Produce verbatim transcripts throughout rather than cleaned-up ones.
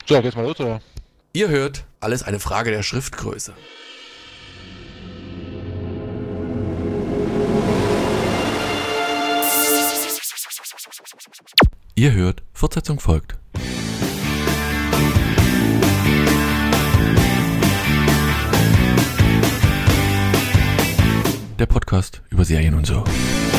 So, geht's mal los, oder? Ihr hört, alles eine Frage der Schriftgröße. Ihr hört, Fortsetzung folgt. Der Podcast über Serien und so.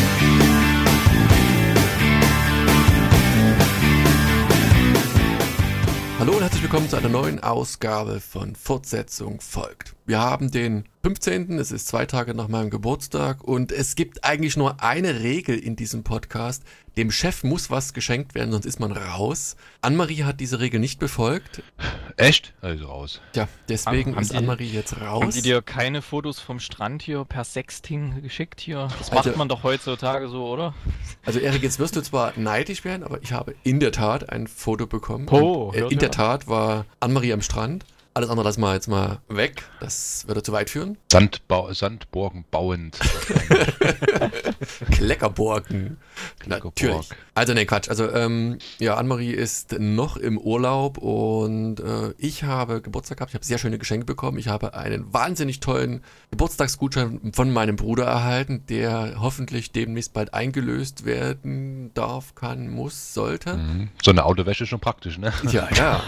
Hallo und herzlich willkommen zu einer neuen Ausgabe von Fortsetzung folgt. Wir haben den fünfzehnten, es ist zwei Tage nach meinem Geburtstag und es gibt eigentlich nur eine Regel in diesem Podcast. Dem Chef muss was geschenkt werden, sonst ist man raus. Annemarie hat diese Regel nicht befolgt. Echt? Also raus. Ja, deswegen Haben ist die- Annemarie jetzt raus. Haben die dir keine Fotos vom Strand hier per Sexting geschickt hier? Das Also- macht man doch heutzutage so, oder? Also Erik, jetzt wirst du zwar neidisch werden, aber ich habe in der Tat ein Foto bekommen. Oh, Und, äh, hört in ihr? der Tat war Annemarie am Strand. Alles andere lassen wir jetzt mal weg. Das würde zu weit führen. Sandbau Sandburgen bauend. Kleckerborken. Kleckerborg. Natürlich. Also ne, Quatsch. Also ähm, ja, Annemarie ist noch im Urlaub und äh, ich habe Geburtstag gehabt. Ich habe sehr schöne Geschenke bekommen. Ich habe einen wahnsinnig tollen Geburtstagsgutschein von meinem Bruder erhalten, der hoffentlich demnächst bald eingelöst werden darf, kann, muss, sollte. Mhm. So eine Autowäsche ist schon praktisch, ne? Ja, ja.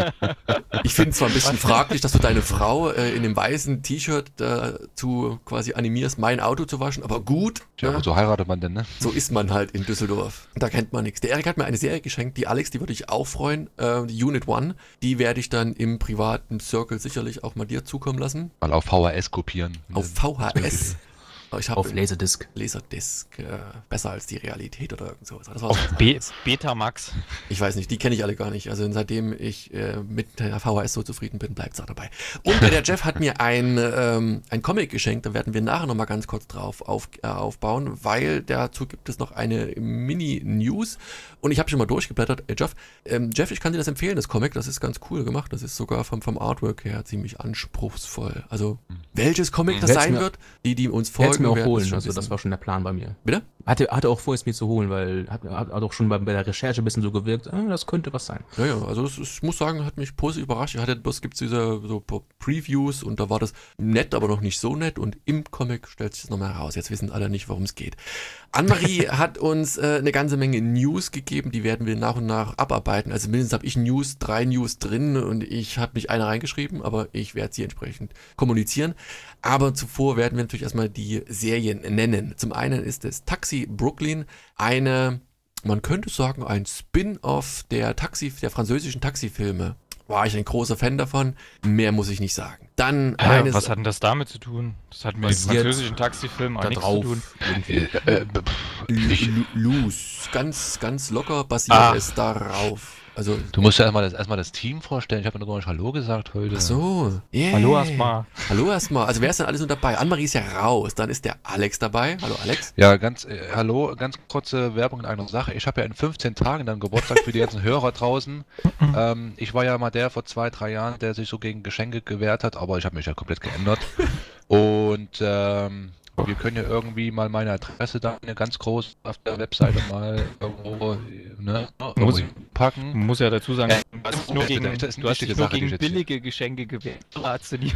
Ich finde es zwar ein bisschen fraglich, dass du deine Frau äh, in dem weißen T-Shirt dazu quasi animierst, mein Auto zu waschen, aber gut. Tja, ne? aber so heiratet man denn, ne? So ist man halt in Düsseldorf. Da kennt man nichts. Der Erik hat mir eine Serie geschenkt, die Alex, die würde ich auch freuen, äh, die Unit One. Die werde ich dann im privaten Circle sicherlich auch mal dir zukommen lassen. Mal auf V H S kopieren. Auf V H S. Ich habe Auf Laserdisc. Laserdisc, äh, besser als die Realität oder irgend sowas. Das war Auf was Be anderes. Betamax. Ich weiß nicht, die kenne ich alle gar nicht. Also seitdem ich äh, mit der V H S so zufrieden bin, bleibt es auch dabei. Und äh, der Jeff hat mir ein, ähm, ein Comic geschenkt, da werden wir nachher nochmal ganz kurz drauf auf, äh, aufbauen, weil dazu gibt es noch eine Mini-News. Und ich habe schon mal durchgeblättert. Äh, Jeff, ähm, Jeff, ich kann dir das empfehlen, das Comic, das ist ganz cool gemacht. Das ist sogar vom, vom Artwork her ziemlich anspruchsvoll. Also welches Comic das Werd's sein mir- wird, die, die uns Werde folgen mir auch werden, holen, schon also wissen. das war schon der Plan bei mir. Bitte? Hatte, hatte auch vor, es mir zu holen, weil hat, hat auch schon bei, bei der Recherche ein bisschen so gewirkt, ah, das könnte was sein. Ja, ja, also das ist, ich muss sagen, hat mich positiv überrascht. Ich hatte, bloß gibt's diese so Previews und da war das nett, aber noch nicht so nett und im Comic stellt sich das nochmal heraus. Jetzt wissen alle nicht, worum es geht. Annemarie hat uns äh, eine ganze Menge News gegeben, die werden wir nach und nach abarbeiten. Also mindestens habe ich News, drei News drin und ich habe nicht eine reingeschrieben, aber ich werde sie entsprechend kommunizieren. Aber zuvor werden wir natürlich erstmal die Serien nennen. Zum einen ist es Taxi Brooklyn, eine, man könnte sagen, ein Spin-off der Taxi, der französischen Taxifilme. War ich ein großer Fan davon, mehr muss ich nicht sagen. Dann Äh, eine was hat denn das damit zu tun? Das hat mit dem Basiert französischen Taxifilm auch Da nichts drauf zu tun. irgendwie. Äh, äh, pff, ich, Lu- Loose, ganz, ganz locker basiert Ah. es darauf. Also, du musst ja erstmal das, erstmal das Team vorstellen. Ich habe ja noch gar nicht Hallo gesagt heute. ach so. Yeah. Hallo erstmal. Hallo erstmal. Also wer ist denn alles nur dabei? Annemarie ist ja raus. Dann ist der Alex dabei. Hallo Alex. Ja, ganz, äh, hallo, ganz kurze Werbung in einer Sache. Ich habe ja in fünfzehn Tagen dann Geburtstag für die ganzen Hörer draußen. Ähm, ich war ja mal der vor zwei, drei Jahren, der sich so gegen Geschenke gewehrt hat, aber ich habe mich ja komplett geändert. Und ähm, wir können ja irgendwie mal meine Adresse da eine ganz groß auf der Webseite mal irgendwo, ne, Muss- irgendwo packen. Man muss ja dazu sagen, Äh, du hast dich das nur ist gegen, eine- das ist eine du hast wichtige dich nur Sache, die gegen ich jetzt hier- billige Geschenke gewählt. Hast du nie-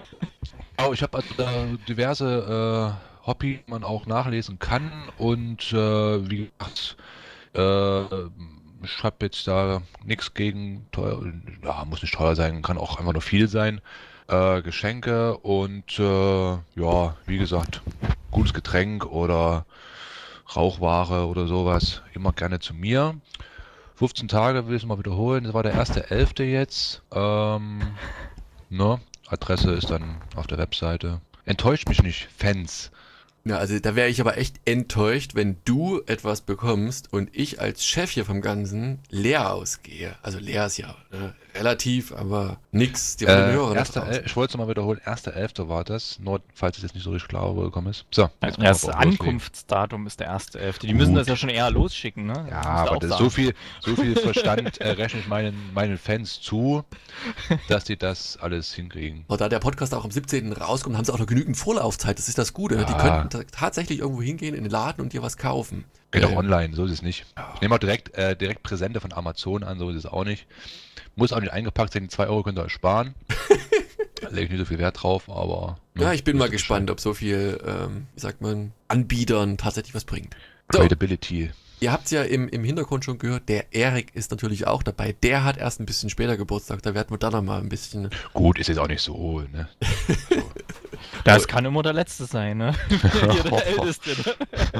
Oh, ich habe also da diverse äh, Hobby, die man auch nachlesen kann und äh, wie gesagt, äh, ich habe jetzt da nichts gegen teuer, ja, muss nicht teuer sein, kann auch einfach nur viel sein, äh, Geschenke und äh, ja, wie gesagt, gutes Getränk oder Rauchware oder sowas, immer gerne zu mir. fünfzehn Tage will ich es mal wiederholen, das war der erste elfte jetzt. Ähm, ne? Adresse ist dann auf der Webseite. Enttäuscht mich nicht, Fans. Ja, also da wäre ich aber echt enttäuscht, wenn du etwas bekommst und ich als Chef hier vom Ganzen leer ausgehe. Also leer ist ja ne, relativ, aber nix. Die Äh, Hörer erster nicht El- raus. ich wollte es mal wiederholen, erster elfte war das, nur falls es jetzt nicht so richtig klar rübergekommen ist. So, jetzt können wir Das aber auch loslegen. Ankunftsdatum ist der erste elfte. Die müssen Gut. das ja schon eher losschicken, ne? Ja, Musst du aber auch das, sagen. so viel, so viel Verstand äh, rechne ich meinen, meinen Fans zu, dass die das alles hinkriegen. Aber da der Podcast auch am siebzehnten rauskommt, haben sie auch noch genügend Vorlaufzeit. Das ist das Gute. ne? Die Ja. könnten ta- tatsächlich irgendwo hingehen in den Laden und dir was kaufen. Geht Äh, auch online, so ist es nicht. Ich nehme auch direkt, äh, direkt Präsente von Amazon an, so ist es auch nicht. Muss auch nicht eingepackt sein, die zwei Euro könnt ihr euch sparen. Da lege ich nicht so viel Wert drauf, aber... ne, Ja, ich bin wisst mal ihr gespannt, Bescheid. ob so viel, ähm, wie sagt man, Anbietern tatsächlich was bringt. So, Credibility. ihr habt es ja im, im Hintergrund schon gehört, der Erik ist natürlich auch dabei. Der hat erst ein bisschen später Geburtstag, da werden wir dann nochmal ein bisschen... Gut, ist jetzt auch nicht so, ne? Das kann immer der Letzte sein, ne? Hier der Älteste. Ne?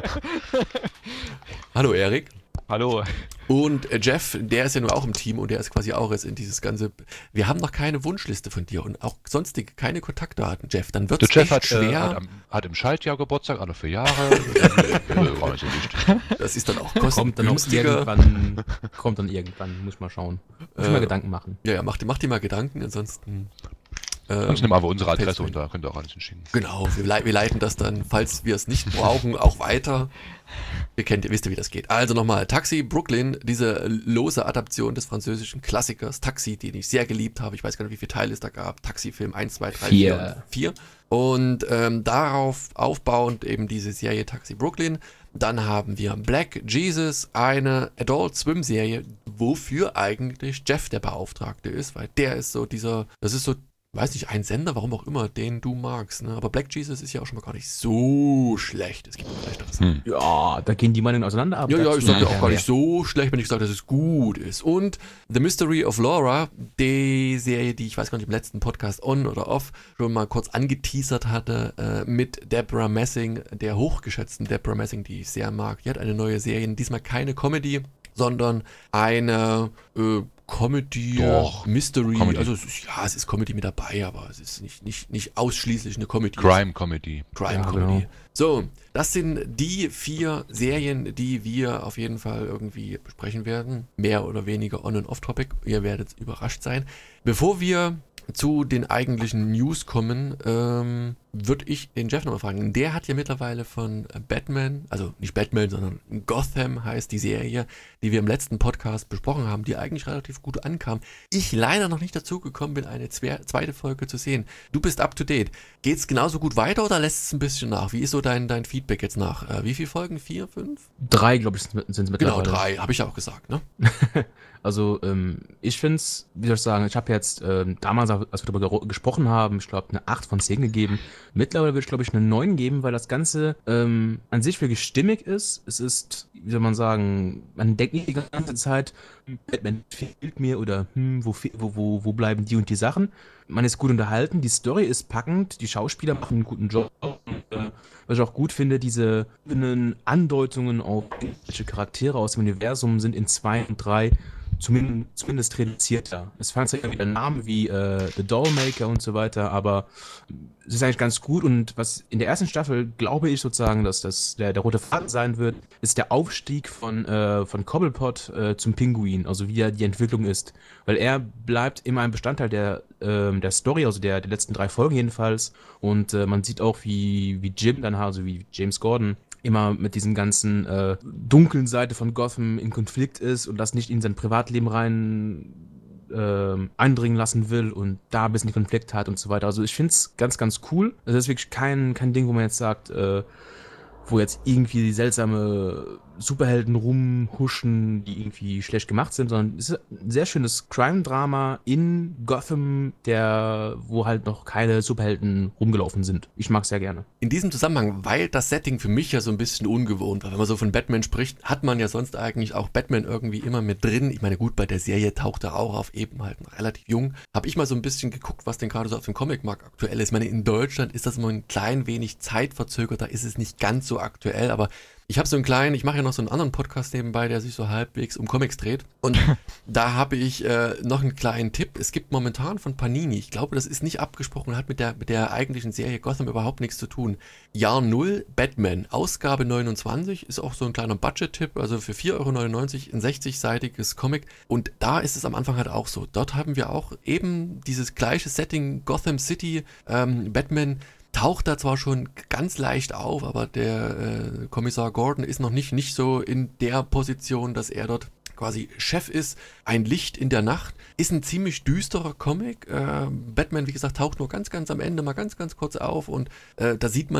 Hallo Erik. Hallo. Und äh, Jeff, der ist ja nur auch im Team und der ist quasi auch jetzt in dieses ganze... Wir haben noch keine Wunschliste von dir und auch sonstige keine Kontaktdaten, Jeff. Dann wird Der es Jeff echt hat, äh, schwer. hat, am, hat im Schaltjahr Geburtstag, alle vier Jahre. äh, war nicht so wichtig. Das ist dann auch Kommt dann auch kostengünstiger. irgendwann, kommt dann irgendwann, muss mal schauen. Muss ich mal Äh, Gedanken machen. Ja, ja, mach, dir- mach dir mal Gedanken, ansonsten... Ähm, Sonst nehmen wir einfach unsere Adresse Feststellen. und da könnt ihr auch alles hinschicken. Genau, wir, lei- wir leiten das dann, falls wir es nicht brauchen, auch weiter. Ihr kennt, ihr wisst ja, wie das geht. Also nochmal, Taxi Brooklyn, diese lose Adaption des französischen Klassikers Taxi, den ich sehr geliebt habe. Ich weiß gar nicht, wie viele Teile es da gab. Taxi-Film eins, zwei, drei, vier Vier. und vier. Und ähm, darauf aufbauend eben diese Serie Taxi Brooklyn. Dann haben wir Black Jesus, eine Adult Swim Serie, wofür eigentlich Jeff der Beauftragte ist, weil der ist so dieser, das ist so, weiß nicht, ein Sender, warum auch immer, den du magst, ne? Aber Black Jesus ist ja auch schon mal gar nicht so schlecht. Es gibt noch vielleicht was. Hm. Ja, da gehen die Meinungen auseinander. aber Ja, ja, dazu ich sag ja nachher auch gar mehr. nicht so schlecht, wenn ich sage, dass es gut ist. Und The Mystery of Laura, die Serie, die ich weiß gar nicht, im letzten Podcast on oder off schon mal kurz angeteasert hatte, äh, mit Deborah Messing, der hochgeschätzten Deborah Messing, die ich sehr mag. Die hat eine neue Serie, diesmal keine Comedy, sondern eine äh, Comedy, Doch, Mystery, Comedy. also es ist, ja, es ist Comedy mit dabei, aber es ist nicht, nicht, nicht ausschließlich eine Comedy. Crime-Comedy. Crime Ja, Comedy. genau. So, das sind die vier Serien, die wir auf jeden Fall irgendwie besprechen werden. Mehr oder weniger on- und off-topic. Ihr werdet überrascht sein. Bevor wir zu den eigentlichen News kommen, ähm, würde ich den Jeff nochmal fragen. Der hat ja mittlerweile von Batman, also nicht Batman, sondern Gotham heißt die Serie, die wir im letzten Podcast besprochen haben, die eigentlich relativ gut ankam. Ich leider noch nicht dazu gekommen bin, eine zwe- zweite Folge zu sehen. Du bist up to date. Geht's genauso gut weiter oder lässt es ein bisschen nach? Wie ist so dein, dein Feedback jetzt nach? Äh, wie viele Folgen? Vier, fünf? Drei, glaube ich, sind es Genau, mittlerweile. drei, habe ich ja auch gesagt, ne? Also, ähm, ich finde es, wie soll ich sagen, ich habe jetzt ähm, damals, als wir darüber gero- gesprochen haben, ich glaube, eine acht von zehn gegeben. Mittlerweile würde ich, glaube ich, eine neun geben, weil das Ganze ähm, an sich wirklich stimmig ist. Es ist, wie soll man sagen, man denkt nicht die ganze Zeit, hm, Batman fehlt mir oder hm, wo, fe- wo, wo, wo bleiben die und die Sachen. Man ist gut unterhalten, die Story ist packend, die Schauspieler machen einen guten Job. Und, äh, was ich auch gut finde, diese Andeutungen auf welche Charaktere aus dem Universum sind in zwei und drei zumindest, zumindest reduzierter. Es fallen zwar wieder Namen wie äh, The Dollmaker und so weiter, aber es ist eigentlich ganz gut. Und was in der ersten Staffel, glaube ich sozusagen, dass das der, der rote Faden sein wird, ist der Aufstieg von, äh, von Cobblepot äh, zum Pinguin, also wie er die Entwicklung ist. Weil er bleibt immer ein Bestandteil der, ähm, der Story, also der, der letzten drei Folgen jedenfalls. Und äh, man sieht auch, wie, wie Jim dann, also wie James Gordon, immer mit diesen ganzen äh, dunklen Seite von Gotham in Konflikt ist und das nicht in sein Privatleben rein äh, eindringen lassen will und da ein bisschen Konflikt hat und so weiter. Also ich finde es ganz, ganz cool. Also das ist wirklich kein, kein Ding, wo man jetzt sagt, äh, wo jetzt irgendwie seltsame Superhelden rumhuschen, die irgendwie schlecht gemacht sind, sondern es ist ein sehr schönes Crime-Drama in Gotham, der, wo halt noch keine Superhelden rumgelaufen sind. Ich mag es sehr gerne. In diesem Zusammenhang, weil das Setting für mich ja so ein bisschen ungewohnt war, wenn man so von Batman spricht, hat man ja sonst eigentlich auch Batman irgendwie immer mit drin. Ich meine, gut, bei der Serie taucht er auch auf, eben halt noch relativ jung. Habe ich mal so ein bisschen geguckt, was denn gerade so auf dem Comicmarkt aktuell ist. Ich meine, in Deutschland ist das immer ein klein wenig zeitverzögert, da ist es nicht ganz so aktuell, aber ich habe so einen kleinen, ich mache ja noch so einen anderen Podcast nebenbei, der sich so halbwegs um Comics dreht. Und da habe ich äh, noch einen kleinen Tipp. Es gibt momentan von Panini, ich glaube, das ist nicht abgesprochen, hat mit der, mit der eigentlichen Serie Gotham überhaupt nichts zu tun. Jahr null, Batman, Ausgabe neunundzwanzig, ist auch so ein kleiner Budget-Tipp, also für vier Euro neunundneunzig ein sechzig-seitiges Comic. Und da ist es am Anfang halt auch so. Dort haben wir auch eben dieses gleiche Setting, Gotham City, ähm, Batman, taucht da zwar schon ganz leicht auf, aber der äh, Kommissar Gordon ist noch nicht, nicht so in der Position, dass er dort quasi Chef ist. Ein Licht in der Nacht ist ein ziemlich düsterer Comic. Äh, Batman, wie gesagt, taucht nur ganz, ganz am Ende mal ganz, ganz kurz auf und äh, da sieht man,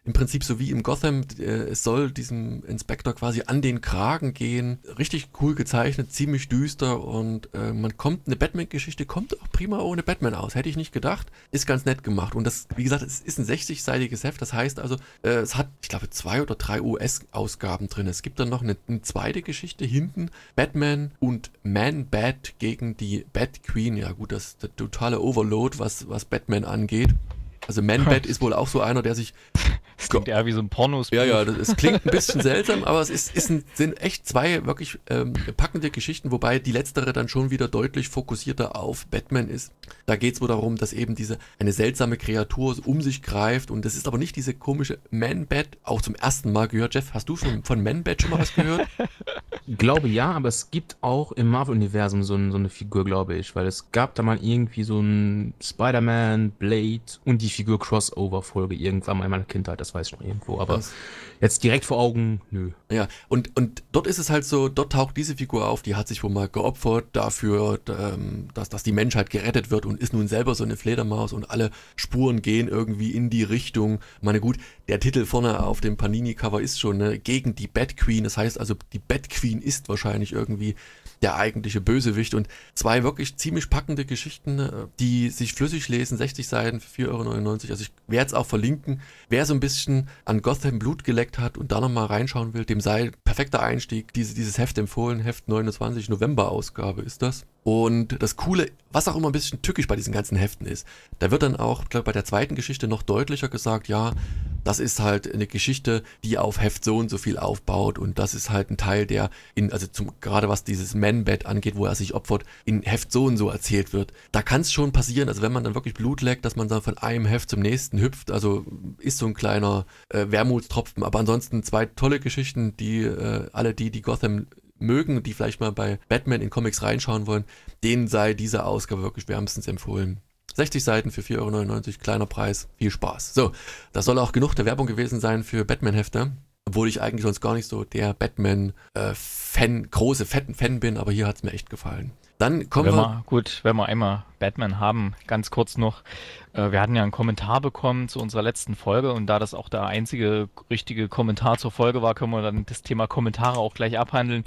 im Prinzip so wie im Gotham, äh, es soll diesem Inspektor quasi an den Kragen gehen. Richtig cool gezeichnet, ziemlich düster und äh, man kommt, eine Batman-Geschichte kommt auch prima ohne Batman aus. Hätte ich nicht gedacht. Ist ganz nett gemacht. Und das, wie gesagt, es ist ein sechzig-seitiges Heft. Das heißt also, äh, es hat, ich glaube, zwei oder drei U S-Ausgaben drin. Es gibt dann noch eine, eine zweite Geschichte hinten. Batman und Man-Bat gegen die Bat-Queen. Ja gut, das ist der totale Overload, was, was Batman angeht. Also Man-Bat ist wohl auch so einer, der sich... Das klingt eher wie so ein Pornos. Ja, ja, das, es klingt ein bisschen seltsam, aber es ist, ist ein, sind echt zwei wirklich ähm, packende Geschichten, wobei die letztere dann schon wieder deutlich fokussierter auf Batman ist. Da geht es wohl darum, dass eben diese eine seltsame Kreatur um sich greift und das ist aber nicht diese komische Man-Bat, auch zum ersten Mal gehört. Jeff, hast du schon von Man-Bat schon mal was gehört? Ich glaube ja, aber es gibt auch im Marvel-Universum so, ein, so eine Figur, glaube ich, weil es gab da mal irgendwie so ein Spider-Man, Blade und die Figur Crossover-Folge irgendwann mal in meiner Kindheit, das weiß ich noch irgendwo, aber Was? jetzt direkt vor Augen, nö. Ja, und, und dort ist es halt so, dort taucht diese Figur auf, die hat sich wohl mal geopfert dafür, ähm, dass, dass die Menschheit gerettet wird und ist nun selber so eine Fledermaus und alle Spuren gehen irgendwie in die Richtung. Ich meine gut, der Titel vorne auf dem Panini-Cover ist schon, ne, gegen die Bat-Queen, das heißt also, die Bat-Queen ist wahrscheinlich irgendwie der eigentliche Bösewicht und zwei wirklich ziemlich packende Geschichten, die sich flüssig lesen, sechzig Seiten für vier Euro neunundneunzig. Also ich werde es auch verlinken. Wer so ein bisschen an Gotham Blut geleckt hat und da nochmal reinschauen will, dem sei perfekter Einstieg diese, dieses Heft empfohlen. Heft neunundzwanzig, November-Ausgabe ist das. Und das Coole, was auch immer ein bisschen tückisch bei diesen ganzen Heften ist, da wird dann auch, ich glaube, bei der zweiten Geschichte noch deutlicher gesagt, ja, das ist halt eine Geschichte, die auf Heft so und so viel aufbaut und das ist halt ein Teil, der in, also zum, gerade was dieses Man-Bat angeht, wo er sich opfert, in Heft so und so erzählt wird. Da kann es schon passieren, also wenn man dann wirklich Blut leckt, dass man dann von einem Heft zum nächsten hüpft, also ist so ein kleiner äh, Wermutstropfen, aber ansonsten zwei tolle Geschichten, die äh, alle die, die Gotham mögen, die vielleicht mal bei Batman in Comics reinschauen wollen, denen sei diese Ausgabe wirklich wärmstens empfohlen. sechzig Seiten für vier Euro neunundneunzig, kleiner Preis, viel Spaß. So, das soll auch genug der Werbung gewesen sein für Batman-Hefte, obwohl ich eigentlich sonst gar nicht so der Batman-Fan, äh, große, fetten Fan bin, aber hier hat es mir echt gefallen. Dann kommen wenn wir... wir, gut, wenn wir einmal Batman haben, ganz kurz noch, äh, wir hatten ja einen Kommentar bekommen zu unserer letzten Folge und da das auch der einzige richtige Kommentar zur Folge war, können wir dann das Thema Kommentare auch gleich abhandeln.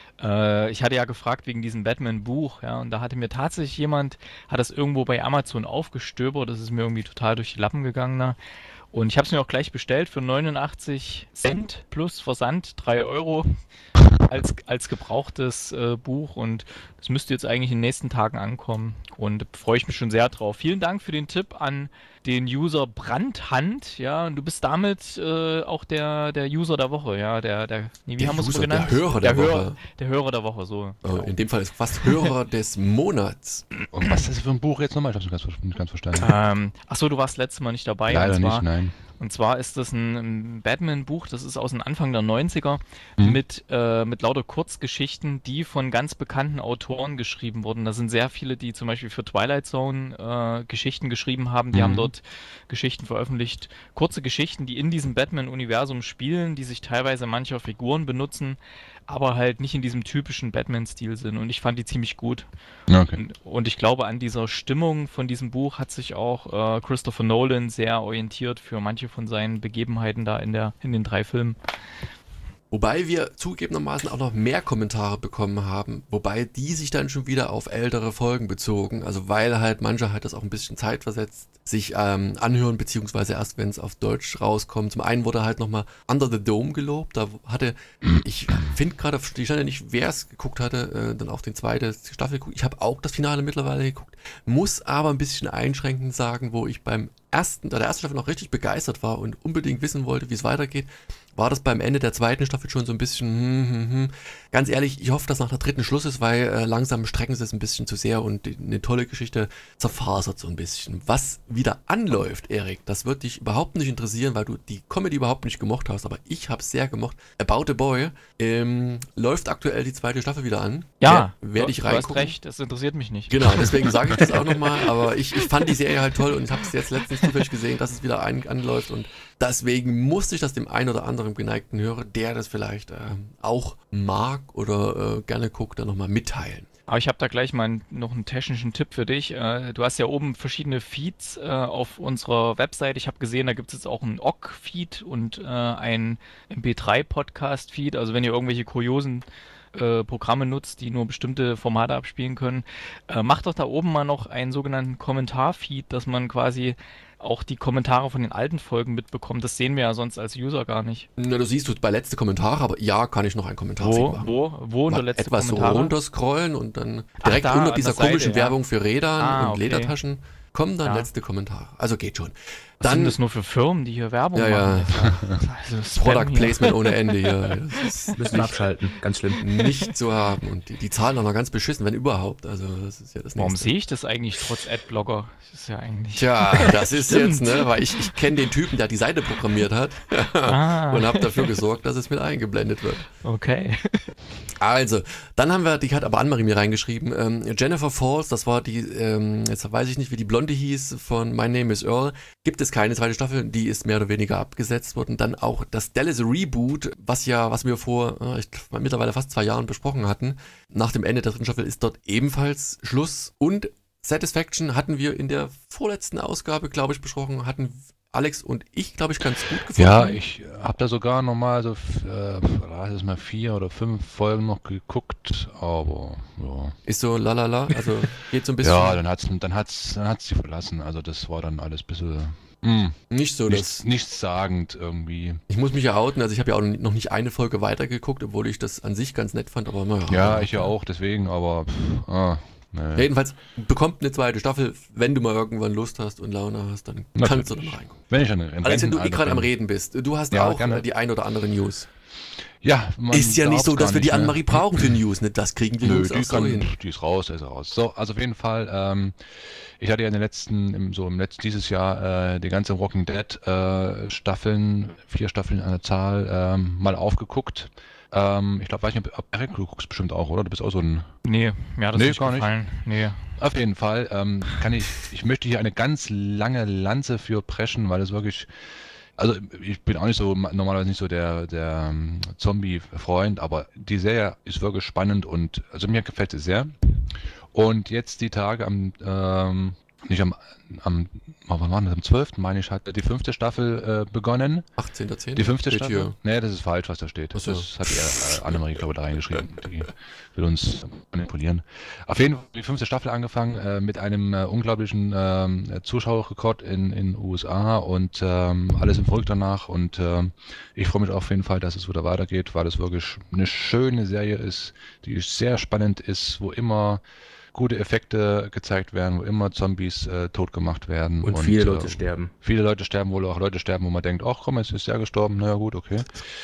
Äh, ich hatte ja gefragt wegen diesem Batman-Buch, ja, und da hatte mir tatsächlich jemand, hat das irgendwo bei Amazon aufgestöbert, das ist mir irgendwie total durch die Lappen gegangen, ne? Und ich habe es mir auch gleich bestellt für neunundachtzig Cent plus Versand, drei Euro als, als gebrauchtes äh, Buch und das müsste jetzt eigentlich in den nächsten Tagen ankommen und da freue ich mich schon sehr drauf. Vielen Dank für den Tipp an den User Brandhand, ja, und du bist damit äh, auch der, der User der Woche, ja, der, der, nee, wie Der haben wir es User, genannt? der Hörer der Hörer, Woche. Der Hörer der Woche, so. Oh, Genau. in dem Fall ist fast Hörer des Monats. Und was ist das für ein Buch jetzt nochmal? Ich habe es nicht, nicht ganz verstanden. Ähm, achso, du warst letztes Mal nicht dabei. Leider und zwar, nicht, nein. Und zwar ist das ein, ein Batman-Buch, das ist aus dem Anfang der neunziger, Mhm. mit, äh, mit lauter Kurzgeschichten, die von ganz bekannten Autoren geschrieben wurden. Da sind sehr viele, die zum Beispiel für Twilight Zone äh, Geschichten geschrieben haben. Die Mhm. haben dort Geschichten veröffentlicht. Kurze Geschichten, die in diesem Batman-Universum spielen, die sich teilweise mancher Figuren benutzen, aber halt nicht in diesem typischen Batman-Stil sind. Und ich fand die ziemlich gut. Okay. Und, und ich glaube, an dieser Stimmung von diesem Buch hat sich auch äh, Christopher Nolan sehr orientiert für manche von seinen Begebenheiten da in, der, in den drei Filmen. Wobei wir zugegebenermaßen auch noch mehr Kommentare bekommen haben, wobei die sich dann schon wieder auf ältere Folgen bezogen, also weil halt manche halt das auch ein bisschen zeitversetzt sich ähm, anhören, beziehungsweise erst wenn es auf Deutsch rauskommt. Zum einen wurde halt nochmal Under the Dome gelobt, da hatte, ich finde gerade, ich stand ja nicht, wer es geguckt hatte, äh, dann auch den zweiten Staffel geguckt, ich habe auch das Finale mittlerweile geguckt, muss aber ein bisschen einschränkend sagen, wo ich beim ersten, der ersten Staffel noch richtig begeistert war und unbedingt wissen wollte, wie es weitergeht, war das beim Ende der zweiten Staffel schon so ein bisschen, hm, hm, hm. Ganz ehrlich, ich hoffe, dass nach der dritten Schluss ist, weil äh, langsam strecken sie es ein bisschen zu sehr und die, eine tolle Geschichte zerfasert so ein bisschen. Was wieder anläuft, Erik, das wird dich überhaupt nicht interessieren, weil du die Comedy überhaupt nicht gemocht hast, aber ich habe es sehr gemocht. About a Boy ähm, läuft aktuell die zweite Staffel wieder an. Ja, Wer- werde ich du, du hast reingucken. recht, das interessiert mich nicht. Genau, deswegen sage ich das auch nochmal, aber ich, ich fand die Serie halt toll und ich habe es jetzt letztens zufällig gesehen, dass es wieder ein, anläuft und deswegen musste ich das dem einen oder anderen geneigten Hörer, der das vielleicht äh, auch mag oder äh, gerne guckt, dann nochmal mitteilen. Aber ich habe da gleich mal einen- noch einen technischen Tipp für dich. Äh, Du hast ja oben verschiedene Feeds äh, auf unserer Website. Ich habe gesehen, da gibt es jetzt auch einen O G-Feed und äh, einen M P drei Podcast-Feed. Also wenn ihr irgendwelche kuriosen äh, Programme nutzt, die nur bestimmte Formate abspielen können, äh, macht doch da oben mal noch einen sogenannten Kommentar-Feed, dass man quasi auch die Kommentare von den alten Folgen mitbekommt. Das sehen wir ja sonst als User gar nicht. Na, du siehst du bei letzte Kommentare, aber ja, kann ich noch einen Kommentarfeed Wo, machen. wo, wo unter Mal letzte etwas so Kommentare? runterscrollen und dann Ach, direkt da, unter an dieser der Seite, komischen ja. Werbung für Rädern Ah, und okay. Ledertaschen kommen dann Ja. letzte Kommentare. Also geht schon. Was sind Dann das nur für Firmen, die hier Werbung Ja, ja. machen? Alter? Also Spam Product hier. Placement ohne Ende hier. Das ist Müssen wir abschalten. Ganz schlimm. nicht zu haben. Und die, die zahlen auch noch ganz beschissen, wenn überhaupt. Also das ist ja das Warum Nächste. sehe ich das eigentlich trotz Adblocker? Das ist ja eigentlich... Tja, das ist Stimmt. jetzt, ne, weil ich, ich kenne den Typen, der die Seite programmiert hat Ah, und habe dafür gesorgt, dass es mit eingeblendet wird. okay. Also, dann haben wir, die hat aber Annemarie mir reingeschrieben, ähm, Jennifer Falls, das war die, ähm, jetzt weiß ich nicht, wie die Blonde hieß, von My Name is Earl, gibt es keine zweite Staffel, die ist mehr oder weniger abgesetzt worden. Dann auch das Dallas Reboot, was ja, was wir vor, äh, ich glaub, mittlerweile fast zwei Jahren besprochen hatten, nach dem Ende der dritten Staffel ist dort ebenfalls Schluss. Und Satisfaction hatten wir in der vorletzten Ausgabe, glaube ich, besprochen, hatten Alex und ich, glaube ich, ganz gut gefunden. Ja, ich habe da sogar nochmal so, äh, lass es mal vier oder fünf Folgen noch geguckt, aber ja. Ist so lalala, also geht so ein bisschen Ja, dann hat's, dann hat's, dann hat's sie verlassen. Also das war dann alles ein bisschen mh, nicht so, nichts, dass nichtssagend irgendwie. ich muss mich ja outen, also ich habe ja auch noch nicht eine Folge weitergeguckt, obwohl ich das an sich ganz nett fand, aber naja. Ja, ich ja auch, deswegen, aber pff, ah, Ja, nee. jedenfalls bekommt eine zweite Staffel, wenn du mal irgendwann Lust hast und Laune hast, dann kannst du da mal reingucken. Wenn ich dann im Alex, wenn du eh Rentenalter gerade am bin. Reden bist, du hast Ja, auch gerne. äh, die ein oder andere News. Ja, man Ist ja nicht darf's so, dass gar wir die nicht, ne? Annemarie brauchen für News, ne? Das kriegen wir Nö, Jungs die, auch so kann, hin. die ist raus, ist raus. So, also auf jeden Fall, ähm, ich hatte ja in den letzten, im, so im letzten, dieses Jahr, äh, die ganze Walking Dead äh, Staffeln, vier Staffeln an der Zahl, ähm, mal aufgeguckt. Ähm, ich glaube, weiß nicht, ob, ob Eric, du guckst bestimmt auch, oder? Du bist auch so ein... Nee, mir hat das Nee, nicht gar nicht. gefallen. Nee. Auf jeden Fall, ähm, kann ich, ich möchte hier eine ganz lange Lanze für preschen, weil es wirklich, also ich bin auch nicht so, normalerweise nicht so der, der ähm, Zombie-Freund, aber die Serie ist wirklich spannend und, also mir gefällt es sehr. Und jetzt die Tage am, ähm, nicht am, am, wann war das, am zwölften meine ich, hat die fünfte Staffel äh, begonnen. achtzehnter zehnter Die fünfte steht Staffel? hier. Nee, das ist falsch, was da steht. Ach so. Das hat die äh, Annemarie, glaube ich, da reingeschrieben. Die will uns manipulieren. Auf jeden Fall die fünfte Staffel angefangen äh, mit einem äh, unglaublichen ähm, Zuschauerrekord in in U S A und ähm, alles im Verrückt danach. Und ähm, ich freue mich auf jeden Fall, dass es wieder weitergeht, weil es wirklich eine schöne Serie ist, die sehr spannend ist, wo immer gute Effekte gezeigt werden, wo immer Zombies äh, tot gemacht werden. Und viele äh, Leute sterben. Viele Leute sterben, wohl auch Leute sterben, wo man denkt, ach komm, jetzt ist der gestorben, naja gut, okay.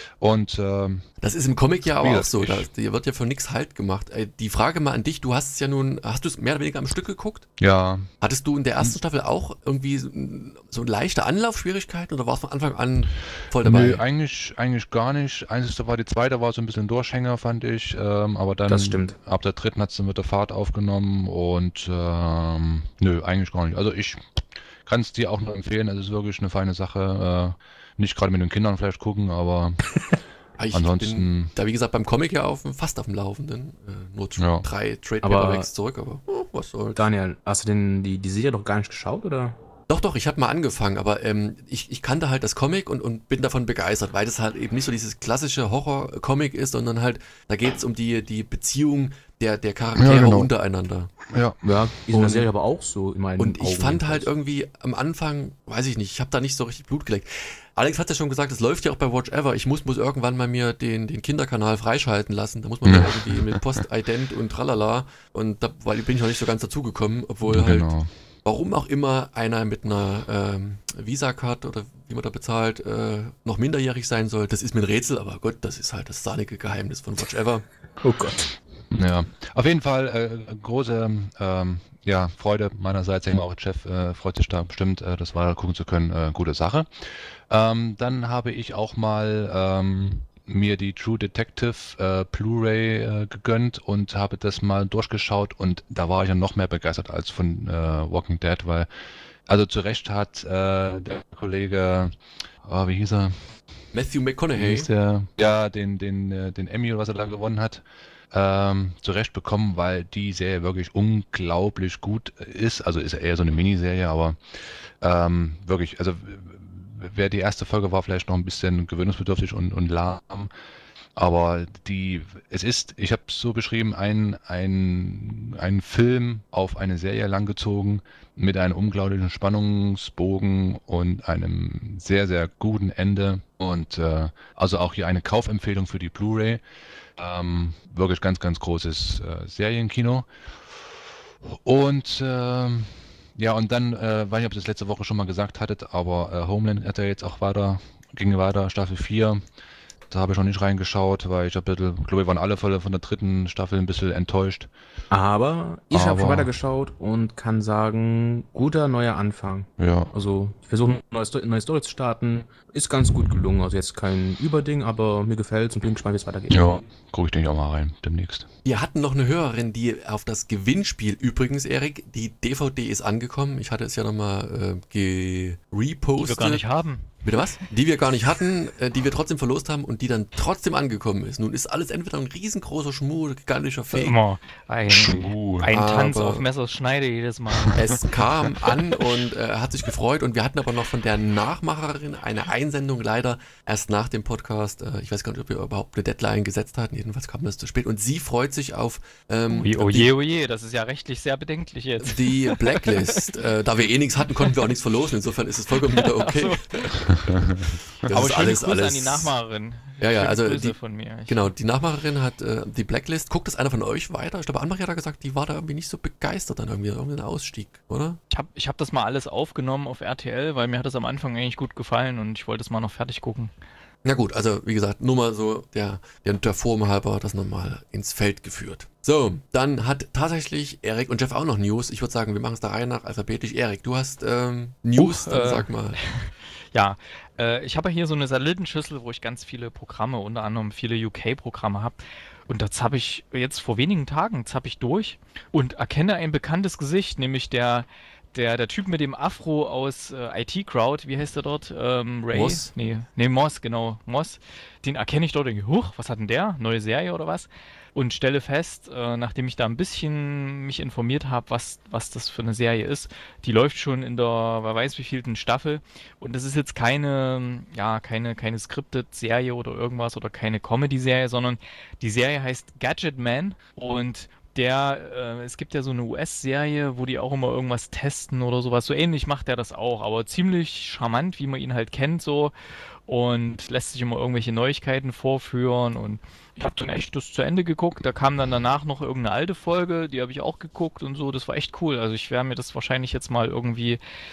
Und ähm, Das ist im Comic ja Wie aber auch gesagt, so, ich- da, da wird ja von nichts Halt gemacht. Ey, die Frage mal an dich, du hast es ja nun, hast du es mehr oder weniger am Stück geguckt? ja, Hattest du in der ersten Staffel auch irgendwie so, so leichte Anlaufschwierigkeiten oder warst du von Anfang an voll dabei? nö, eigentlich, eigentlich gar nicht. Einzige war die zweite, war so ein bisschen Durchhänger, fand ich. Ähm, aber dann Das stimmt. ab der dritten hat es dann mit der Fahrt aufgenommen und ähm, nö, eigentlich gar nicht. Also ich kann es dir auch nur empfehlen, es ist wirklich eine feine Sache. Äh, nicht gerade mit den Kindern vielleicht gucken, aber Ah, ich ansonsten- bin da wie gesagt beim Comic ja auf, fast auf dem Laufenden. Äh, nur tr- Ja. drei Trade Aber- Paperbacks zurück, aber oh, was soll's. Daniel, hast du denn die, die Serie doch gar nicht geschaut, oder? Doch, doch, ich habe mal angefangen, aber ähm, ich, ich kannte halt das Comic und, und bin davon begeistert, weil das halt eben nicht so dieses klassische Horror-Comic ist, sondern halt, da geht es um die, die Beziehung der, der Charaktere Ja, genau. untereinander. ja. Ja, ist in Und- der Serie aber auch so in meinen Und ich Augen fand halt jedenfalls. irgendwie am Anfang, weiß ich nicht, ich habe da nicht so richtig Blut geleckt. Alex hat ja schon gesagt, es läuft ja auch bei Watch Ever. Ich muss, muss irgendwann mal mir den, den Kinderkanal freischalten lassen. Da muss man ja Ja. irgendwie mit Post-Ident und tralala. Und da weil bin ich noch nicht so ganz dazugekommen, obwohl halt, Genau. warum auch immer einer mit einer ähm, Visa-Card oder wie man da bezahlt, äh, noch minderjährig sein soll. Das ist mir ein Rätsel, aber gut, das ist halt das sahnige Geheimnis von Watch Ever. Oh Gott. Ja, auf jeden Fall äh, große ähm, ja, Freude meinerseits. Ich denke mal auch Jeff äh, freut sich da bestimmt, äh, das weiter gucken zu können. Äh, gute Sache. Ähm, dann habe ich auch mal ähm, mir die True Detective äh, Blu-ray äh, gegönnt und habe das mal durchgeschaut und da war ich ja noch mehr begeistert als von äh, Walking Dead, weil also zu Recht hat äh, der Kollege, oh, wie hieß er? Matthew Wie McConaughey. hieß der? Ja, den, den, äh, den Emmy oder was er da gewonnen hat. ähm, zurecht bekommen, weil die Serie wirklich unglaublich gut ist. Also ist eher so eine Miniserie, aber ähm, wirklich, also wer die erste Folge war, vielleicht noch ein bisschen gewöhnungsbedürftig und, und lahm. Aber die, es ist, ich habe es so beschrieben, ein, ein, ein Film auf eine Serie langgezogen mit einem unglaublichen Spannungsbogen und einem sehr, sehr guten Ende. Und äh, also auch hier eine Kaufempfehlung für die Blu-ray. Ähm, wirklich ganz, ganz großes äh, Serienkino. Und ähm, ja, und dann, äh, weiß nicht, ob ihr das letzte Woche schon mal gesagt hattet, aber äh, Homeland hat ja jetzt auch weiter, ging weiter, Staffel vier. Da habe ich noch nicht reingeschaut, weil ich ein bisschen, glaube ich, waren alle Fälle von der dritten Staffel ein bisschen enttäuscht. Aber ich habe schon Aber weitergeschaut und kann sagen, guter neuer Anfang. ja, Also, ich versuche eine neue, Sto- eine neue Story zu starten. Ist ganz gut gelungen. Also jetzt kein Überding, aber mir gefällt es und bin gespannt, wie es weitergeht. ja, gucke ich denke ich auch mal rein, demnächst. Wir hatten noch eine Hörerin, die auf das Gewinnspiel, übrigens, Erik, die D V D ist angekommen. Ich hatte es ja nochmal äh, gerepostet. Die wir gar nicht haben. Bitte was? Die wir gar nicht hatten, äh, die wir trotzdem verlost haben und die dann trotzdem angekommen ist. Nun ist alles entweder ein riesengroßer Schmuh, gigantischer Fake. Immer ein, Schmuh. ein Tanz Aber- auf Messers Schneide jedes Mal. Es kam an und äh, hat sich gefreut und wir hatten aber noch von der Nachmacherin eine Einsendung leider erst nach dem Podcast. Äh, ich weiß gar nicht, ob wir überhaupt eine Deadline gesetzt hatten. Jedenfalls kam das zu spät und sie freut sich auf ähm, Oje, die, oje, oje, das ist ja rechtlich sehr bedenklich jetzt. die Blacklist. äh, da wir eh nichts hatten, konnten wir auch nichts verlosen. Insofern ist es vollkommen wieder okay. Das Aber ist schöne alles, Grüße alles. an die Nachmacherin. Ja, ja, Schöne also Grüße die- von mir. Ich, Genau, die Nachmacherin hat äh, die Blacklist. Guckt es einer von euch weiter? Ich glaube, Anne-Marie hat da gesagt, die war da irgendwie nicht so begeistert dann irgendwie. Irgendwie ein Ausstieg, oder? ich habe ich hab das mal alles aufgenommen auf R T L, weil mir hat das am Anfang eigentlich gut gefallen und ich wollte es mal noch fertig gucken. Na gut, also wie gesagt, nur mal so der, der, der Form halber das nochmal ins Feld geführt. So, dann hat tatsächlich Erik und Jeff auch noch News. Ich würde sagen, wir machen es der Reihe nach alphabetisch. Erik, du hast ähm, News, Uh, dann äh, sag mal. Ja, äh, ich habe ja hier so eine Satellitenschüssel, wo ich ganz viele Programme, unter anderem viele U K-Programme habe. Und das habe ich jetzt vor wenigen Tagen, zapp ich durch und erkenne ein bekanntes Gesicht, nämlich der, der, der Typ mit dem Afro aus äh, I T Crowd, wie heißt der dort? Ähm, Ray? Moss? Nee, nee, Moss, genau, Moss. Den erkenne ich dort und denke, huch, was hat denn der? Neue Serie oder was? Und stelle fest, äh, nachdem ich da ein bisschen mich informiert habe, was, was das für eine Serie ist, die läuft schon in der, wer weiß wievielten Staffel. Und das ist jetzt keine, ja, keine, keine Scripted-Serie oder irgendwas oder keine Comedy-Serie, sondern die Serie heißt Gadget Man und der, äh, es gibt ja so eine U S-Serie, wo die auch immer irgendwas testen oder sowas. So ähnlich macht er das auch, aber ziemlich charmant, wie man ihn halt kennt, so. Und lässt sich immer irgendwelche Neuigkeiten vorführen. Und ich habe dann echt das zu Ende geguckt. Da kam dann danach noch irgendeine alte Folge, die habe ich auch geguckt und so. Das war echt cool. Also ich werde mir das wahrscheinlich jetzt mal irgendwie,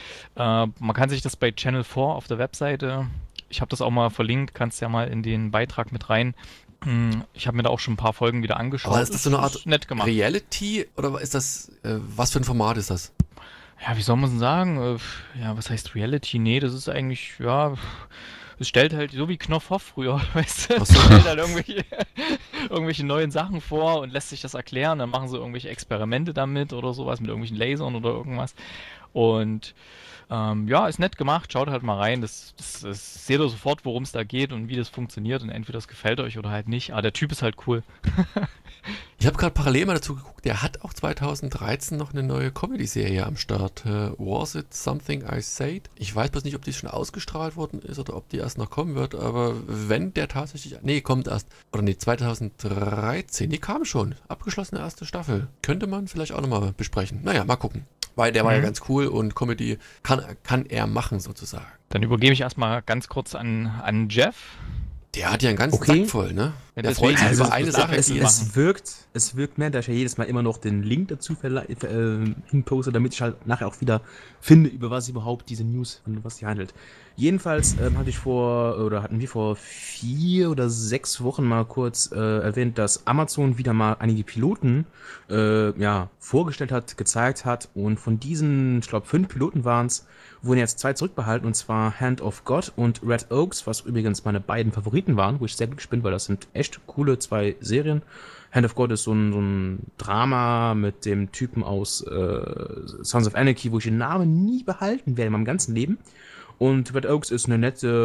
äh, man kann sich das bei Channel vier auf der Webseite, ich habe das auch mal verlinkt, kannst ja mal in den Beitrag mit rein. Hm, Ich habe mir da auch schon ein paar Folgen wieder angeschaut. Aber ist das so eine Art Ist nett gemacht. Reality oder ist das, äh, was für ein Format ist das? Ja, wie soll man es denn sagen? Äh, Ja, was heißt Reality? Nee, das ist eigentlich, ja, es stellt halt so wie Knopfhoff früher, weißt du? Ach Es so. stellt halt irgendwelche, irgendwelche neuen Sachen vor und lässt sich das erklären. Dann machen sie irgendwelche Experimente damit oder sowas mit irgendwelchen Lasern oder irgendwas. Und ähm, ja, ist nett gemacht. Schaut halt mal rein. Das, das, das seht ihr sofort, worum es da geht und wie das funktioniert. Und entweder das gefällt euch oder halt nicht. Aber der Typ ist halt cool. Ich habe gerade parallel mal dazu geguckt, der hat auch zwanzig dreizehn noch eine neue Comedy-Serie am Start. Äh, Was It Something I Said? Ich weiß bloß nicht, ob die schon ausgestrahlt worden ist oder ob die erst noch kommen wird, aber wenn der tatsächlich, nee, kommt erst, oder nee, zwanzig dreizehn, die kam schon, abgeschlossene erste Staffel. Könnte man vielleicht auch nochmal besprechen. Naja, mal gucken. Weil der war ja Mhm. ganz cool und Comedy kann, kann er machen sozusagen. Dann übergebe ich erstmal ganz kurz an, an Jeff. Der hat ja einen ganzen Okay. Sack voll, ne? Ja, der deswegen- freut sich Also über eine das- Sache, es, die machen. es wirkt, es wirkt mehr, dass ich ja jedes Mal immer noch den Link dazu verle- äh, hinposte, damit ich halt nachher auch wieder finde, über was überhaupt diese News, von was sie handelt. Jedenfalls ähm, hatte ich vor, oder hatten wir vor vier oder sechs Wochen mal kurz äh, erwähnt, dass Amazon wieder mal einige Piloten äh, ja, vorgestellt hat, gezeigt hat und von diesen, ich glaube, fünf Piloten waren es, wurden jetzt zwei zurückbehalten, und zwar Hand of God und Red Oaks, was übrigens meine beiden Favoriten waren, wo ich sehr glücklich bin, weil das sind echt coole zwei Serien. Hand of God ist so ein, so ein Drama mit dem Typen aus äh, Sons of Anarchy, wo ich den Namen nie behalten werde in meinem ganzen Leben. Und Red Oaks ist eine nette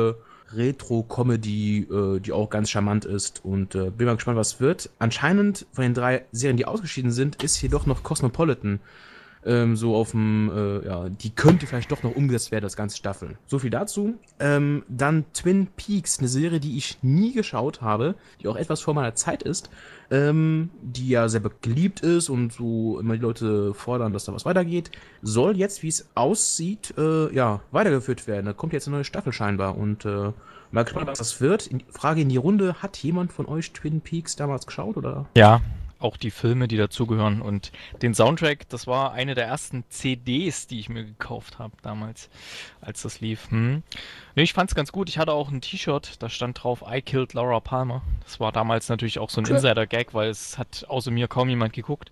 Retro-Comedy, äh, die auch ganz charmant ist und äh, bin mal gespannt, was wird. Anscheinend von den drei Serien, die ausgeschieden sind, ist hier doch noch Cosmopolitan ähm, so auf dem, äh, ja, die könnte vielleicht doch noch umgesetzt werden, das ganze Staffel. So viel dazu. Ähm, dann Twin Peaks, eine Serie, die ich nie geschaut habe, die auch etwas vor meiner Zeit ist, ähm, die ja sehr beliebt ist und so immer die Leute fordern, dass da was weitergeht, soll jetzt, wie es aussieht, äh, ja, weitergeführt werden. Da kommt jetzt eine neue Staffel scheinbar und äh, mal gespannt, was das wird. In, Frage in die Runde, hat jemand von euch Twin Peaks damals geschaut, oder? Ja, auch die Filme, die dazugehören und den Soundtrack, das war eine der ersten C Ds, die ich mir gekauft habe damals, als das lief. Hm. Nee, ich fand's ganz gut. Ich hatte auch ein T-Shirt, da stand drauf I Killed Laura Palmer. Das war damals natürlich auch so ein Okay. Insider-Gag, weil es hat außer mir kaum jemand geguckt.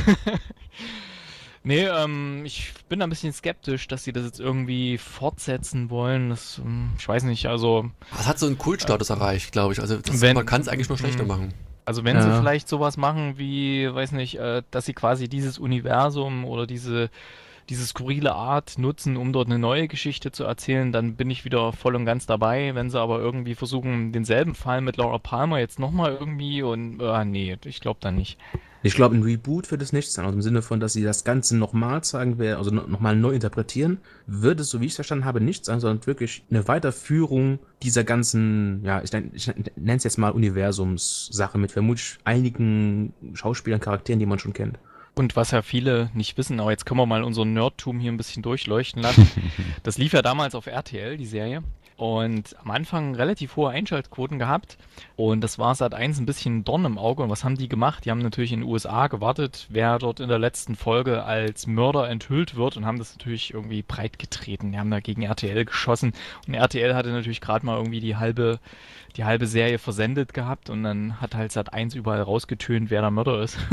Nee, ähm, ich bin da ein bisschen skeptisch, dass sie das jetzt irgendwie fortsetzen wollen. Das, ähm, ich weiß nicht, also Das hat so einen Kultstatus erreicht, glaube ich. Also das, Wenn- man kann es eigentlich nur schlechter Mhm. machen. Also wenn Ja. sie vielleicht sowas machen wie, weiß nicht, äh, dass sie quasi dieses Universum oder diese, diese skurrile Art nutzen, um dort eine neue Geschichte zu erzählen, dann bin ich wieder voll und ganz dabei. Wenn sie aber irgendwie versuchen, denselben Fall mit Laura Palmer jetzt nochmal irgendwie und, äh, nee, ich glaube da nicht. Ich glaube, ein Reboot wird es nicht sein, also im Sinne von, dass sie das Ganze nochmal zeigen werden, also no- nochmal neu interpretieren, wird es, so wie ich es verstanden habe, nicht sein, sondern wirklich eine Weiterführung dieser ganzen, ja, ich, nenn- ich nenne es jetzt mal Universumssache mit vermutlich einigen Schauspielern, Charakteren, die man schon kennt. Und was ja viele nicht wissen, aber jetzt können wir mal unser Nerdtum hier ein bisschen durchleuchten lassen. Das lief ja damals auf R T L, die Serie. Und am Anfang relativ hohe Einschaltquoten gehabt. Und das war Sat eins ein bisschen ein Dorn im Auge. Und was haben die gemacht? Die haben natürlich in den U S A gewartet, wer dort in der letzten Folge als Mörder enthüllt wird und haben das natürlich irgendwie breit getreten. Die haben da gegen R T L geschossen. Und R T L hatte natürlich gerade mal irgendwie die halbe, die halbe Serie versendet gehabt. Und dann hat halt Sat eins überall rausgetönt, wer der Mörder ist.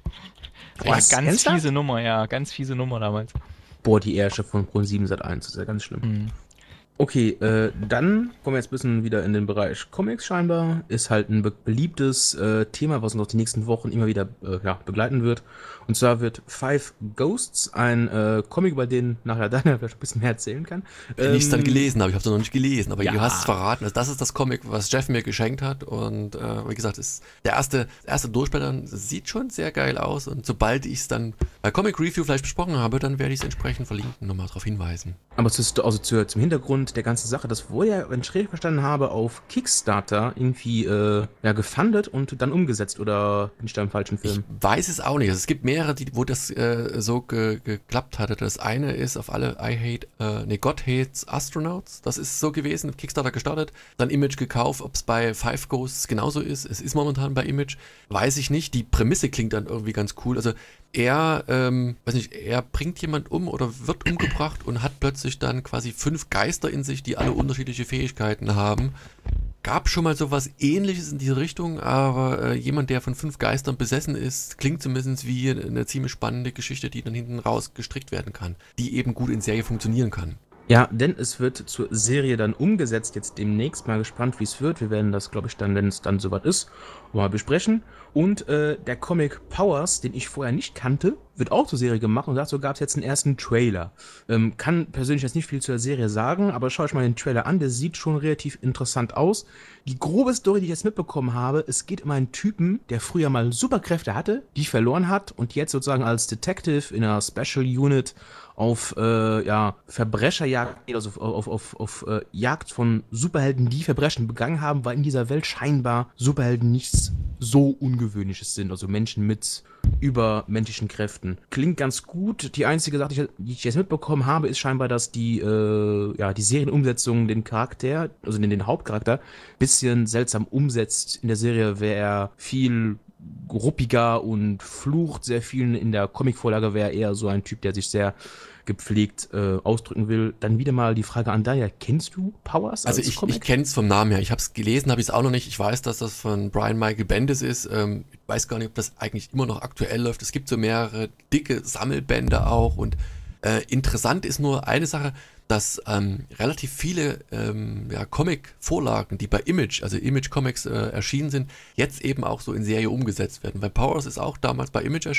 Das war eine Was? ganz Ernsthaft? fiese Nummer, ja. Ganz fiese Nummer damals. Boah, die Ärsche von Pro sieben Sat eins, das ist ja ganz schlimm. Mhm. Okay, äh, dann kommen wir jetzt ein bisschen wieder in den Bereich Comics scheinbar. Ist halt ein be beliebtes äh, Thema, was uns auch die nächsten Wochen immer wieder äh, ja, begleiten wird. Und zwar wird Five Ghosts, ein äh, Comic, über den nachher Daniel vielleicht ein bisschen mehr erzählen kann. Wenn ich es dann Ähm, gelesen habe, ich habe es noch nicht gelesen, aber ja. du hast es verraten. Also das ist das Comic, was Jeff mir geschenkt hat und äh, wie gesagt, ist der erste, der erste Durchblättern sieht schon sehr geil aus und sobald ich es dann bei Comic Review vielleicht besprochen habe, dann werde ich es entsprechend verlinken, nochmal darauf hinweisen. Aber zu, also zu, zum Hintergrund der ganzen Sache, das wurde ja, wenn ich richtig verstanden habe, auf Kickstarter irgendwie äh, ja, gefundet und dann umgesetzt, oder bin ich da im falschen Ich Film? weiß es auch nicht. Also es gibt mehrere, die, wo das äh, so ge geklappt hatte. Das eine ist auf alle I Hate, äh, nee, God Hates Astronauts. Das ist so gewesen. Kickstarter gestartet, dann Image gekauft. Ob es bei Five Ghosts genauso ist. Es ist momentan bei Image. Weiß ich nicht. Die Prämisse klingt dann irgendwie ganz cool. Also er, ähm, weiß nicht, er bringt jemand um oder wird umgebracht und hat plötzlich dann quasi fünf Geister in sich, die alle unterschiedliche Fähigkeiten haben. Gab schon mal sowas Ähnliches in diese Richtung, aber äh, jemand, der von fünf Geistern besessen ist, klingt zumindest wie eine ziemlich spannende Geschichte, die dann hinten raus gestrickt werden kann, die eben gut in Serie funktionieren kann. Ja, denn es wird zur Serie dann umgesetzt, jetzt demnächst. Mal gespannt, wie es wird. Wir werden das, glaube ich, dann, wenn es dann soweit ist, mal besprechen. Und äh, der Comic Powers, den ich vorher nicht kannte, wird auch zur Serie gemacht und dazu gab es jetzt einen ersten Trailer. Ähm, kann persönlich jetzt nicht viel zur Serie sagen, aber schaue ich mal den Trailer an, der sieht schon relativ interessant aus. Die grobe Story, die ich jetzt mitbekommen habe, es geht um einen Typen, der früher mal Superkräfte hatte, die verloren hat und jetzt sozusagen als Detective in einer Special Unit auf äh, ja, Verbrecherjagd, also auf, auf, auf, auf äh, Jagd von Superhelden, die Verbrechen begangen haben, weil in dieser Welt scheinbar Superhelden nichts so Ungewöhnliches sind, also Menschen mit übermenschlichen Kräften. Klingt ganz gut. Die einzige Sache, die ich, die ich jetzt mitbekommen habe, ist scheinbar, dass die, äh, ja, die Serienumsetzung den Charakter, also den, den Hauptcharakter, bisschen seltsam umsetzt. In der Serie wäre er viel ruppiger und flucht sehr viel. In der Comicvorlage wäre er eher so ein Typ, der sich sehr gepflegt äh, ausdrücken will. Dann wieder mal die Frage an Daniel, kennst du Powers als Also ich, Comic? ich kenne es vom Namen her. Ich habe es gelesen, habe ich es auch noch nicht. Ich weiß, dass das von Brian Michael Bendis ist. Ähm, ich weiß gar nicht, ob das eigentlich immer noch aktuell läuft. Es gibt so mehrere dicke Sammelbände auch. Und äh, interessant ist nur eine Sache, dass ähm, relativ viele ähm, ja, Comic-Vorlagen, die bei Image, also Image Comics äh, erschienen sind, jetzt eben auch so in Serie umgesetzt werden. Weil Powers ist auch damals bei Image erschienen.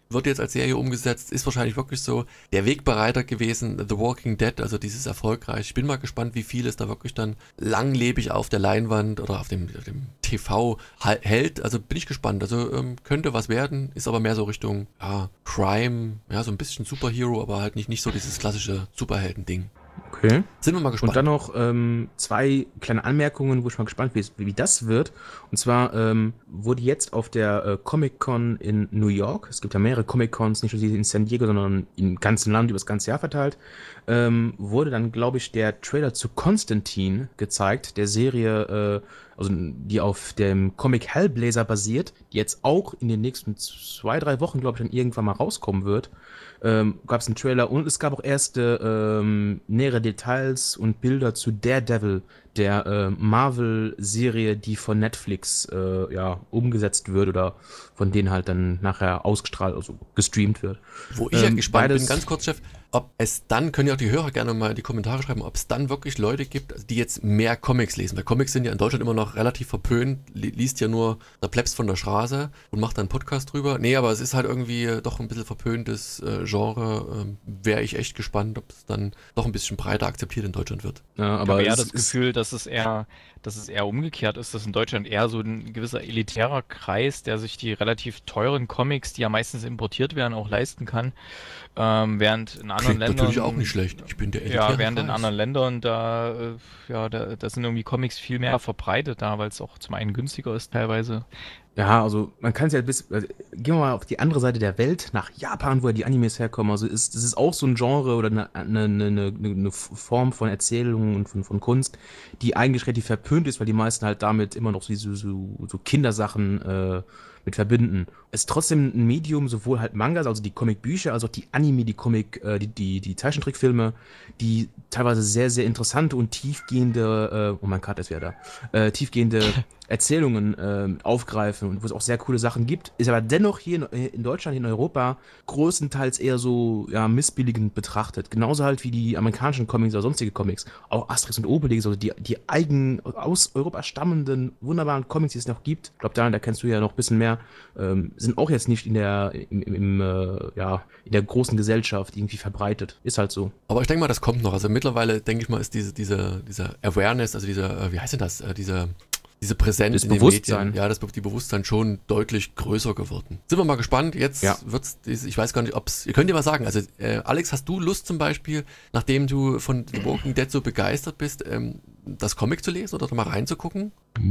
wird jetzt als Serie umgesetzt, ist wahrscheinlich wirklich so der Wegbereiter gewesen, The Walking Dead, also dieses erfolgreich. Ich bin mal gespannt, wie viel es da wirklich dann langlebig auf der Leinwand oder auf dem, auf dem T V hält. Also bin ich gespannt. Also ähm, könnte was werden, ist aber mehr so Richtung ja, Crime, ja, so ein bisschen Superhero, aber halt nicht, nicht so dieses klassische Superhelden-Ding. Okay. Sind wir mal gespannt. Und dann noch ähm, zwei kleine Anmerkungen, wo ich mal gespannt bin, wie, wie das wird. Und zwar ähm, wurde jetzt auf der äh, Comic-Con in New York, es gibt ja mehrere Comic-Cons, nicht nur die in San Diego, sondern im ganzen Land, über das ganze Jahr verteilt, ähm, wurde dann, glaube ich, der Trailer zu Constantine gezeigt, der Serie, äh, also die auf dem Comic Hellblazer basiert, die jetzt auch in den nächsten zwei, drei Wochen, glaube ich, dann irgendwann mal rauskommen wird. Ähm, gab es einen Trailer und es gab auch erste ähm, nähere Details und Bilder zu Daredevil, der äh, Marvel-Serie, die von Netflix äh, ja, umgesetzt wird oder von denen halt dann nachher ausgestrahlt, also gestreamt wird. Wo ich ja Ähm, gespannt beides- bin, ganz kurz, Chef, ob es dann, können ja auch die Hörer gerne mal in die Kommentare schreiben, ob es dann wirklich Leute gibt, die jetzt mehr Comics lesen. Weil Comics sind ja in Deutschland immer noch relativ verpönt, li- liest ja nur der Plebs von der Straße und macht dann einen Podcast drüber. Nee, aber es ist halt irgendwie doch ein bisschen verpöntes äh, Genre. Ähm, Wäre ich echt gespannt, ob es dann doch ein bisschen breiter akzeptiert in Deutschland wird. Ja, Ich aber habe eher es das ist- Gefühl, dass es eher, dass es eher umgekehrt ist, dass in Deutschland eher so ein gewisser elitärer Kreis, der sich die relativ teuren Comics, die ja meistens importiert werden, auch leisten kann. Ähm, während in anderen Klingt Ländern. natürlich auch nicht schlecht. Ich bin der Ja, elitäre während in Kreis. anderen Ländern, da, äh, ja, da, da sind irgendwie Comics viel mehr verbreitet da, weil es auch zum einen günstiger ist teilweise. Ja, also man kann es ja bis, also, gehen wir mal auf die andere Seite der Welt, nach Japan, wo ja die Animes herkommen. Also ist, das ist auch so ein Genre oder eine, eine, eine, eine, eine Form von Erzählung und von, von Kunst, die eigentlich relativ verpönt ist, weil die meisten halt damit immer noch so, so, so, so Kindersachen äh, mit verbinden. Es ist trotzdem ein Medium, sowohl halt Mangas, also die Comicbücher, als auch die Anime, die Comic, äh, die, die, die Zeichentrickfilme, die teilweise sehr, sehr interessante und tiefgehende, äh, oh mein Gott, ist wieder da, äh, tiefgehende Erzählungen äh, aufgreifen und wo es auch sehr coole Sachen gibt, ist aber dennoch hier in, in Deutschland, in Europa, größtenteils eher so ja, missbilligend betrachtet. Genauso halt wie die amerikanischen Comics oder sonstige Comics. Auch Asterix und Obelix, also die, die eigen, aus Europa stammenden, wunderbaren Comics, die es noch gibt. Ich glaube, Daniel, da kennst du ja noch ein bisschen mehr, ähm, sind auch jetzt nicht in der, im, im, im, äh, ja, in der großen Gesellschaft irgendwie verbreitet. Ist halt so. Aber ich denke mal, das kommt noch. Also mittlerweile, denke ich mal, ist diese, diese, diese Awareness, also dieser, äh, wie heißt denn das, äh, diese, diese Präsenz Das in den Bewusstsein. Medien, ja, das die Bewusstsein schon deutlich größer geworden. Sind wir mal gespannt. Jetzt Ja. wird's, ich weiß gar nicht, ob's, ihr könnt dir mal sagen, also äh, Alex, hast du Lust zum Beispiel, nachdem du von The Walking Dead so begeistert bist, ähm, das Comic zu lesen oder da mal reinzugucken?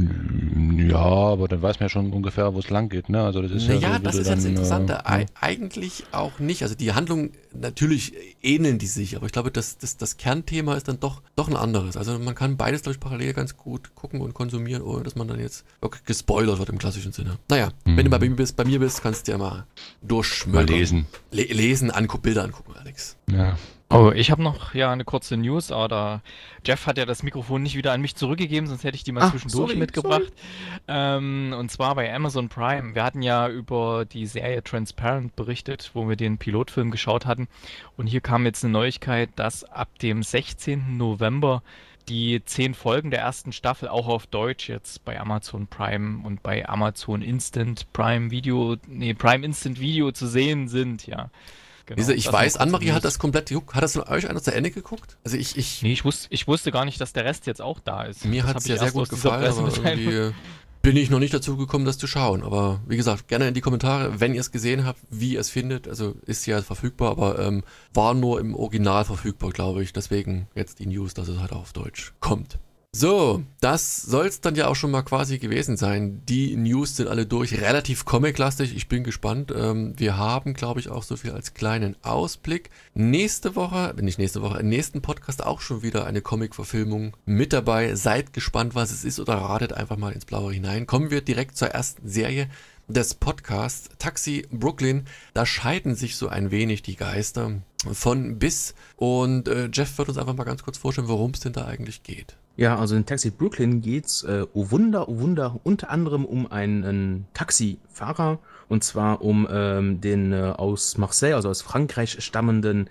Ja, aber dann weiß man ja schon ungefähr, wo es lang geht, ne? Also das ist ja, Naja, so, wie das du ist ja das dann, Interessante. äh, Ei- Eigentlich auch nicht. Also die Handlung, natürlich ähneln die sich, aber ich glaube, das, das, das Kernthema ist dann doch, doch ein anderes. Also man kann beides, glaube ich, parallel ganz gut gucken und konsumieren, ohne dass man dann jetzt wirklich gespoilert wird im klassischen Sinne. Naja, Mhm. wenn du bei mir bist, bei mir bist, kannst du ja mal mal durchschmökern. lesen. Le lesen, angucken, Bilder angucken, Alex. Ja. Oh, ich habe noch ja eine kurze News, aber da, Jeff hat ja das Mikrofon nicht wieder an mich zurückgegeben, sonst hätte ich die mal Ah, zwischendurch sorry, mitgebracht. Ähm, und zwar bei Amazon Prime. Wir hatten ja über die Serie Transparent berichtet, wo wir den Pilotfilm geschaut hatten. Und hier kam jetzt eine Neuigkeit, dass ab dem sechzehnten November die zehn Folgen der ersten Staffel auch auf Deutsch jetzt bei Amazon Prime und bei Amazon Instant Prime Video, nee, Prime Instant Video zu sehen sind, ja. Genau, Diese, ich das weiß, noch kurz Annemarie News. hat das komplett geguckt. Hat das von euch einer zu Ende geguckt? Also ich, ich, Nee, ich wusste, ich wusste gar nicht, dass der Rest jetzt auch da ist. mir Das hat hab es ich ja sehr erst gut aus dieser gefallen, aber Pressemitteilung- irgendwie äh, bin ich noch nicht dazu gekommen, das zu schauen. Aber wie gesagt, gerne in die Kommentare, wenn ihr es gesehen habt, wie ihr es findet. Also ist ja verfügbar, aber ähm, war nur im Original verfügbar, glaube ich. Deswegen jetzt die News, dass es halt auch auf Deutsch kommt. So, das soll es dann ja auch schon mal quasi gewesen sein. Die News sind alle durch, relativ comic-lastig. Ich bin gespannt. Ähm, wir haben, glaube ich, auch so viel als kleinen Ausblick. Nächste Woche, nicht nächste Woche, im nächsten Podcast auch schon wieder eine Comic-Verfilmung mit dabei. Seid gespannt, was es ist oder ratet einfach mal ins Blaue hinein. Kommen wir direkt zur ersten Serie des Podcasts, Taxi Brooklyn. Da scheiden sich so ein wenig die Geister von bis. Und äh, Jeff wird uns einfach mal ganz kurz vorstellen, worum es denn da eigentlich geht. Ja, also in Taxi Brooklyn geht's, äh, oh Wunder, oh Wunder, unter anderem um einen Taxifahrer und zwar um ähm, den äh, aus Marseille, also aus Frankreich stammenden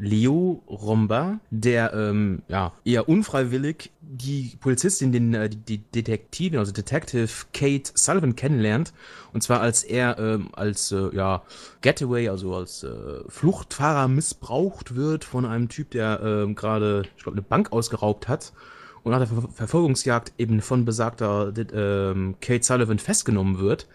Leo Romba, der ähm, ja eher unfreiwillig die Polizistin, den, äh, die, die Detektivin, also Detective Kate Sullivan kennenlernt. Und zwar als er ähm, als äh, ja, Getaway, also als äh, Fluchtfahrer missbraucht wird von einem Typ, der ähm, gerade, ich glaube, eine Bank ausgeraubt hat. Und nach der Ver Verfolgungsjagd eben von besagter ähm, Kate Sullivan festgenommen wird.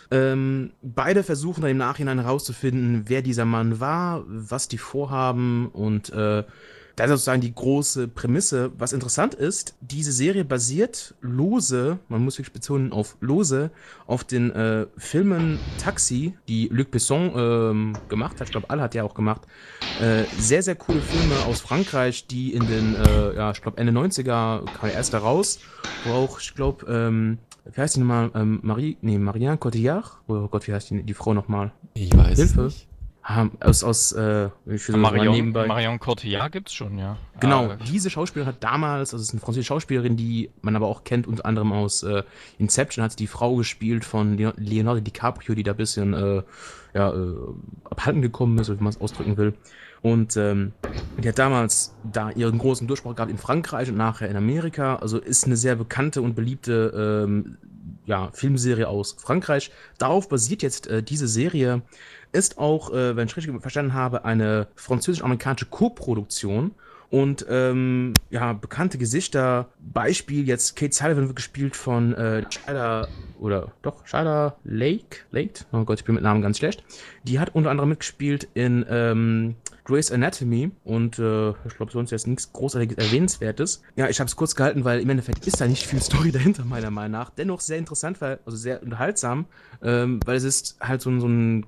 Ähm, beide versuchen dann im Nachhinein herauszufinden, wer dieser Mann war, was die vorhaben und äh, das ist sozusagen die große Prämisse. Was interessant ist, diese Serie basiert lose, man muss wirklich betonen auf lose, auf den äh, Filmen Taxi, die Luc Besson ähm, gemacht hat. Ich glaube, Al hat ja auch gemacht. Äh, sehr, sehr coole Filme aus Frankreich, die in den, äh, ja, ich glaube, Ende neunziger kam der erste raus, wo auch, ich glaube, ähm, wie heißt die nochmal? Ähm, Marie, nee, Marianne Cotillard? Oh Gott, wie heißt die, die Frau nochmal? Ich weiß Hilfe. es nicht. Ah, aus, aus, äh, ich will so mal Marion, nebenbei. Marion Cotillard gibt's schon, ja. Genau, Ah, diese Schauspielerin hat damals, also es ist eine französische Schauspielerin, die man aber auch kennt, unter anderem aus äh, Inception, hat sie die Frau gespielt von Leonardo DiCaprio, die da ein bisschen äh, ja, äh, abhanden gekommen ist, wie man es ausdrücken will. Und ähm, die hat damals da ihren großen Durchbruch gehabt in Frankreich und nachher in Amerika. Also ist eine sehr bekannte und beliebte ähm, ja, Filmserie aus Frankreich. Darauf basiert jetzt äh, diese Serie. Ist auch, äh, wenn ich richtig verstanden habe, eine französisch-amerikanische Co-Produktion. Und ähm, ja, bekannte Gesichter, Beispiel jetzt Kate Sullivan wird gespielt von äh, Shida, oder doch, Shida Lake, Lake, oh Gott, ich bin mit Namen ganz schlecht. Die hat unter anderem mitgespielt in ähm, Grey's Anatomy und äh, ich glaube sonst jetzt nichts großartiges Erwähnenswertes. Ja, ich habe es kurz gehalten, weil im Endeffekt ist da nicht viel Story dahinter, meiner Meinung nach. Dennoch sehr interessant, weil, also sehr unterhaltsam, ähm, weil es ist halt so, so ein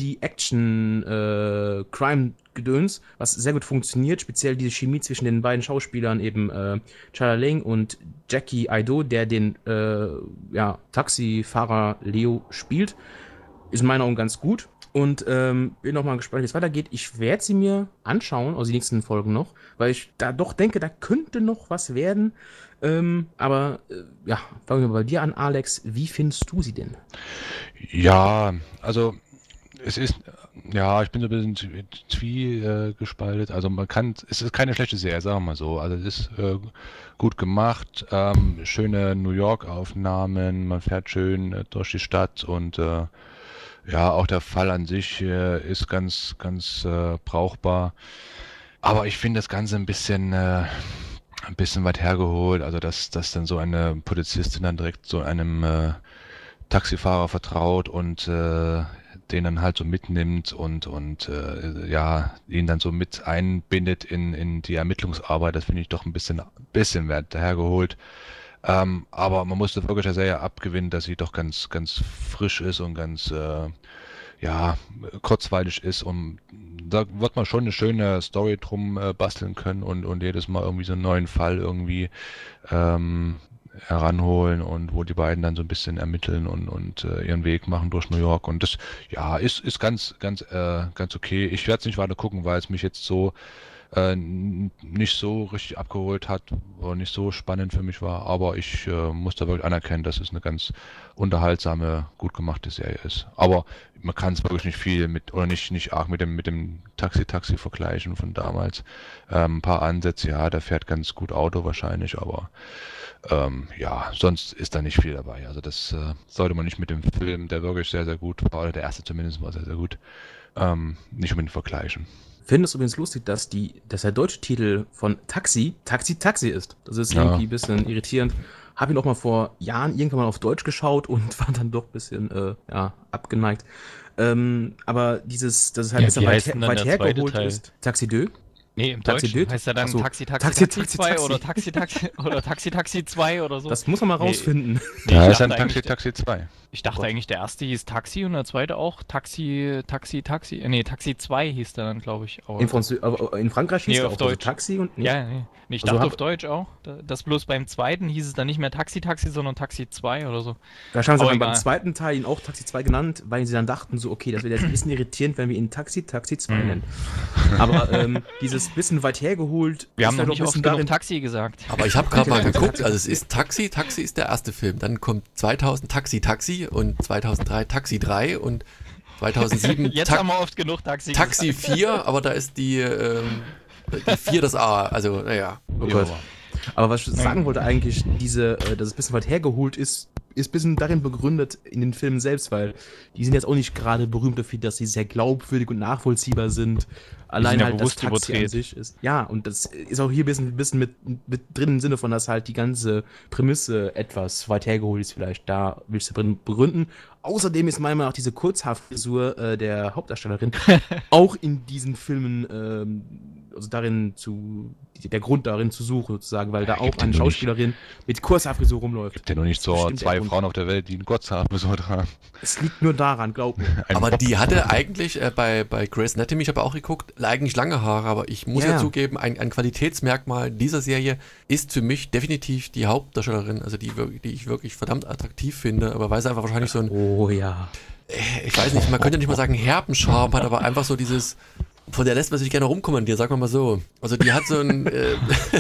Comedy-Action-Crime-Gedöns, was sehr gut funktioniert, speziell diese Chemie zwischen den beiden Schauspielern, eben äh, Charla Ling und Jackie Ido, der den äh, ja, Taxifahrer Leo spielt, ist in meiner Augen ganz gut. Und ähm, bin noch mal gespannt, wie es weitergeht. Ich werde sie mir anschauen, also die nächsten Folgen noch, weil ich da doch denke, da könnte noch was werden. Ähm, aber äh, ja, fangen wir mal bei dir an, Alex. Wie findest du sie denn? Ja, also es ist, ja, ich bin so ein bisschen zwiegespaltet. Also man kann, es ist keine schlechte Serie, sagen wir mal so. Also es ist äh, gut gemacht, ähm, schöne New York-Aufnahmen, man fährt schön äh, durch die Stadt und äh, ja, auch der Fall an sich äh, ist ganz, ganz äh, brauchbar. Aber ich finde das Ganze ein bisschen, äh, ein bisschen weit hergeholt. Also dass, dass dann so eine Polizistin dann direkt so einem äh, Taxifahrer vertraut und äh, den dann halt so mitnimmt und und äh, ja, ihn dann so mit einbindet in, in die Ermittlungsarbeit, das finde ich doch ein bisschen, bisschen weit hergeholt. Ähm, aber man musste wirklich der Serie abgewinnen, dass sie doch ganz, ganz frisch ist und ganz, äh, ja, kurzweilig ist und da wird man schon eine schöne Story drum äh, basteln können und, und jedes Mal irgendwie so einen neuen Fall irgendwie ähm, heranholen und wo die beiden dann so ein bisschen ermitteln und, und äh, ihren Weg machen durch New York und das, ja, ist, ist ganz, ganz, äh, ganz okay. Ich werde es nicht weiter gucken, weil es mich jetzt so äh, n- nicht so richtig abgeholt hat oder nicht so spannend für mich war, aber ich äh, muss da wirklich anerkennen, dass es eine ganz unterhaltsame, gut gemachte Serie ist. Aber man kann es wirklich nicht viel mit, oder nicht, nicht arg mit dem, mit dem Taxi-Taxi vergleichen von damals. Ähm, ein paar Ansätze, ja, der fährt ganz gut Auto wahrscheinlich, aber ähm, ja, sonst ist da nicht viel dabei. Also das äh, sollte man nicht mit dem Film, der wirklich sehr, sehr gut war, oder der erste zumindest war sehr, sehr gut, ähm, nicht unbedingt vergleichen. Finde es übrigens lustig, dass, die, dass der deutsche Titel von Taxi Taxi Taxi ist. Das ist Ja. irgendwie ein bisschen irritierend. Habe ihn auch mal vor Jahren irgendwann mal auf Deutsch geschaut und war dann doch ein bisschen äh, ja, abgeneigt. Ähm, aber dieses, dass es halt Ja, ein bisschen wie weit, heißt her, denn dann weit der zweite hergeholt Teil? ist. Taxi deux? Nee, im Taxi Deutschen Deux? heißt er dann Ach so. Taxi Taxi Taxi, Taxi, Taxi, zwei Taxi. oder Taxi Taxi oder Taxi Taxi zwei oder so. Das muss man mal Nee. rausfinden. Nee, Ja, ich ist ein dachte Taxi eigentlich, Taxi zwei. Ich dachte Gott. eigentlich, der erste hieß Taxi und der zweite auch Taxi, Taxi, Taxi. Äh, Nee, Taxi zwei hieß der dann, glaube ich. Aber In, Franzö äh, in Frankreich hieß Nee, er auf auch so Deutsch. Taxi und nicht. Ja, nee. Nee, ich Also dachte hab- auf Deutsch auch. Da- Das bloß beim zweiten hieß es dann nicht mehr Taxi, Taxi, sondern Taxi zwei oder so. Vielleicht haben sie Aber dann beim egal. zweiten Teil ihn auch Taxi zwei genannt, weil sie dann dachten so, okay, das wird jetzt ein bisschen irritierend, wenn wir ihn Taxi, Taxi zwei Mhm. nennen. Aber ähm, dieses bisschen weit hergeholt, Wir ist haben noch halt auch nicht ein oft bisschen genug darin, Taxi gesagt. Aber ich habe gerade mal Taxi, geguckt, Taxi, also es Taxi. ist Taxi, Taxi ist der erste Film, dann kommt zweitausend Taxi, Taxi und zweitausenddrei Taxi drei und zweitausendsieben Jetzt Ta haben wir oft genug Taxi Taxi gesagt. vier, aber da ist die, ähm, die vier das A, also naja. Oh Ja, Gott. aber- Aber was ich sagen wollte eigentlich, diese, äh, dass es ein bisschen weit hergeholt ist, ist ein bisschen darin begründet in den Filmen selbst, weil die sind jetzt auch nicht gerade berühmt dafür, dass sie sehr glaubwürdig und nachvollziehbar sind. Allein ja halt das bewusst Taxi an überdreht. sich ist. Ja, und das ist auch hier ein bisschen, ein bisschen mit, mit drin im Sinne von, dass halt die ganze Prämisse etwas weit hergeholt ist, vielleicht. Da will ich es drin begründen. Außerdem ist meiner Meinung nach diese Kurzhaarfrisur äh, der Hauptdarstellerin auch in diesen Filmen, ähm, also darin zu, der Grund darin zu suchen, sozusagen, weil da auch Gibt ja eine nur nicht- Schauspielerin mit Kurzhaarfrisur rumläuft. Gibt ja noch nicht so Bestimmt zwei der Grund. Frauen auf der Welt, die einen Kurzhaarfrisur tragen. Es liegt nur daran, glaub mir. Ein Aber Bob- die hatte eigentlich äh, bei, bei Grey's Anatomy, ich habe auch geguckt, eigentlich lange Haare, aber ich muss Ja. ja zugeben, ein, ein Qualitätsmerkmal dieser Serie ist für mich definitiv die Hauptdarstellerin, also die, wir- die ich wirklich verdammt attraktiv finde, aber weil sie einfach wahrscheinlich so ein, Oh ja. ich weiß nicht, man könnte nicht mal sagen Herpenscharm hat, aber einfach so dieses, von der lässt man sich gerne rumkommandieren, sagen wir mal so. Also die hat so ein, äh,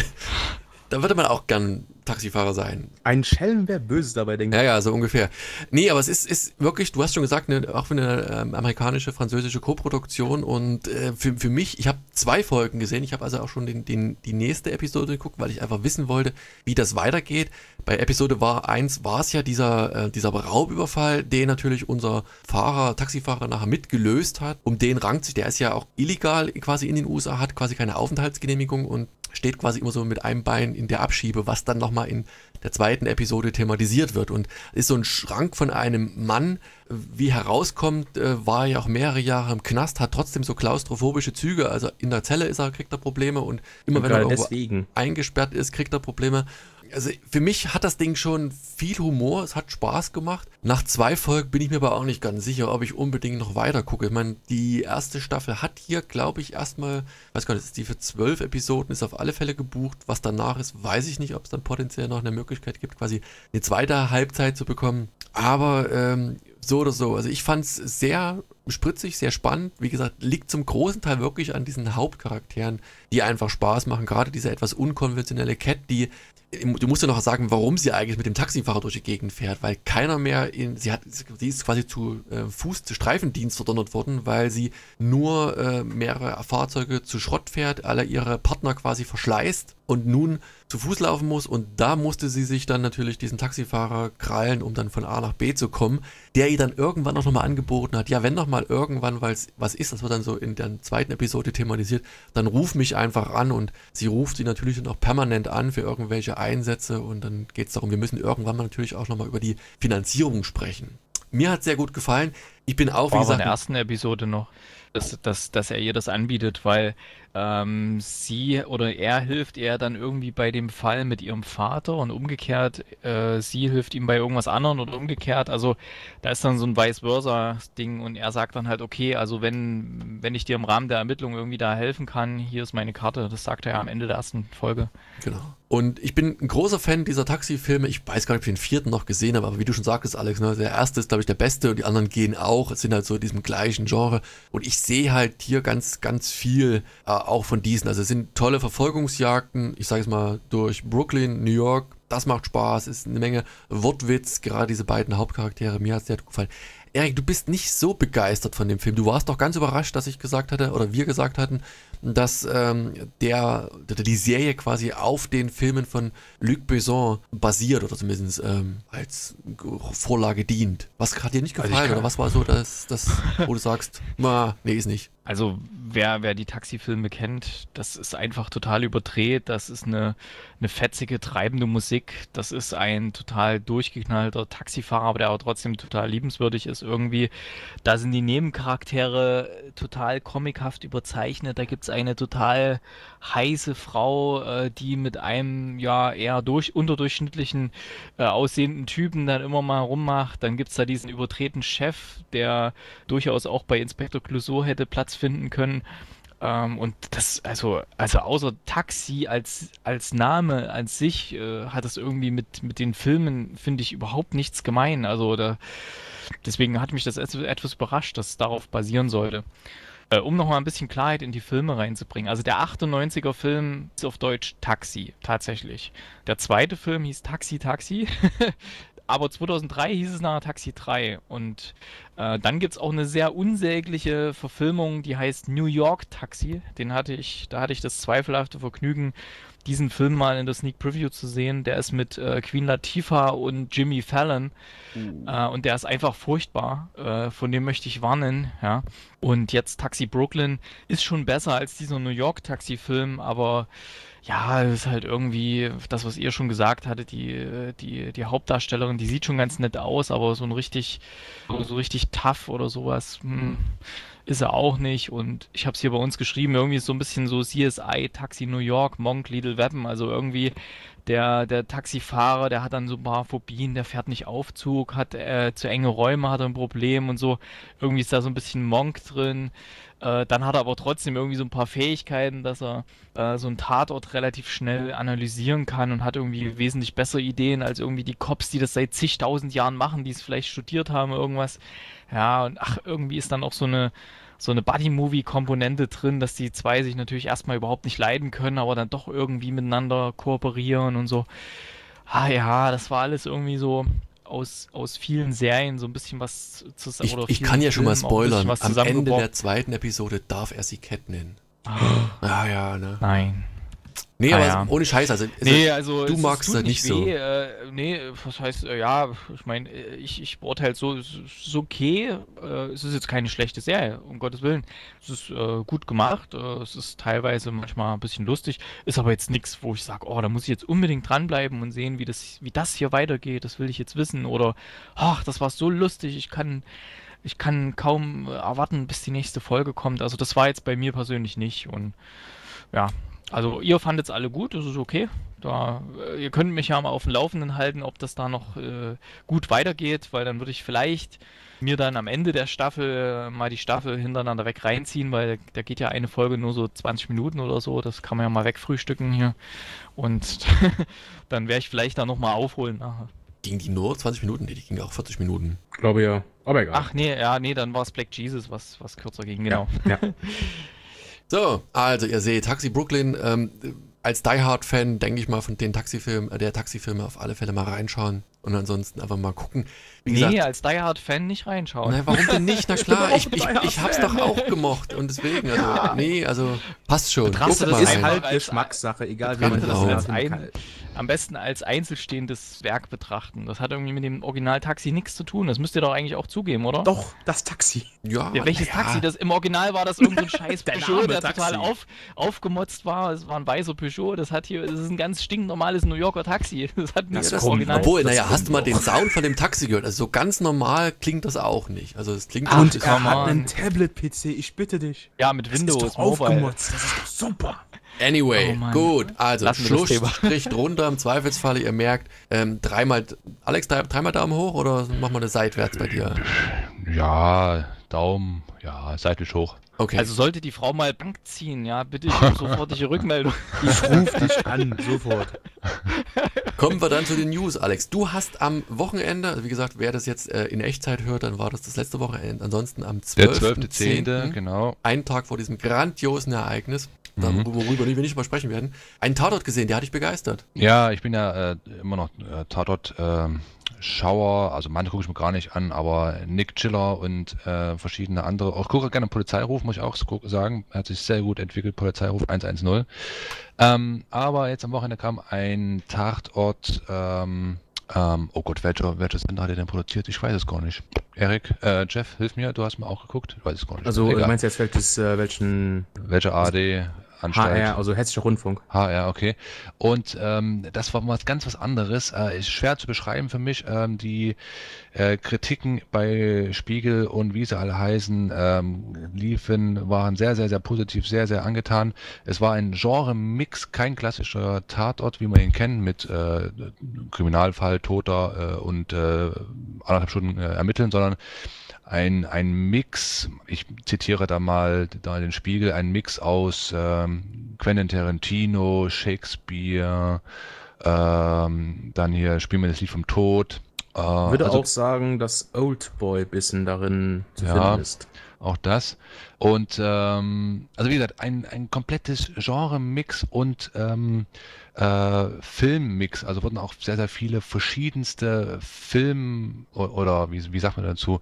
da würde man auch gern Taxifahrer sein. Ein Schelm, wer Böses dabei denkt. Ja, ja, so ungefähr. Nee, aber es ist, ist wirklich, du hast schon gesagt, ne, auch für eine ähm, amerikanische, französische Koproduktion und äh, für, für mich, ich habe zwei Folgen gesehen, ich habe also auch schon den, den, die nächste Episode geguckt, weil ich einfach wissen wollte, wie das weitergeht. Bei Episode war eins war es ja dieser, äh, dieser Raubüberfall, den natürlich unser Fahrer, Taxifahrer nachher mitgelöst hat. Um den rankt sich, der ist ja auch illegal quasi in den U S A, hat quasi keine Aufenthaltsgenehmigung und steht quasi immer so mit einem Bein in der Abschiebe, was dann nochmal in der zweiten Episode thematisiert wird. Und ist so ein Schrank von einem Mann, wie herauskommt, äh, war ja auch mehrere Jahre im Knast, hat trotzdem so klaustrophobische Züge, also in der Zelle ist er, kriegt er Probleme und immer wenn er Gerade irgendwo deswegen. eingesperrt ist, kriegt er Probleme. Also für mich hat das Ding schon viel Humor, es hat Spaß gemacht. Nach zwei Folgen bin ich mir aber auch nicht ganz sicher, ob ich unbedingt noch weiter gucke. Ich meine, die erste Staffel hat hier, glaube ich, erstmal, weiß gar nicht, ist die für zwölf Episoden, ist auf alle Fälle gebucht. Was danach ist, weiß ich nicht, ob es dann potenziell noch eine Möglichkeit gibt, quasi eine zweite Halbzeit zu bekommen. Aber ähm, so oder so, also ich fand es sehr spritzig, sehr spannend. Wie gesagt, liegt zum großen Teil wirklich an diesen Hauptcharakteren, die einfach Spaß machen. Gerade diese etwas unkonventionelle Cat, die, du musst ja noch sagen, warum sie eigentlich mit dem Taxifahrer durch die Gegend fährt, weil keiner mehr, in, sie hat, sie ist quasi zu äh, Fuß, zu Streifendienst verdonnert worden, weil sie nur äh, mehrere Fahrzeuge zu Schrott fährt, alle ihre Partner quasi verschleißt und nun zu Fuß laufen muss und da musste sie sich dann natürlich diesen Taxifahrer krallen, um dann von A nach B zu kommen, der ihr dann irgendwann auch nochmal angeboten hat, ja, wenn noch mal irgendwann, weil es was ist, das wird dann so in der zweiten Episode thematisiert, dann ruf mich einfach an und sie ruft sie natürlich dann auch permanent an für irgendwelche Einsätze und dann geht es darum, wir müssen irgendwann mal natürlich auch nochmal über die Finanzierung sprechen. Mir hat es sehr gut gefallen. Ich bin auch, wie War aber in gesagt, der ersten Episode noch, dass, dass, dass er ihr das anbietet, weil ähm, sie oder er hilft ihr dann irgendwie bei dem Fall mit ihrem Vater und umgekehrt, äh, sie hilft ihm bei irgendwas anderem oder umgekehrt. Also da ist dann so ein Vice Versa-Ding und er sagt dann halt, okay, also wenn, wenn ich dir im Rahmen der Ermittlung irgendwie da helfen kann, hier ist meine Karte. Das sagt er ja am Ende der ersten Folge. Genau. Und ich bin ein großer Fan dieser Taxifilme. Ich weiß gar nicht, ob ich den vierten noch gesehen habe, aber wie du schon sagtest, Alex, ne, der erste ist, glaube ich, der beste und die anderen gehen auch. Es sind halt so in diesem gleichen Genre. Und ich sehe halt hier ganz, ganz viel äh, auch von diesen. Also es sind tolle Verfolgungsjagden, ich sage es mal, durch Brooklyn, New York. Das macht Spaß, ist eine Menge Wortwitz, gerade diese beiden Hauptcharaktere. Mir hat es sehr gut gefallen. Erik, du bist nicht so begeistert von dem Film. Du warst doch ganz überrascht, dass ich gesagt hatte, oder wir gesagt hatten, dass ähm, der, die Serie quasi auf den Filmen von Luc Besson basiert oder zumindest ähm, als Vorlage dient. Was hat dir nicht Also gefallen ich kann- oder was war so das, das wo du sagst, na, nee, ist nicht. Also wer, wer die Taxifilme kennt, das ist einfach total überdreht. Das ist eine, eine fetzige, treibende Musik. Das ist ein total durchgeknallter Taxifahrer, aber der auch trotzdem total liebenswürdig ist irgendwie. Da sind die Nebencharaktere total comichaft überzeichnet. Da gibt's eine total heiße Frau, äh, die mit einem ja eher durch, unterdurchschnittlichen äh, aussehenden Typen dann immer mal rummacht. Dann gibt's da diesen überdrehten Chef, der durchaus auch bei Inspektor Clouseau hätte Platz finden können. Ähm, und das, also, also außer Taxi als, als Name an sich äh, hat es irgendwie mit, mit den Filmen, finde ich, überhaupt nichts gemein. Also da, deswegen hat mich das et- etwas überrascht, dass es darauf basieren sollte. Äh, um nochmal ein bisschen Klarheit in die Filme reinzubringen. Also der achtundneunziger Film ist auf Deutsch Taxi, tatsächlich. Der zweite Film hieß Taxi, Taxi. Aber zweitausenddrei hieß es nachher Taxi drei. Und äh, dann gibt es auch eine sehr unsägliche Verfilmung, die heißt New York Taxi. Den hatte ich, da hatte ich das zweifelhafte Vergnügen, diesen Film mal in der Sneak Preview zu sehen. Der ist mit äh, Queen Latifah und Jimmy Fallon. Uh. Äh, und der ist einfach furchtbar. Äh, von dem möchte ich warnen, ja. Und jetzt Taxi Brooklyn ist schon besser als dieser New York Taxi-Film, aber ja, es ist halt irgendwie das, was ihr schon gesagt hattet, die, die, die Hauptdarstellerin, die sieht schon ganz nett aus, aber so ein richtig, so, so richtig tough oder sowas, hm, ist er auch nicht. Und ich habe es hier bei uns geschrieben, irgendwie ist so ein bisschen so C S I, Taxi New York, Monk, Little Weapon, also irgendwie der, der Taxifahrer, der hat dann so ein paar Phobien, der fährt nicht Aufzug, hat äh, zu enge Räume, hat er ein Problem und so. Irgendwie ist da so ein bisschen Monk drin. Äh, dann hat er aber trotzdem irgendwie so ein paar Fähigkeiten, dass er äh, so einen Tatort relativ schnell analysieren kann und hat irgendwie wesentlich bessere Ideen als irgendwie die Cops, die das seit zigtausend Jahren machen, die es vielleicht studiert haben, irgendwas. Ja, und ach, irgendwie ist dann auch so eine so eine Buddy-Movie-Komponente drin, dass die zwei sich natürlich erstmal überhaupt nicht leiden können, aber dann doch irgendwie miteinander kooperieren und so. Ah ja, das war alles irgendwie so aus, aus vielen Serien so ein bisschen was zusammen. Ich, oder ich vielen kann ja schon mal Filmen auch ein bisschen spoilern. was Am Ende zusammengebracht. der zweiten Episode darf er sie Cat nennen. Ah, Ah ja, ne? nein. Nee, Ah, aber ja. ohne Scheiß, also, also Nee, also du es, magst es das tut nicht so. weh. Äh, nee, was heißt, äh, ja, ich meine, äh, ich, ich beurteile so, es ist okay. Äh, es ist jetzt keine schlechte Serie, um Gottes Willen. Es ist äh, gut gemacht. Äh, es ist teilweise manchmal ein bisschen lustig. Ist aber jetzt nichts, wo ich sage, oh, da muss ich jetzt unbedingt dranbleiben und sehen, wie das, wie das hier weitergeht. Das will ich jetzt wissen. Oder, ach, das war so lustig. Ich kann, ich kann kaum äh, erwarten, bis die nächste Folge kommt. Also das war jetzt bei mir persönlich nicht. Und ja, also ihr fandet es alle gut, das ist okay. Da, äh, ihr könnt mich ja mal auf dem Laufenden halten, ob das da noch äh, gut weitergeht, weil dann würde ich vielleicht mir dann am Ende der Staffel äh, mal die Staffel hintereinander weg reinziehen, weil da geht ja eine Folge nur so zwanzig Minuten oder so, das kann man ja mal wegfrühstücken hier. Und dann werde ich vielleicht da nochmal aufholen nachher. Ging die nur zwanzig Minuten? Nee, die ging auch vierzig Minuten. Glaube ja. Aber egal. Ach nee, ja, nee, dann war es Black Jesus, was, was kürzer ging, genau. Ja. So, also ihr seht, Taxi Brooklyn, ähm, als Die Hard-Fan denke ich mal von den Taxifilmen, äh, der Taxifilme auf alle Fälle mal reinschauen und ansonsten einfach mal gucken. Wie Nee, gesagt, als Die Hard-Fan nicht reinschauen. na, warum denn nicht? Na klar, ich, ich, überhaupt ich hab's doch auch gemocht und deswegen, also, nee, also, passt schon. Betrachte Guckt das mal ist rein. halt- Halt Geschmackssache, egal wie Betrachte man das das als finden ein- kann. Am besten als einzelstehendes Werk betrachten. Das hat irgendwie mit dem Original Taxi nichts zu tun. Das müsst ihr doch eigentlich auch zugeben, oder? Doch, das Taxi. Ja, Ja, welches ja. Taxi? Das im Original war das irgendein so scheiß Der Peugeot, Name der Taxi. total auf, aufgemotzt war. Es war ein weißer Peugeot. Das hat hier, das ist ein ganz stinknormales New Yorker Taxi. Das hat nicht Das das, kommt Original. Obwohl, Das naja, hast kommt du mal doch. den Sound von dem Taxi gehört? Also so ganz normal klingt das auch nicht. Also es klingt Ach, Und wirklich- er come hat on. einen Tablet-P C, ich bitte dich. Ja, mit Das Windows ist doch Mobile. aufgemotzt, das ist doch super. Anyway, Oh Mann. gut, also Lassen wir das Thema. Schlussstrich drunter, im Zweifelsfalle, ihr merkt, ähm, dreimal, Alex, drei, dreimal Daumen hoch oder machen wir eine seitwärts bei dir? Ja, Daumen, ja, seitlich hoch. Okay, Also sollte die Frau mal Bank ziehen, ja, bitte ich um sofortige Rückmeldung. Ich ruf dich an, sofort. kommen wir dann zu den News, Alex. Du hast am Wochenende, also wie gesagt, wer das jetzt äh, in Echtzeit hört, dann war das das letzte Wochenende, ansonsten am Der zwölften zwölfte zehnte, zehnten, genau. einen Tag vor diesem grandiosen Ereignis, Mhm. worüber wir nicht mal sprechen werden, einen Tatort gesehen, der hat dich begeistert. Ja, ich bin ja äh, immer noch äh, Tatort ähm, Schauer, also manche gucke ich mir gar nicht an, aber Nick Chiller und äh, verschiedene andere, auch gucke gerne Polizeiruf, muss ich auch so gu- sagen, hat sich sehr gut entwickelt, Polizeiruf eins eins null. Ähm, aber jetzt am Wochenende kam ein Tatort, ähm, ähm, oh Gott, welcher, welcher Sender hat er denn produziert? Ich weiß es gar nicht. Erik, äh, Jeff, hilf mir, du hast mir auch geguckt? Ich weiß es gar nicht. Also, Egal. du meinst jetzt welches, äh, welchen Welche A R D-Anstalt? H R, also Hessischer Rundfunk. H R, okay. Und ähm, das war was ganz was anderes. Äh, ist schwer zu beschreiben für mich. Ähm, die äh, Kritiken bei Spiegel und wie sie alle heißen, ähm, liefen, waren sehr, sehr, sehr positiv, sehr, sehr angetan. Es war ein Genre-Mix, kein klassischer Tatort, wie man ihn kennt, mit äh, Kriminalfall, Toter äh, und äh, anderthalb Stunden äh, ermitteln, sondern ein, ein Mix, ich zitiere da mal da den Spiegel, ein Mix aus ähm, Quentin Tarantino, Shakespeare, ähm, dann hier Spiel mir das Lied vom Tod. Äh, Würde also auch sagen, dass Oldboy bisschen darin zu ja, finden ist. auch das. Und ähm, also wie gesagt, ein, ein komplettes Genre-Mix und ähm, äh, Filmmix. Also wurden auch sehr, sehr viele verschiedenste Film o- oder wie, wie sagt man dazu?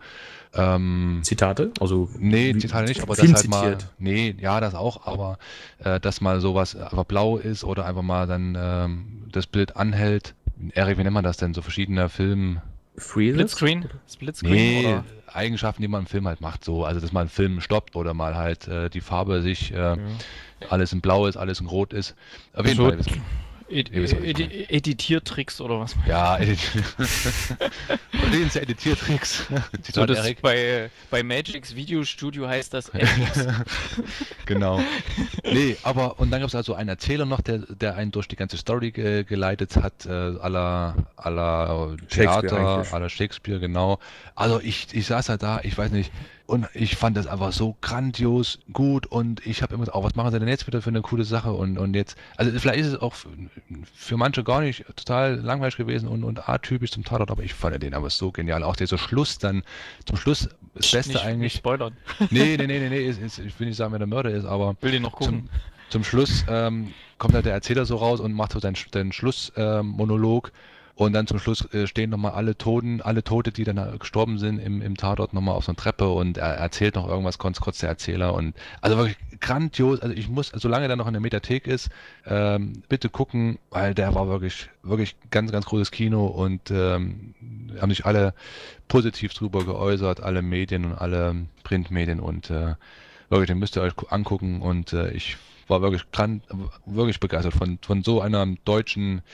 Ähm, Zitate? Also, Nee, wie- Zitate nicht, aber Film das halt mal, zitiert. nee, ja, das auch, aber äh, dass mal sowas einfach blau ist oder einfach mal dann ähm, das Bild anhält. Erik, wie nennt man das denn? So verschiedene Film, Freezes? Splitscreen? Splitscreen nee, oder? Eigenschaften, die man im Film halt macht, so, also dass man einen Film stoppt oder mal halt äh, die Farbe sich äh, Ja. alles in blau ist, alles in rot ist. Auf jeden So, Fall, ihr wisst, Ed ihr wisst, was ich meine. Edi Editiertricks oder was? Ja, editiert. Verstehen Sie Editiertricks? So, Zitat das Erik. bei, bei Magix Video Studio heißt das M X. Genau. Nee, aber und dann gab es also einen Erzähler noch, der, der einen durch die ganze Story ge geleitet hat, äh, à la, à la Shakespeare Theater, eigentlich. à la Shakespeare, genau. Also ich, ich saß halt da, ich weiß nicht, und ich fand das einfach so grandios gut und ich habe immer gesagt, oh, was machen sie denn jetzt wieder für eine coole Sache und, und jetzt, also vielleicht ist es auch f- für manche gar nicht total langweilig gewesen und, und atypisch zum Tatort, aber ich fand den aber so genial. Auch dieser Schluss dann, zum Schluss, das Beste Nicht, eigentlich. nicht spoilern. Nee, nee, nee, nee, nee, ist, ist, ich will nicht sagen, wer der Mörder ist, aber Will den noch gucken. zum, zum Schluss ähm, kommt halt der Erzähler so raus und macht so seinen, seinen Schlussmonolog ähm, Monolog. Und dann zum Schluss äh, stehen nochmal alle Toten, alle Tote, die dann äh, gestorben sind im, im Tatort nochmal auf so einer Treppe und er erzählt noch irgendwas, kurz, kurz der Erzähler und also wirklich grandios, also ich muss, solange der noch in der Mediathek ist, ähm, bitte gucken, weil der war wirklich, wirklich ganz, ganz großes Kino und ähm, haben sich alle positiv drüber geäußert, alle Medien und alle Printmedien und äh, wirklich, den müsst ihr euch gu- angucken und äh, ich war wirklich gran wirklich begeistert von, von so einer deutschen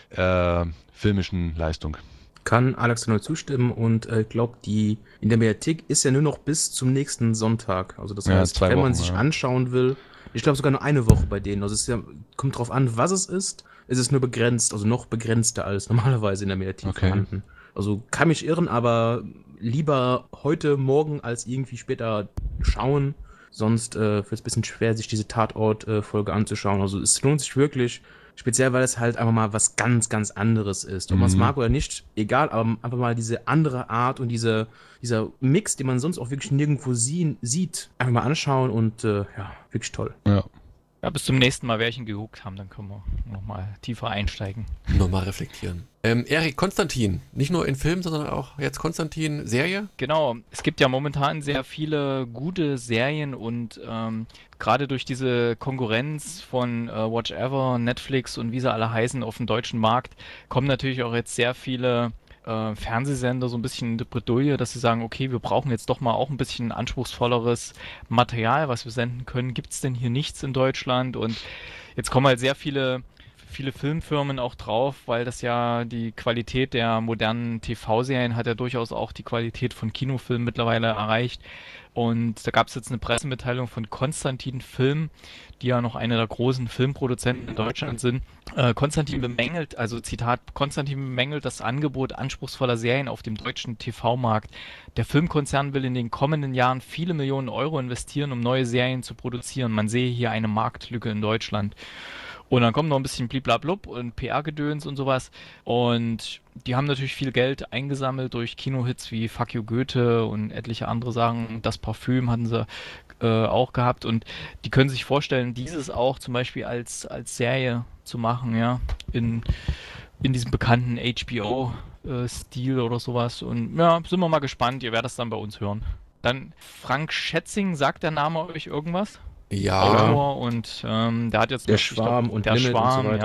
äh, filmischen Leistung. Kann Alex nur zustimmen und ich äh, glaube, die in der Mediathek ist ja nur noch bis zum nächsten Sonntag. Also das Ja, heißt, zwei wenn man Wochen, sich ja. anschauen will, ich glaube sogar nur eine Woche bei denen. Also es ist ja, kommt drauf an, was es ist. Es ist nur begrenzt, also noch begrenzter als normalerweise in der Mediathek Okay. vorhanden. Also kann mich irren, aber lieber heute, morgen als irgendwie später schauen. Sonst äh, wird es ein bisschen schwer, sich diese Tatort-Folge anzuschauen. Also es lohnt sich wirklich. Speziell, weil es halt einfach mal was ganz, ganz anderes ist. Ob man es Mhm. mag oder nicht, egal, aber einfach mal diese andere Art und diese, dieser Mix, den man sonst auch wirklich nirgendwo sehen, sieht, einfach mal anschauen und äh, ja, wirklich toll. Ja. Ja, bis zum nächsten Mal, wer ich ihn geguckt haben, dann können wir nochmal tiefer einsteigen. Nochmal reflektieren. Ähm, Erik, Konstantin, nicht nur in Film, sondern auch jetzt Konstantin, Serie? Genau, es gibt ja momentan sehr viele gute Serien und ähm, gerade durch diese Konkurrenz von äh, Watch Ever, Netflix und wie sie alle heißen auf dem deutschen Markt, kommen natürlich auch jetzt sehr viele äh, Fernsehsender so ein bisschen in die Bredouille, dass sie sagen, okay, wir brauchen jetzt doch mal auch ein bisschen anspruchsvolleres Material, was wir senden können. Gibt es denn hier nichts in Deutschland? Und jetzt kommen halt sehr viele viele Filmfirmen auch drauf, weil das ja die Qualität der modernen T V-Serien hat ja durchaus auch die Qualität von Kinofilmen mittlerweile erreicht. Und da gab es jetzt eine Pressemitteilung von Konstantin Film, die ja noch einer der großen Filmproduzenten in Deutschland sind. Äh, Konstantin bemängelt, also Zitat, Konstantin bemängelt das Angebot anspruchsvoller Serien auf dem deutschen T V-Markt. Der Filmkonzern will in den kommenden Jahren viele Millionen Euro investieren, um neue Serien zu produzieren. Man sehe hier eine Marktlücke in Deutschland. Und dann kommt noch ein bisschen bliblablub und P R-Gedöns und sowas. Und die haben natürlich viel Geld eingesammelt durch Kinohits wie Fuck You Goethe und etliche andere Sachen. Das Parfüm hatten sie äh, auch gehabt. Und die können sich vorstellen, dieses auch zum Beispiel als, als Serie zu machen, ja, in, in diesem bekannten H B O-Stil oder sowas. Und ja, sind wir mal gespannt. Ihr werdet es dann bei uns hören. Dann Frank Schätzing, sagt der Name euch irgendwas? Ja. Autor und ähm, der hat jetzt Der noch- ich Schwarm und der Limit und so Schwarm, weiter. ja,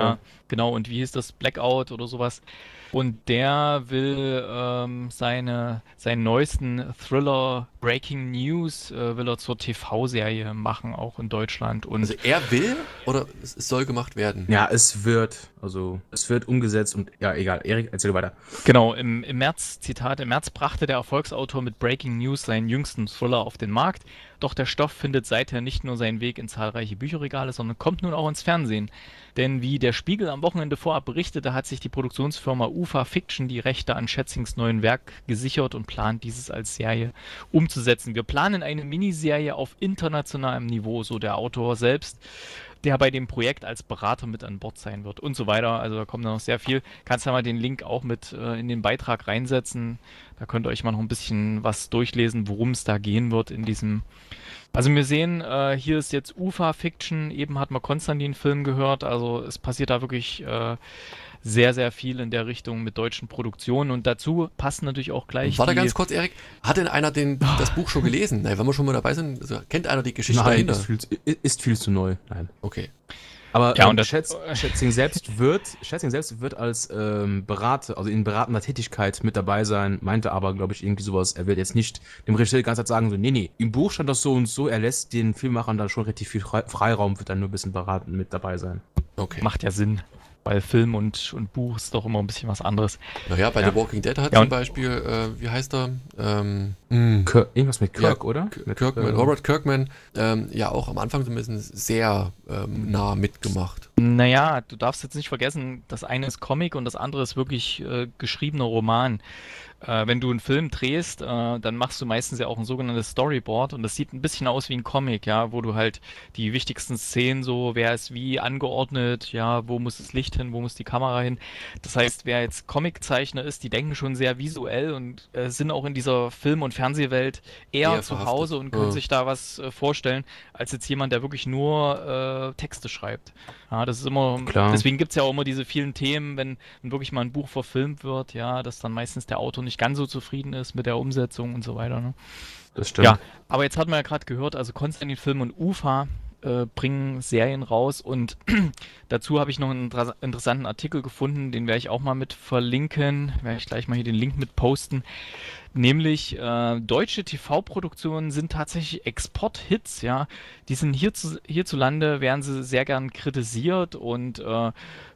Genau, und wie hieß das? Blackout oder sowas. Und der will ähm, seine, seinen neuesten Thriller Breaking News äh, will er zur T V-Serie machen, auch in Deutschland. Und Also er will oder es, es soll gemacht werden? Ja, es wird, also es wird umgesetzt und ja, egal. Erik, erzähl weiter. genau, im, im März, Zitat, im März brachte der Erfolgsautor mit Breaking News seinen jüngsten Thriller auf den Markt. Doch der Stoff findet seither nicht nur seinen Weg in zahlreiche Bücherregale, sondern kommt nun auch ins Fernsehen. Denn wie der Spiegel am Wochenende vorab berichtete, hat sich die Produktionsfirma UFA Fiction die Rechte an Schätzings neuen Werk gesichert und plant, dieses als Serie umzusetzen. Wir planen eine Miniserie auf internationalem Niveau, so der Autor selbst, der bei dem Projekt als Berater mit an Bord sein wird und so weiter. Also da kommt noch sehr viel. Kannst ja mal den Link auch mit äh, in den Beitrag reinsetzen. Da könnt ihr euch mal noch ein bisschen was durchlesen, worum es da gehen wird in diesem. Also wir sehen, äh, hier ist jetzt UFA Fiction, eben hat man Konstantin-Film gehört, also es passiert da wirklich äh, sehr, sehr viel in der Richtung mit deutschen Produktionen und dazu passen natürlich auch gleich Warte die... ganz kurz, Erik. Hat denn einer den, das Buch schon gelesen? Nein, wenn wir schon mal dabei sind, also, kennt einer die Geschichte Nein, dahinter? ist viel, zu- ist viel zu neu. Nein. Okay. Aber Ja, ähm, und das- Schätz, Schätzing selbst wird, Schätzing selbst wird als ähm, Berater, also in beratender Tätigkeit mit dabei sein, meinte aber, glaube ich, irgendwie sowas, er wird jetzt nicht dem Regisseur die ganze Zeit sagen, so, nee, nee, im Buch stand das so und so, er lässt den Filmemachern da schon richtig viel Frei- Freiraum, wird dann nur ein bisschen beratend mit dabei sein. Okay. Macht ja Sinn, weil Film und, und Buch ist doch immer ein bisschen was anderes. Naja, bei Ja. The Walking Dead hat Ja, zum und- Beispiel, äh, wie heißt er? Ähm, mh, Kirk, irgendwas mit Kirk, Ja, oder? K- Mit, Kirkman, ähm, Robert Kirkman, ähm, ja auch am Anfang zumindest sehr ähm, nah mitgemacht. Naja, du darfst jetzt nicht vergessen, das eine ist Comic und das andere ist wirklich äh, geschriebener Roman. Äh, wenn du einen Film drehst, äh, dann machst du meistens ja auch ein sogenanntes Storyboard und das sieht ein bisschen aus wie ein Comic, ja, wo du halt die wichtigsten Szenen so, wer ist wie angeordnet, ja, wo muss das Licht hin, wo muss die Kamera hin. Das heißt, wer jetzt Comiczeichner ist, die denken schon sehr visuell und äh, sind auch in dieser Film- und Fernsehwelt eher, Eher zu verhaftet. Hause und können Ja. sich da was äh, vorstellen, als jetzt jemand, der wirklich nur äh, Texte schreibt. Ja, das ist immer, Klar. deswegen gibt es ja auch immer diese vielen Themen, wenn, wenn wirklich mal ein Buch verfilmt wird, ja, dass dann meistens der Autor nicht ganz so zufrieden ist mit der Umsetzung und so weiter. Ne? Das stimmt. Ja, aber jetzt hat man ja gerade gehört, also Konstantin Film und UFA äh, bringen Serien raus und dazu habe ich noch einen inter- interessanten Artikel gefunden, den werde ich auch mal mit verlinken, werde ich gleich mal hier den Link mit posten. Nämlich äh, deutsche T V-Produktionen sind tatsächlich Exporthits, ja. Die sind hierzu, hierzulande, werden sie sehr gern kritisiert und äh,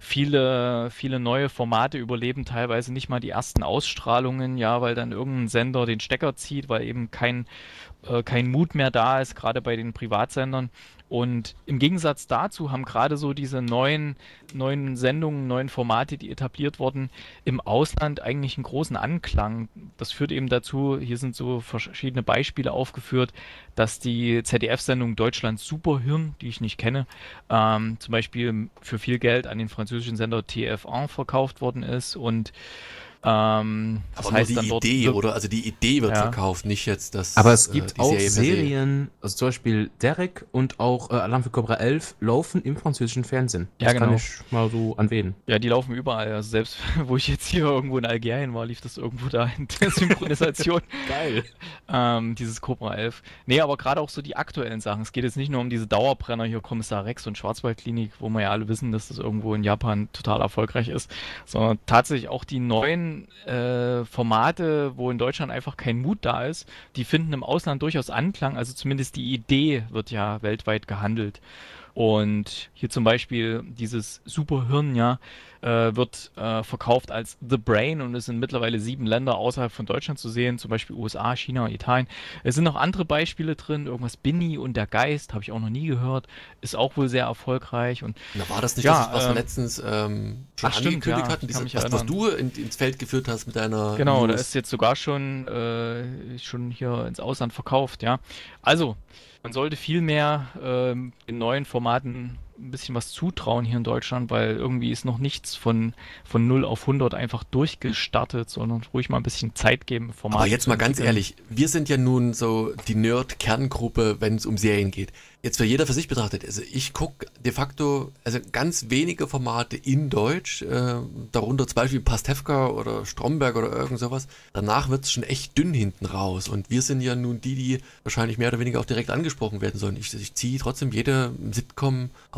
viele, viele neue Formate überleben teilweise nicht mal die ersten Ausstrahlungen, ja, weil dann irgendein Sender den Stecker zieht, weil eben kein, äh, kein Mut mehr da ist, gerade bei den Privatsendern. Und im Gegensatz dazu haben gerade so diese neuen, neuen Sendungen, neuen Formate, die etabliert wurden, im Ausland eigentlich einen großen Anklang. Das führt eben dazu, hier sind so verschiedene Beispiele aufgeführt, dass die Z D F-Sendung Deutschland Superhirn, die ich nicht kenne, ähm, zum Beispiel für viel Geld an den französischen Sender T F eins verkauft worden ist und ähm, das Aber heißt nur dann die dort Idee, wirk- oder? Also die Idee wird Ja. verkauft, nicht jetzt das. Aber es äh, gibt die auch Serie per se. Serien, also zum Beispiel Derek und auch äh, Alarm für Cobra elf laufen im französischen Fernsehen. Ja, Das genau. kann ich mal so anwählen. Ja, die laufen überall. Also selbst wo ich jetzt hier irgendwo in Algerien war, lief das irgendwo da in der Synchronisation. Geil. ähm, dieses Cobra elf. Nee, aber gerade auch so die aktuellen Sachen. Es geht jetzt nicht nur um diese Dauerbrenner hier, Kommissar Rex und Schwarzwaldklinik, wo wir ja alle wissen, dass das irgendwo in Japan total erfolgreich ist, sondern tatsächlich auch die neuen äh, Formate, wo in Deutschland einfach kein Mut da ist, die finden im Ausland durchaus Anklang. Also zumindest die Idee wird ja weltweit gehandelt. Und hier zum Beispiel dieses Superhirn, ja, äh, wird äh, verkauft als The Brain und es sind mittlerweile sieben Länder außerhalb von Deutschland zu sehen, zum Beispiel U S A, China, Italien. Es sind noch andere Beispiele drin, irgendwas Binny und der Geist, habe ich auch noch nie gehört, ist auch wohl sehr erfolgreich und Na, war das nicht Ja, das, was wir ähm, letztens ähm, schon ach, stimmt, angekündigt ja, hatten? ich kann Diese, mich was, was erinnern. du in, ins Feld geführt hast mit deiner. genau, da News. ist jetzt sogar schon, äh, schon hier ins Ausland verkauft, ja. Also, man sollte viel mehr ähm, in neuen Formaten ein bisschen was zutrauen hier in Deutschland, weil irgendwie ist noch nichts von, von null auf hundert einfach durchgestartet, sondern ruhig mal ein bisschen Zeit geben, Formate Aber jetzt zu mal ganz entwickeln. ehrlich, wir sind ja nun so die Nerd-Kerngruppe, wenn es um Serien geht. Jetzt für jeder für sich betrachtet, also ich gucke de facto also ganz wenige Formate in Deutsch, äh, darunter zum Beispiel Pastewka oder Stromberg oder irgend sowas. Danach wird es schon echt dünn hinten raus und wir sind ja nun die, die wahrscheinlich mehr oder weniger auch direkt angesprochen werden sollen. Ich, ich ziehe trotzdem jede Sitcom aus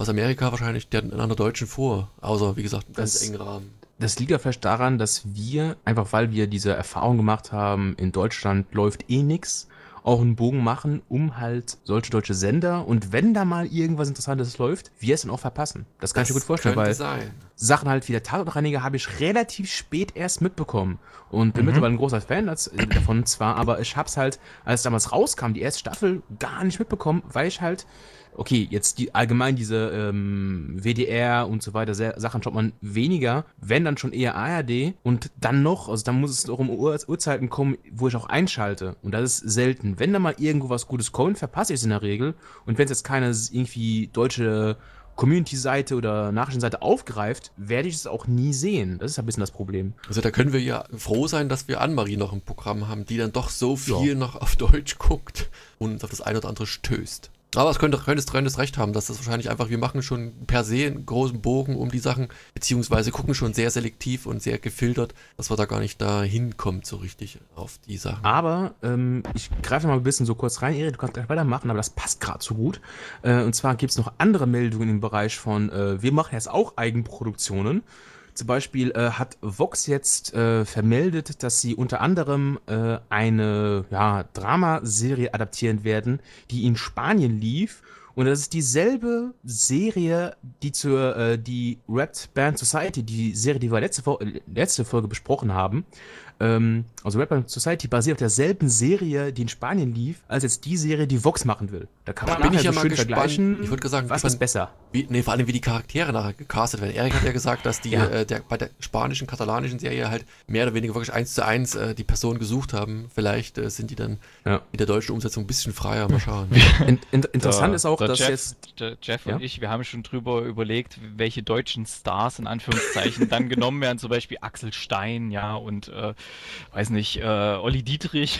aus Amerika wahrscheinlich der einer deutschen vor, außer wie gesagt, im ganz Das- engen Rahmen. Das liegt ja vielleicht daran, dass wir, einfach weil wir diese Erfahrung gemacht haben, in Deutschland läuft eh nix, auch einen Bogen machen, um halt solche deutsche Sender und wenn da mal irgendwas Interessantes läuft, wir es dann auch verpassen. Das kann ich mir gut vorstellen, könnte weil sein. Sachen halt wie der Tatortreiniger habe ich relativ spät erst mitbekommen und bin Mhm. mittlerweile ein großer Fan als- äh, davon zwar, aber ich hab's halt, als damals rauskam, die erste Staffel, gar nicht mitbekommen, weil ich halt, okay, jetzt die allgemein diese ähm, W D R und so weiter sehr, Sachen schaut man weniger, wenn dann schon eher A R D und dann noch, also dann muss es noch um Uhr, Uhrzeiten kommen, wo ich auch einschalte und das ist selten. Wenn da mal irgendwo was Gutes kommt, verpasse ich es in der Regel und wenn es jetzt keine irgendwie deutsche Community-Seite oder Nachrichtenseite aufgreift, werde ich es auch nie sehen. Das ist ein bisschen das Problem. Also da können wir ja froh sein, dass wir Annemarie noch im Programm haben, die dann doch so viel Ja. noch auf Deutsch guckt und uns auf das eine oder andere stößt. Aber es könnte, könntest, könntest recht haben, dass das wahrscheinlich einfach, wir machen schon per se einen großen Bogen um die Sachen, beziehungsweise gucken schon sehr selektiv und sehr gefiltert, dass wir da gar nicht da hinkommt so richtig auf die Sachen. Aber ähm, ich greife mal ein bisschen so kurz rein, Erik, du kannst gleich weitermachen, aber das passt gerade so gut. Äh, und zwar gibt es noch andere Meldungen im Bereich von, äh, wir machen jetzt auch Eigenproduktionen. Zum Beispiel äh, hat Vox jetzt äh, vermeldet, dass sie unter anderem äh, eine ja, Dramaserie adaptieren werden, die in Spanien lief. Und das ist dieselbe Serie, die zur äh, die Red Band Society, die Serie, die wir letzte, Fo- äh, letzte Folge besprochen haben. Ähm, also Red Band Society basiert auf derselben Serie, die in Spanien lief, als jetzt die Serie, die Vox machen will. Da kann man Bin ich nachher ja so mal schön gespannt. vergleichen, Ich würde sagen, was ich ist fand- besser. Wie, nee, vor allem wie die Charaktere nachher gecastet werden. Erik hat ja gesagt, dass die Ja. äh, der, bei der spanischen, katalanischen Serie halt mehr oder weniger wirklich eins zu eins äh, die Person gesucht haben. Vielleicht äh, sind die dann Ja. in der deutschen Umsetzung ein bisschen freier. Mal schauen. In, in, interessant Der- ist auch, der dass Jeff, jetzt der Jeff Ja? und ich, wir haben schon drüber überlegt, welche deutschen Stars in Anführungszeichen dann genommen werden, zum Beispiel Axel Stein, ja, und äh, weiß nicht, äh, Olli Dietrich.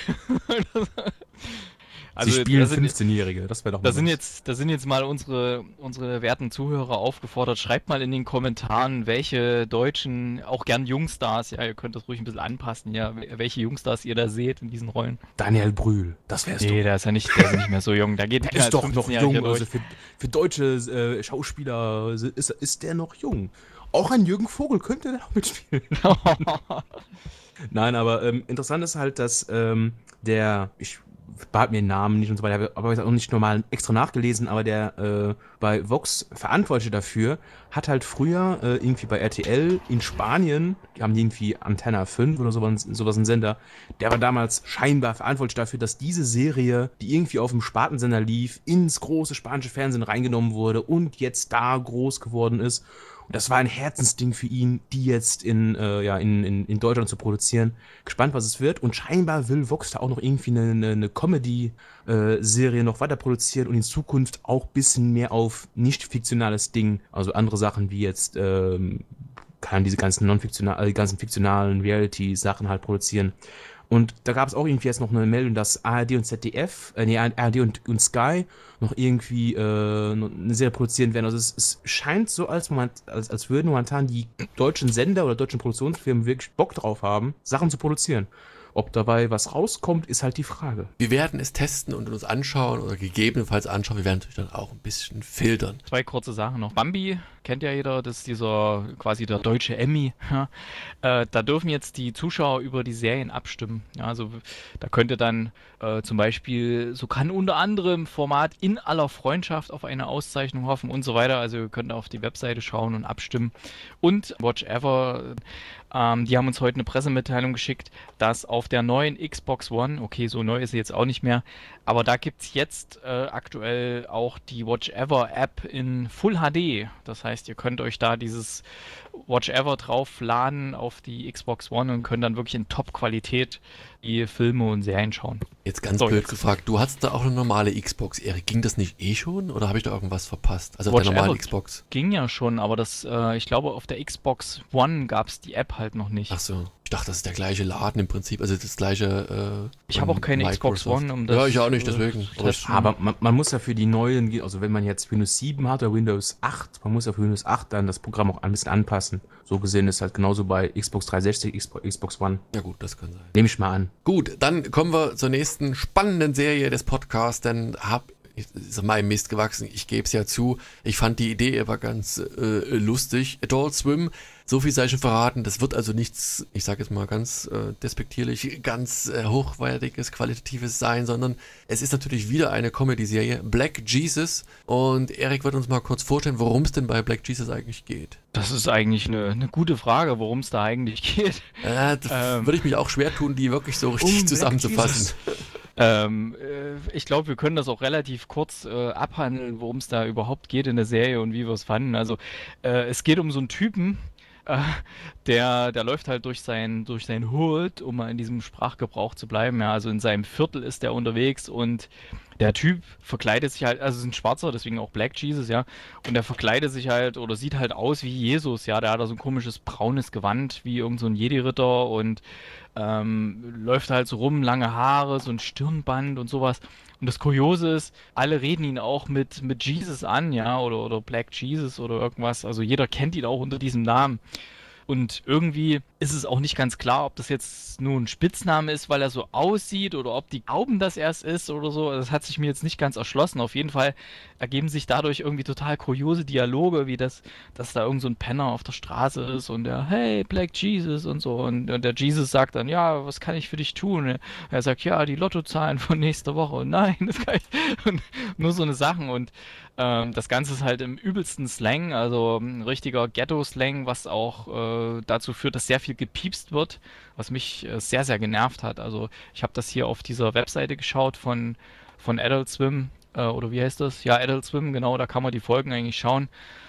sie spielen da sind, fünfzehnjährige, das wäre doch mal da sind was. jetzt, da sind jetzt mal unsere, unsere werten Zuhörer aufgefordert, schreibt mal in den Kommentaren, welche deutschen, auch gern Jungstars, ja, ihr könnt das ruhig ein bisschen anpassen, ja, welche Jungstars ihr da seht in diesen Rollen. Daniel Brühl, das wärst Nee, du. der ist ja nicht, der ist ja nicht mehr so jung, da geht Der mehr ist als doch noch fünfzehnjähriger jung, durch. also für, für deutsche äh, Schauspieler ist, ist der noch jung. Auch ein Jürgen Vogel könnte da noch mitspielen. Nein, aber ähm, interessant ist halt, dass ähm, der, ich behalt mir den Namen nicht und so weiter, aber ich habe auch nicht normal extra nachgelesen, aber der äh, bei Vox Verantwortliche dafür hat halt früher äh, irgendwie bei R T L in Spanien, die haben irgendwie Antenna fünf oder sowas, sowas ein Sender, der war damals scheinbar verantwortlich dafür, dass diese Serie, die irgendwie auf dem Spartensender lief, ins große spanische Fernsehen reingenommen wurde und jetzt da groß geworden ist. Und das war ein Herzensding für ihn, die jetzt in, äh, ja, in, in, in Deutschland zu produzieren. Gespannt, was es wird. Und scheinbar will Vox da auch noch irgendwie eine, eine, eine Comedy-Serie noch weiter produzieren und in Zukunft auch ein bisschen mehr auf nicht fiktionales Ding, also andere Sachen wie jetzt, ähm, kann diese ganzen non-fiktionalen, die ganzen fiktionalen Reality-Sachen halt produzieren. Und da gab es auch irgendwie jetzt noch eine Meldung, dass A R D und Z D F, äh, nee, A R D und, und Sky noch irgendwie äh, noch eine Serie produzieren werden. Also es, es scheint so, als, moment, als, als würden momentan die deutschen Sender oder deutschen Produktionsfirmen wirklich Bock drauf haben, Sachen zu produzieren. Ob dabei was rauskommt, ist halt die Frage. Wir werden es testen und uns anschauen oder gegebenenfalls anschauen. Wir werden natürlich dann auch ein bisschen filtern. Zwei kurze Sachen noch. Bambi kennt ja jeder, das ist dieser quasi der deutsche Emmy. Ja. Äh, da dürfen jetzt die Zuschauer über die Serien abstimmen. Ja, also da könnte dann äh, zum Beispiel, so kann unter anderem Format In aller Freundschaft auf eine Auszeichnung hoffen und so weiter. Also ihr könnt auf die Webseite schauen und abstimmen. Und Watch Ever, ähm, die haben uns heute eine Pressemitteilung geschickt, dass auf der neuen Xbox One, okay, so neu ist sie jetzt auch nicht mehr, aber da gibt es jetzt äh, aktuell auch die Watch Ever App in Full H D. Das heißt, ihr könnt euch da dieses Watch Ever draufladen auf die Xbox One und könnt dann wirklich in Top-Qualität die Filme und Serien schauen. Jetzt ganz So, blöd jetzt- gefragt, du hattest da auch eine normale Xbox, Erik. Ging das nicht eh schon oder habe ich da irgendwas verpasst? Also auf Watch der normalen Ever Xbox. Ging ja schon, aber das, äh, ich glaube, auf der Xbox One gab es die App halt noch nicht. Ach so. Ich dachte, das ist der gleiche Laden im Prinzip, also das gleiche. Äh, Ich habe auch von keine Xbox Microsoft. One, um das Ja, ich auch nicht, äh, deswegen. zu Aber ich- testen. Aber man, man muss ja für die neuen, also wenn man jetzt Windows sieben hat oder Windows acht, man muss ja für Windows acht dann das Programm auch ein bisschen anpassen. So gesehen ist halt genauso bei Xbox dreihundertsechzig, Xbox, Xbox One. Ja gut, das kann sein. Nehme ich mal an. Gut, dann kommen wir zur nächsten spannenden Serie des Podcasts, denn hab ist meinem Mist gewachsen, ich gebe es ja zu. Ich fand die Idee aber ganz äh, lustig. Adult Swim, so viel sei schon verraten, das wird also nichts, ich sage jetzt mal ganz äh, despektierlich, ganz äh, hochwertiges, qualitatives sein, sondern es ist natürlich wieder eine Comedy-Serie, Black Jesus. Und Erik wird uns mal kurz vorstellen, worum es denn bei Black Jesus eigentlich geht. Das ist eigentlich eine, eine gute Frage, worum es da eigentlich geht. Äh, da ähm, würde ich mich auch schwer tun, die wirklich so richtig um zusammenzufassen. Ähm, äh, ich glaube, wir können das auch relativ kurz äh, abhandeln, worum es da überhaupt geht in der Serie und wie wir es fanden. Also äh, es geht um so einen Typen, äh, der, der läuft halt durch sein, durch sein Hood, um mal in diesem Sprachgebrauch zu bleiben. Ja, also in seinem Viertel ist der unterwegs und der Typ verkleidet sich halt, also ist ein Schwarzer, deswegen auch Black Jesus, ja, und der verkleidet sich halt oder sieht halt aus wie Jesus, ja, der hat da so ein komisches braunes Gewand, wie irgend so ein Jedi-Ritter und ähm, läuft halt so rum, lange Haare, so ein Stirnband und sowas. Und das Kuriose ist, alle reden ihn auch mit, mit Jesus an, ja, oder, oder Black Jesus oder irgendwas, also jeder kennt ihn auch unter diesem Namen. Und irgendwie ist es auch nicht ganz klar, ob das jetzt nur ein Spitzname ist, weil er so aussieht oder ob die glauben, dass er es ist oder so. Das hat sich mir jetzt nicht ganz erschlossen. Auf jeden Fall ergeben sich dadurch irgendwie total kuriose Dialoge, wie das, dass da irgend so ein Penner auf der Straße ist und der, hey, Black Jesus und so. Und, und der Jesus sagt dann, ja, was kann ich für dich tun? Er sagt, ja, die Lottozahlen von nächster Woche. Und nein, das kann ich. Und nur so eine Sachen. Und ähm, das Ganze ist halt im übelsten Slang, also ein richtiger Ghetto-Slang, was auch äh, dazu führt, dass sehr viel gepiepst wird, was mich äh, sehr, sehr genervt hat. Also ich habe das hier auf dieser Webseite geschaut von, von Adult Swim, äh, oder wie heißt das? Ja, Adult Swim, genau, da kann man die Folgen eigentlich schauen.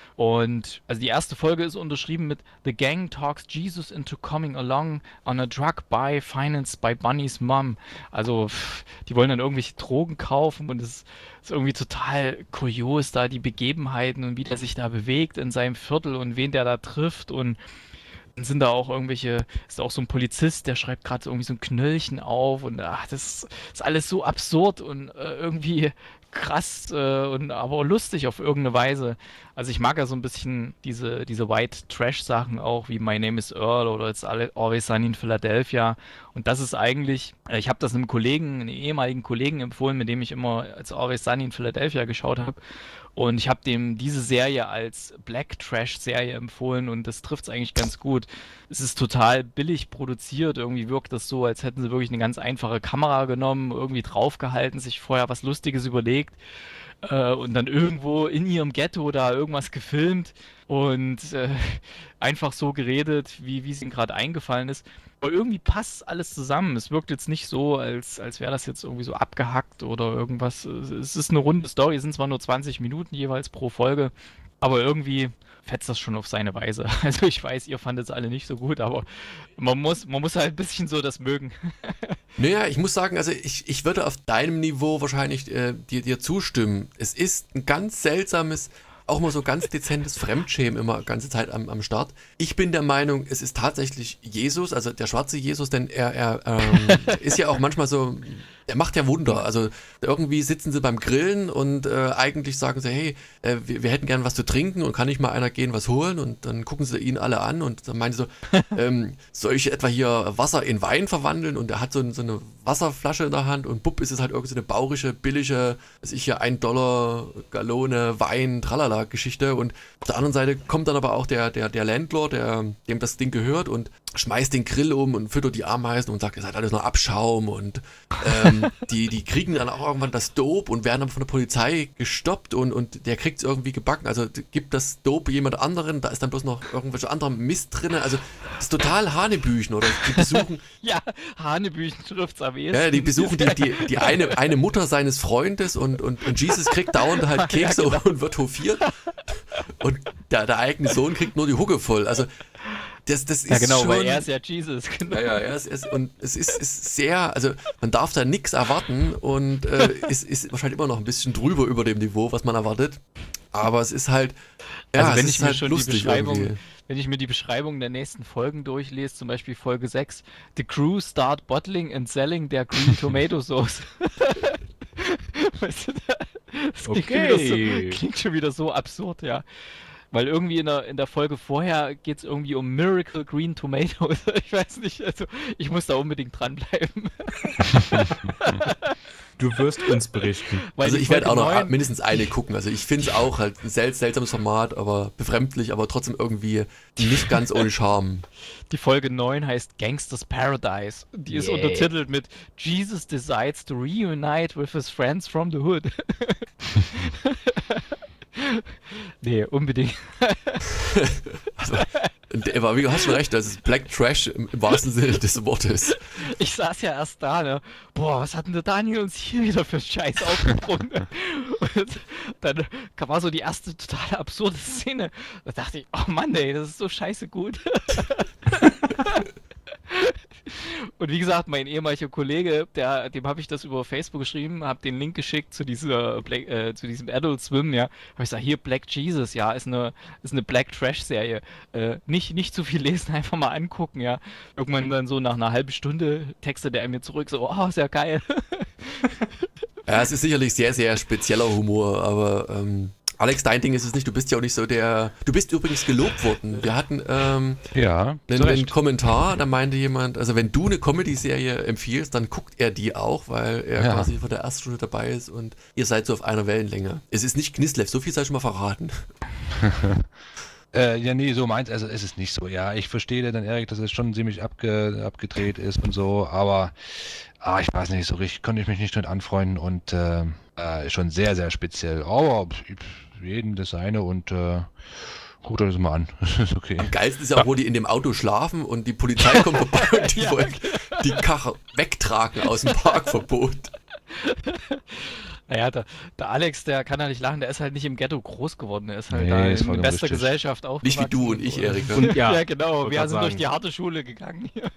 Und also die erste Folge ist unterschrieben mit The Gang talks Jesus into coming along on a drug buy financed by Bunny's mom. Also pff, die wollen dann irgendwelche Drogen kaufen und es ist irgendwie total kurios da die Begebenheiten und wie der sich da bewegt in seinem Viertel und wen der da trifft und dann sind da auch irgendwelche, ist da auch so ein Polizist, der schreibt gerade so irgendwie so ein Knöllchen auf und ach, das ist alles so absurd und äh, irgendwie krass äh, und aber lustig auf irgendeine Weise. Also ich mag ja so ein bisschen diese, diese White Trash Sachen auch, wie My Name is Earl oder It's Always Sunny in Philadelphia. Und das ist eigentlich, äh, ich habe das einem Kollegen, einem ehemaligen Kollegen empfohlen, mit dem ich immer It's Always Sunny in Philadelphia geschaut habe. Und ich habe dem diese Serie als Black Trash Serie empfohlen und das trifft es eigentlich ganz gut. Es ist total billig produziert, irgendwie wirkt das so, als hätten sie wirklich eine ganz einfache Kamera genommen, irgendwie draufgehalten, sich vorher was Lustiges überlegt äh, und dann irgendwo in ihrem Ghetto da irgendwas gefilmt und äh, einfach so geredet, wie, wie es ihnen gerade eingefallen ist. Aber irgendwie passt alles zusammen. Es wirkt jetzt nicht so, als, als wäre das jetzt irgendwie so abgehackt oder irgendwas. Es ist eine runde Story, es sind zwar nur zwanzig Minuten jeweils pro Folge, aber irgendwie fetzt das schon auf seine Weise. Also ich weiß, ihr fandet es alle nicht so gut, aber man muss, man muss halt ein bisschen so das mögen. Naja, ich muss sagen, also ich, ich würde auf deinem Niveau wahrscheinlich äh, dir, dir zustimmen. Es ist ein ganz seltsames, auch mal so ganz dezentes Fremdschämen immer ganze Zeit am, am Start. Ich bin der Meinung, es ist tatsächlich Jesus, also der schwarze Jesus, denn er, er ähm, ist ja auch manchmal so, er macht ja Wunder. Also irgendwie sitzen sie beim Grillen und äh, eigentlich sagen sie, hey, äh, wir, wir hätten gern was zu trinken und kann nicht mal einer gehen was holen und dann gucken sie ihn alle an und dann meinen sie so, ähm, soll ich etwa hier Wasser in Wein verwandeln? Und er hat so, so eine Wasserflasche in der Hand und bupp ist es halt irgendwie so eine baurische, billige, was ich hier ein Dollar Gallone Wein, tralala Geschichte und auf der anderen Seite kommt dann aber auch der, der, der Landlord, der, dem das Ding gehört und schmeißt den Grill um und füttert die Ameisen und sagt, ihr seid alles nur Abschaum und ähm, die, die kriegen dann auch irgendwann das Dope und werden dann von der Polizei gestoppt und, und der kriegt es irgendwie gebacken, also gibt das Dope jemand anderen, da ist dann bloß noch irgendwelche anderen Mist drin, also das ist total Hanebüchen oder die besuchen... Ja, Hanebüchen trifft's am ehesten. Ja, die besuchen die, die, die eine, eine Mutter seines Freundes und, und, und Jesus kriegt dauernd halt Kekse ja, genau. und wird hofiert und der, der eigene Sohn kriegt nur die Hucke voll, also Das, das ist ja genau, schon, weil er ist ja Jesus. Genau. Ja, ja, er ist, er ist, und es ist, ist sehr, also man darf da nichts erwarten und äh, es ist wahrscheinlich immer noch ein bisschen drüber über dem Niveau, was man erwartet. Aber es ist halt, ja, also wenn es ich ist mir halt schon lustig die Beschreibung, irgendwie. Wenn ich mir die Beschreibung der nächsten Folgen durchlese, zum Beispiel Folge sechs, The Crew start bottling and selling their green tomato sauce. Weißt du, das klingt, Okay. schon wieder so, klingt schon wieder so absurd, ja. Weil irgendwie in der, in der Folge vorher geht es irgendwie um Miracle Green Tomatoes. Ich weiß nicht, also ich muss da unbedingt dranbleiben. Du wirst uns berichten. Weil Also die ich werde auch Folge noch neun mindestens eine gucken. Also ich finde es auch halt ein sel seltsames Format, aber befremdlich, aber trotzdem irgendwie nicht ganz ohne Charme. Die Folge neun heißt Gangsters Paradise. Die ist Yeah. untertitelt mit Jesus decides to reunite with his friends from the hood. Nee, unbedingt. Also, aber wie hast schon recht, das ist Black Trash im, im wahrsten Sinne des Wortes. Ich saß ja erst da, ne? Boah, was hat denn der Daniel uns hier wieder für Scheiß aufgebrungen? Und dann war so die erste total absurde Szene. Da dachte ich, oh Mann, ey, das ist so scheiße gut. Und wie gesagt, mein ehemaliger Kollege, der, dem habe ich das über Facebook geschrieben, habe den Link geschickt zu dieser Black, äh, zu diesem Adult Swim, ja. Habe ich gesagt, hier Black Jesus, ja, ist eine ist eine Black Trash Serie. Äh, nicht nicht zu viel lesen, einfach mal angucken, ja. Irgendwann dann so nach einer halben Stunde textet er mir zurück, so, oh, sehr geil. Ja, es ist sicherlich sehr, sehr spezieller Humor, aber ähm, Alex, dein Ding ist es nicht, du bist ja auch nicht so der... Du bist übrigens gelobt worden. Wir hatten ähm, Ja, einen, zu einen Recht. Kommentar, da meinte jemand, also wenn du eine Comedy-Serie empfiehlst, dann guckt er die auch, weil er Ja. quasi von der ersten Stunde dabei ist und ihr seid so auf einer Wellenlänge. Es ist nicht Knislev, so viel sei schon mal verraten. Äh, ja, nee, so meins, also ist es nicht so. Ja, ich verstehe dann, Erik, dass es schon ziemlich abge, abgedreht ist und so, aber ah, ich weiß nicht, so richtig konnte ich mich nicht mit anfreunden und äh, äh, schon sehr, sehr speziell. Aber pf, jeden das seine und äh, guckt euch das mal an. ist okay. Am geilsten ist ja auch, wo die in dem Auto schlafen und die Polizei kommt vorbei und die Ja, wollen die Karre wegtragen aus dem Parkverbot. Naja, der, der Alex, der kann ja nicht lachen, der ist halt nicht im Ghetto groß geworden, der ist halt Nee, da ist in vollkommen bester richtig. Gesellschaft aufgewachsen. Nicht wie du und ich, Erik. Ne? Und Ja, ja, genau, wollte wir grad sind durch sagen. die harte Schule gegangen hier.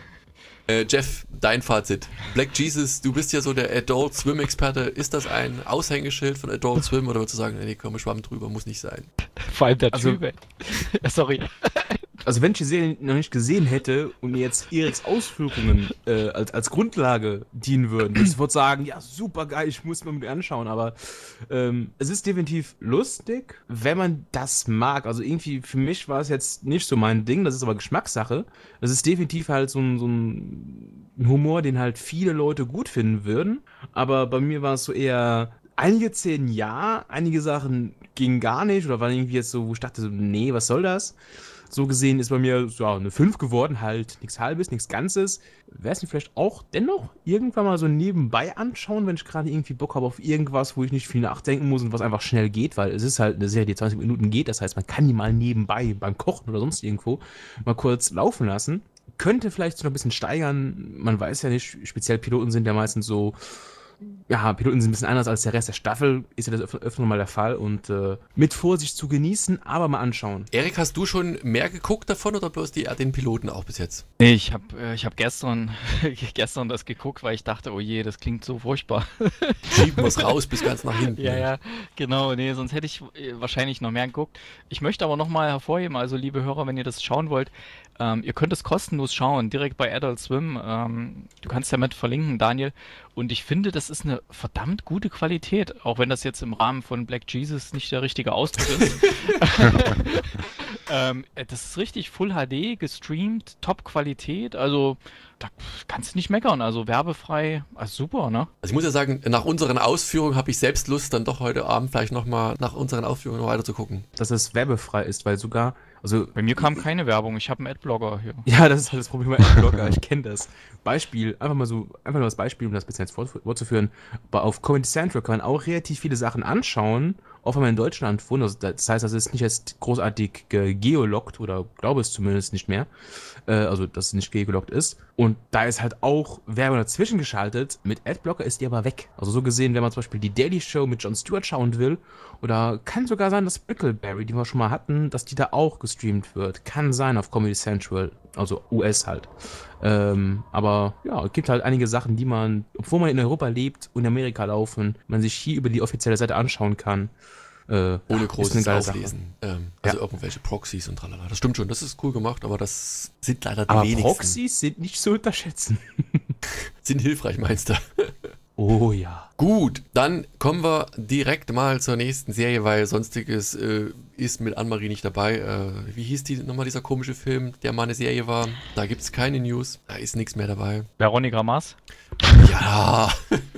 Äh, Jeff, dein Fazit. Black Jesus, du bist ja so der Adult Swim-Experte. Ist das ein Aushängeschild von Adult Swim oder würdest du sagen, nee, komm, Schwamm drüber, muss nicht sein? Vor allem der Also- Typ, ey. Sorry. Also wenn ich die Serie noch nicht gesehen hätte und mir jetzt Eriks Ausführungen äh, als, als Grundlage dienen würden, würde ich sofort sagen, ja, super geil, ich muss mir mit anschauen, aber ähm, es ist definitiv lustig, wenn man das mag. Also irgendwie, für mich war es jetzt nicht so mein Ding, das ist aber Geschmackssache. Es ist definitiv halt so ein, so ein Humor, den halt viele Leute gut finden würden, aber bei mir war es so eher... Einige Szenen ja, einige Sachen gingen gar nicht oder waren irgendwie jetzt so, wo ich dachte, so, nee, was soll das? So gesehen ist bei mir so, ja, eine fünf geworden, halt nichts Halbes, nichts Ganzes. Wäre es nicht vielleicht auch dennoch irgendwann mal so nebenbei anschauen, wenn ich gerade irgendwie Bock habe auf irgendwas, wo ich nicht viel nachdenken muss und was einfach schnell geht, weil es ist halt eine Serie, die zwanzig Minuten geht, das heißt, man kann die mal nebenbei beim Kochen oder sonst irgendwo mal kurz laufen lassen. Könnte vielleicht so noch ein bisschen steigern, man weiß ja nicht, speziell Piloten sind ja meistens so, ja, Piloten sind ein bisschen anders als der Rest der Staffel, ist ja das öfter, öfter mal der Fall und äh, mit Vorsicht zu genießen, aber mal anschauen. Erik, hast du schon mehr geguckt davon oder bloß die, den Piloten auch bis jetzt? Nee, ich habe äh, ich hab gestern, gestern das geguckt, weil ich dachte, oh je, das klingt so furchtbar. Schieben wir es raus bis ganz nach hinten. Ja, ja, genau, nee, sonst hätte ich äh, wahrscheinlich noch mehr geguckt. Ich möchte aber nochmal hervorheben, also liebe Hörer, wenn ihr das schauen wollt, ähm, ihr könnt es kostenlos schauen, direkt bei Adult Swim. Ähm, du kannst damit verlinken, Daniel. Und ich finde, das ist eine verdammt gute Qualität, auch wenn das jetzt im Rahmen von Black Jesus nicht der richtige Ausdruck ist. ähm, das ist richtig Full H D, gestreamt, Top-Qualität, also da kannst du nicht meckern, also werbefrei, also super, ne? Also ich muss ja sagen, nach unseren Ausführungen habe ich selbst Lust, dann doch heute Abend vielleicht nochmal nach unseren Ausführungen weiter zu gucken. Dass es werbefrei ist, weil sogar, also, Bei mir kam keine Werbung, ich habe einen Adblogger hier. ja, das ist halt das Problem bei Adblocker, ich kenne das. Beispiel, einfach mal so, einfach nur das Beispiel, um das ein bisschen jetzt fort- fortzuführen, aber auf Comedy Central kann man auch relativ viele Sachen anschauen, auch wenn man in Deutschland wohnt, also das heißt, das ist nicht jetzt großartig ge- geolockt oder glaube es zumindest nicht mehr, äh, also dass es nicht geolockt ist und da ist halt auch Werbung dazwischen geschaltet, mit Adblocker ist die aber weg. Also so gesehen, wenn man zum Beispiel die Daily Show mit Jon Stewart schauen will oder kann sogar sein, dass Brickleberry, die wir schon mal hatten, dass die da auch gestreamt wird. Kann sein auf Comedy Central, also U S halt. Ähm, aber ja, es gibt halt einige Sachen, die man, obwohl man in Europa lebt und in Amerika laufen, man sich hier über die offizielle Seite anschauen kann. Äh, Ohne ja, ist großes eine geile Sache. Auflesen. Ähm, also Ja. irgendwelche Proxys und tralala. Das stimmt schon, das ist cool gemacht, aber das sind leider die Aber wenigsten. Proxys sind nicht zu unterschätzen. Sind hilfreich, meinst du? Oh ja. Gut, dann kommen wir direkt mal zur nächsten Serie, weil sonstiges äh, ist mit Annemarie nicht dabei. Äh, wie hieß die nochmal, dieser komische Film, der mal eine Serie war? Da gibt es keine News, da ist nichts mehr dabei. Veronica Mars? Ja.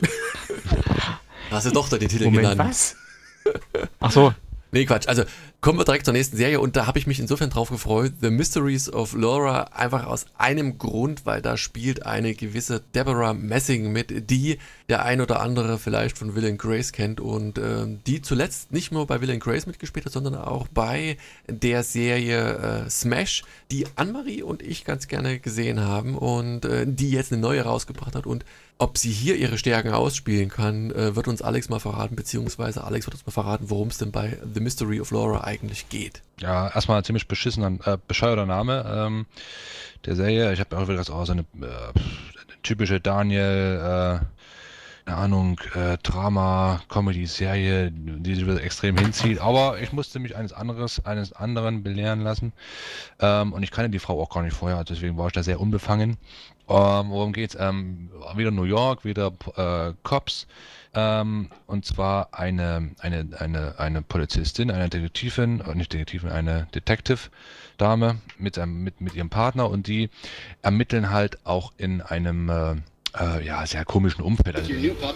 Hast du doch da den Titel Moment, genannt. was? Ach so. Nee, Quatsch. Also kommen wir direkt zur nächsten Serie und da habe ich mich insofern drauf gefreut. The Mysteries of Laura, einfach aus einem Grund, weil da spielt eine gewisse Deborah Messing mit, die der ein oder andere vielleicht von Will and Grace kennt und ähm, die zuletzt nicht nur bei Will and Grace mitgespielt hat, sondern auch bei der Serie äh, Smash, die Annemarie und ich ganz gerne gesehen haben und äh, die jetzt eine neue rausgebracht hat und ob sie hier ihre Stärken ausspielen kann, äh, wird uns Alex mal verraten, beziehungsweise Alex wird uns mal verraten, worum es denn bei The Mystery of Laura eigentlich geht. Ja, erstmal ein ziemlich beschissener, äh, bescheuerter Name ähm, der Serie. Ich habe auch wieder gesagt, oh, so eine, äh, eine typische Daniel, äh, keine Ahnung, äh, Drama, Comedy-Serie, die sich wieder extrem hinzieht. Aber ich musste mich eines anderes, eines anderen belehren lassen. Ähm, und ich kannte die Frau auch gar nicht vorher, deswegen war ich da sehr unbefangen. Ähm, worum geht's? Ähm, wieder New York, wieder äh, Cops. Ähm, und zwar eine, eine, eine, eine Polizistin, eine Detektivin, äh, nicht Detektivin, eine Detective-Dame mit, einem, mit, mit ihrem Partner und die ermitteln halt auch in einem äh, äh, ja, sehr komischen Umfeld. Also,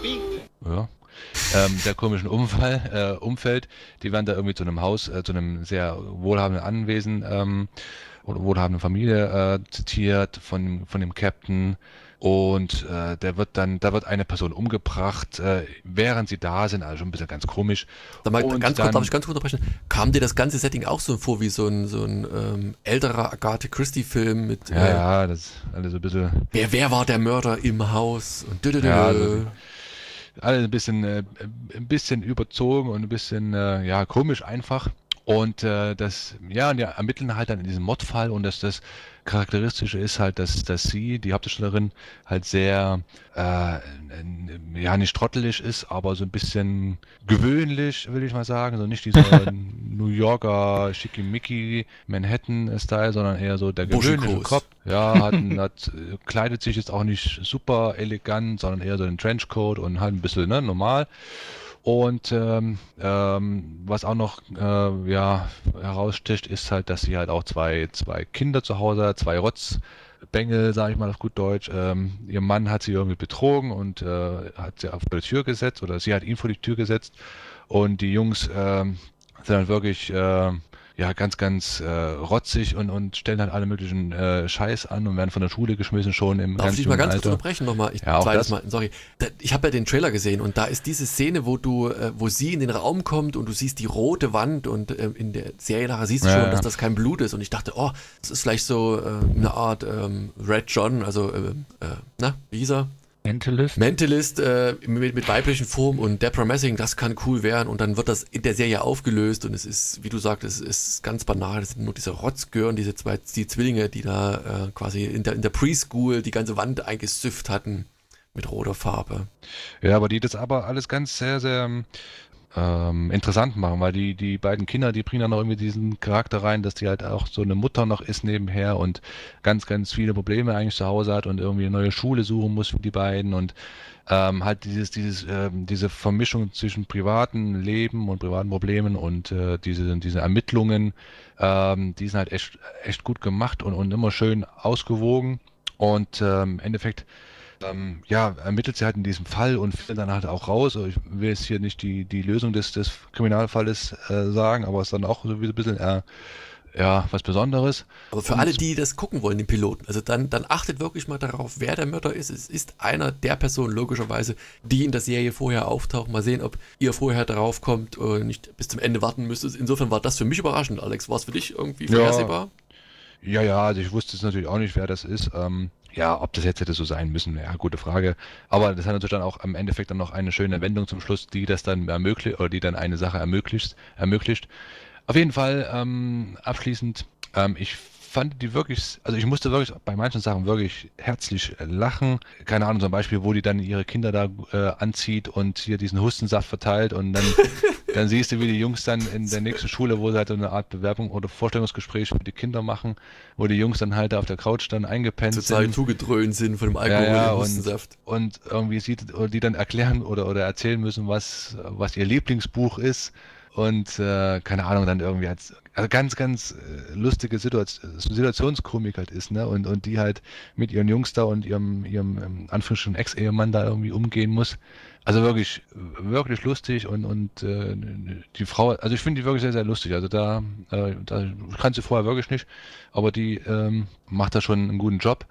ja, ähm, sehr komischen Unfall, äh, Umfeld. Die werden da irgendwie zu einem Haus, äh, zu einem sehr wohlhabenden Anwesen ähm, oder wohlhabenden Familie äh, zitiert von, von dem Captain. Und äh, der wird dann, da wird eine Person umgebracht, äh, während sie da sind, also schon ein bisschen ganz komisch. Sag mal, Und ganz dann, kurz, darf ich ganz kurz unterbrechen? Kam dir das ganze Setting auch so vor wie so ein, so ein ähm, älterer Agatha Christie-Film mit ja, äh, ja, das ist alles so ein bisschen, wer, wer war der Mörder im Haus? Und dü- dü- dü- ja, dü. also, alles ein bisschen, äh, ein bisschen überzogen und ein bisschen, äh, ja, komisch einfach. Und äh, das, ja, und die ermitteln halt dann in diesem Mordfall und das, das Charakteristische ist halt, dass, dass sie, die Hauptdarstellerin, halt sehr, äh, n- ja, nicht trottelig ist, aber so ein bisschen gewöhnlich, will ich mal sagen. So nicht dieser New Yorker Schickimicki Manhattan-Style, sondern eher so der gewöhnliche Buschikos. Cop. Ja, hat, ein- hat, äh, kleidet sich jetzt auch nicht super elegant, sondern eher so einen Trenchcoat und halt ein bisschen, ne, normal. Und ähm, ähm, was auch noch äh, ja, heraussticht, ist halt, dass sie halt auch zwei, zwei Kinder zu Hause hat, zwei Rotzbengel, sage ich mal auf gut Deutsch. Ähm, ihr Mann hat sie irgendwie betrogen und äh, hat sie vor die Tür gesetzt oder sie hat ihn vor die Tür gesetzt. Und die Jungs ähm, sind dann wirklich äh, ja, ganz, ganz äh, rotzig und, und stellen dann alle möglichen äh, Scheiß an und werden von der Schule geschmissen schon im Darf ganz ich dich mal jungen ganz kurz Alter. unterbrechen nochmal? Ich, Ja, auch zweites das. Mal, sorry. Da, ich habe ja den Trailer gesehen und da ist diese Szene, wo du, äh, wo sie in den Raum kommt und du siehst die rote Wand und ähm, in der Serie nachher siehst du Ja, schon, ja. dass das kein Blut ist und ich dachte, oh, das ist vielleicht so äh, eine Art ähm, Red John, also, äh, äh, na, wie hieß er? Mentalist? Mentalist äh, mit, mit weiblichen Form und Deborah Messing, das kann cool werden und dann wird das in der Serie aufgelöst und es ist, wie du sagst, es ist ganz banal, es sind nur diese Rotzgören, diese zwei die Zwillinge, die da äh, quasi in der, in der Preschool die ganze Wand eingesüfft hatten mit roter Farbe. Ja, aber die das aber alles ganz sehr, sehr ähm, interessant machen, weil die, die beiden Kinder, die bringen dann noch irgendwie diesen Charakter rein, dass die halt auch so eine Mutter noch ist nebenher und ganz, ganz viele Probleme eigentlich zu Hause hat und irgendwie eine neue Schule suchen muss für die beiden und ähm, halt dieses, dieses, ähm, diese Vermischung zwischen privaten Leben und privaten Problemen und äh, diese, diese Ermittlungen, ähm, die sind halt echt, echt gut gemacht und, und immer schön ausgewogen und ähm, im Endeffekt ähm, ja, ermittelt sie halt in diesem Fall und findet dann halt auch raus. Also ich will jetzt hier nicht die, die Lösung des, des Kriminalfalles äh, sagen, aber es ist dann auch so wie so ein bisschen äh, ja, was Besonderes. Aber für Und- alle, die das gucken wollen, den Piloten, also dann, dann achtet wirklich mal darauf, wer der Mörder ist. Es ist einer der Personen, logischerweise, die in der Serie vorher auftauchen. Mal sehen, ob ihr vorher darauf kommt und nicht bis zum Ende warten müsst. Insofern war das für mich überraschend, Alex. War es für dich irgendwie Ja. vorhersehbar? Ja, ja, also ich wusste jetzt natürlich auch nicht, wer das ist. Ähm, ja, ob das jetzt hätte so sein müssen, ja, gute Frage. Aber das hat natürlich dann auch im Endeffekt dann noch eine schöne Wendung zum Schluss, die das dann ermöglicht, oder die dann eine Sache ermöglicht, ermöglicht. Auf jeden Fall, ähm, abschließend, ähm, ich fand die wirklich, also ich musste wirklich bei manchen Sachen wirklich herzlich lachen. Keine Ahnung, zum Beispiel, wo die dann ihre Kinder da äh, anzieht und hier diesen Hustensaft verteilt und dann, dann siehst du, wie die Jungs dann in der nächsten Schule, wo sie halt so eine Art Bewerbung oder Vorstellungsgespräch für die Kinder machen, wo die Jungs dann halt da auf der Couch dann eingepennt Total sind. zugedröhnt sind von dem Alkohol Ja, ja, und und, Hustensaft. und irgendwie sieht, oder die dann erklären oder, oder erzählen müssen, was, was ihr Lieblingsbuch ist. Und äh, keine Ahnung, dann irgendwie als also ganz, ganz äh, lustige Situation, Situationskomik halt ist, ne? Und, und die halt mit ihren Jungs da und ihrem, ihrem ähm, Anführungsstrichen Ex-Ehemann da irgendwie umgehen muss. Also wirklich, wirklich lustig und, und äh, die Frau, also ich finde die wirklich sehr, sehr lustig. Also da, äh, da kannte sie vorher wirklich nicht, aber die ähm, macht da schon einen guten Job.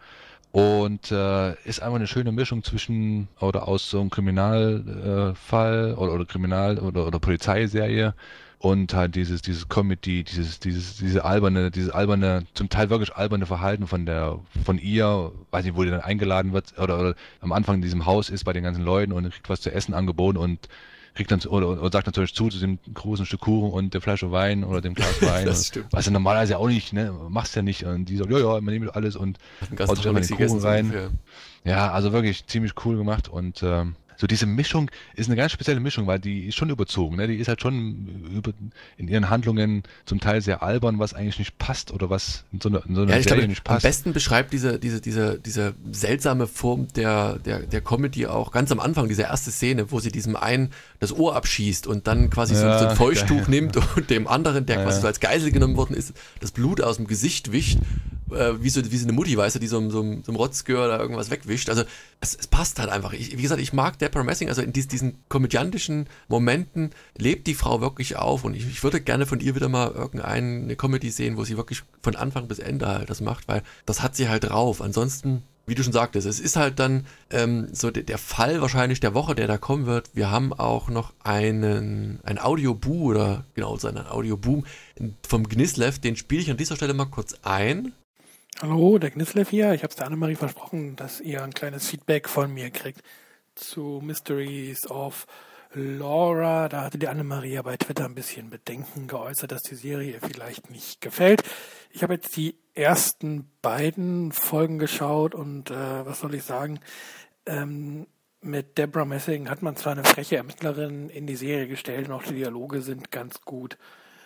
Und äh, ist einfach eine schöne Mischung zwischen oder aus so einem Kriminalfall äh, Fall oder, oder Kriminal- oder, oder Polizeiserie und halt dieses, dieses Comedy, dieses, dieses, diese alberne, dieses alberne, zum Teil wirklich alberne Verhalten von der, von ihr, weiß nicht, wo die dann eingeladen wird oder, oder am Anfang in diesem Haus ist bei den ganzen Leuten und kriegt was zu essen angeboten und kriegt dann oder, oder sagt natürlich zu zu dem großen Stück Kuchen und der Flasche Wein oder dem Glas Wein. Das und, stimmt. was du normalerse auch nicht, ne, machst ja nicht. Und die sagt, ja, ja, man nimmt alles und Ein haut sich einfach den Kuchen so rein. ungefähr. Ja, also wirklich ziemlich cool gemacht und ähm, so diese Mischung ist eine ganz spezielle Mischung, weil die ist schon überzogen, ne? Die ist halt schon über, in ihren Handlungen zum Teil sehr albern, was eigentlich nicht passt oder was in so einer, in so einer Ja, ich Serie glaube, nicht am passt. besten beschreibt diese, diese, diese, diese seltsame Form der, der, der Comedy auch ganz am Anfang, diese erste Szene, wo sie diesem einen das Ohr abschießt und dann quasi so, Ja, so ein Feuchttuch geil. nimmt und dem anderen, der Ja, quasi ja. so als Geisel genommen worden ist, das Blut aus dem Gesicht wischt, äh, wie, so, wie so eine Mutti, weißt du, die so, einem- so, einem- so einem Rotzgör da irgendwas wegwischt. Also es, es passt halt einfach. Ich, wie gesagt, ich mag Deborah Messing, also in dies, diesen komödiantischen Momenten lebt die Frau wirklich auf und ich, ich würde gerne von ihr wieder mal irgendeine Comedy sehen, wo sie wirklich von Anfang bis Ende halt das macht, weil das hat sie halt drauf. Ansonsten, wie du schon sagtest, es ist halt dann ähm, so de, der Fall wahrscheinlich der Woche, der da kommen wird. Wir haben auch noch einen ein Audioboom oder genau so einen Audioboom vom Gnislev, den spiele ich an dieser Stelle mal kurz ein. Hallo, der Gnislev hier. Ich habe es der Annemarie versprochen, dass ihr ein kleines Feedback von mir kriegt zu Mysteries of Laura. Da hatte die Annemarie ja bei Twitter ein bisschen Bedenken geäußert, dass die Serie ihr vielleicht nicht gefällt. Ich habe jetzt die ersten beiden Folgen geschaut und äh, was soll ich sagen, ähm, mit Deborah Messing hat man zwar eine freche Ermittlerin in die Serie gestellt und auch die Dialoge sind ganz gut,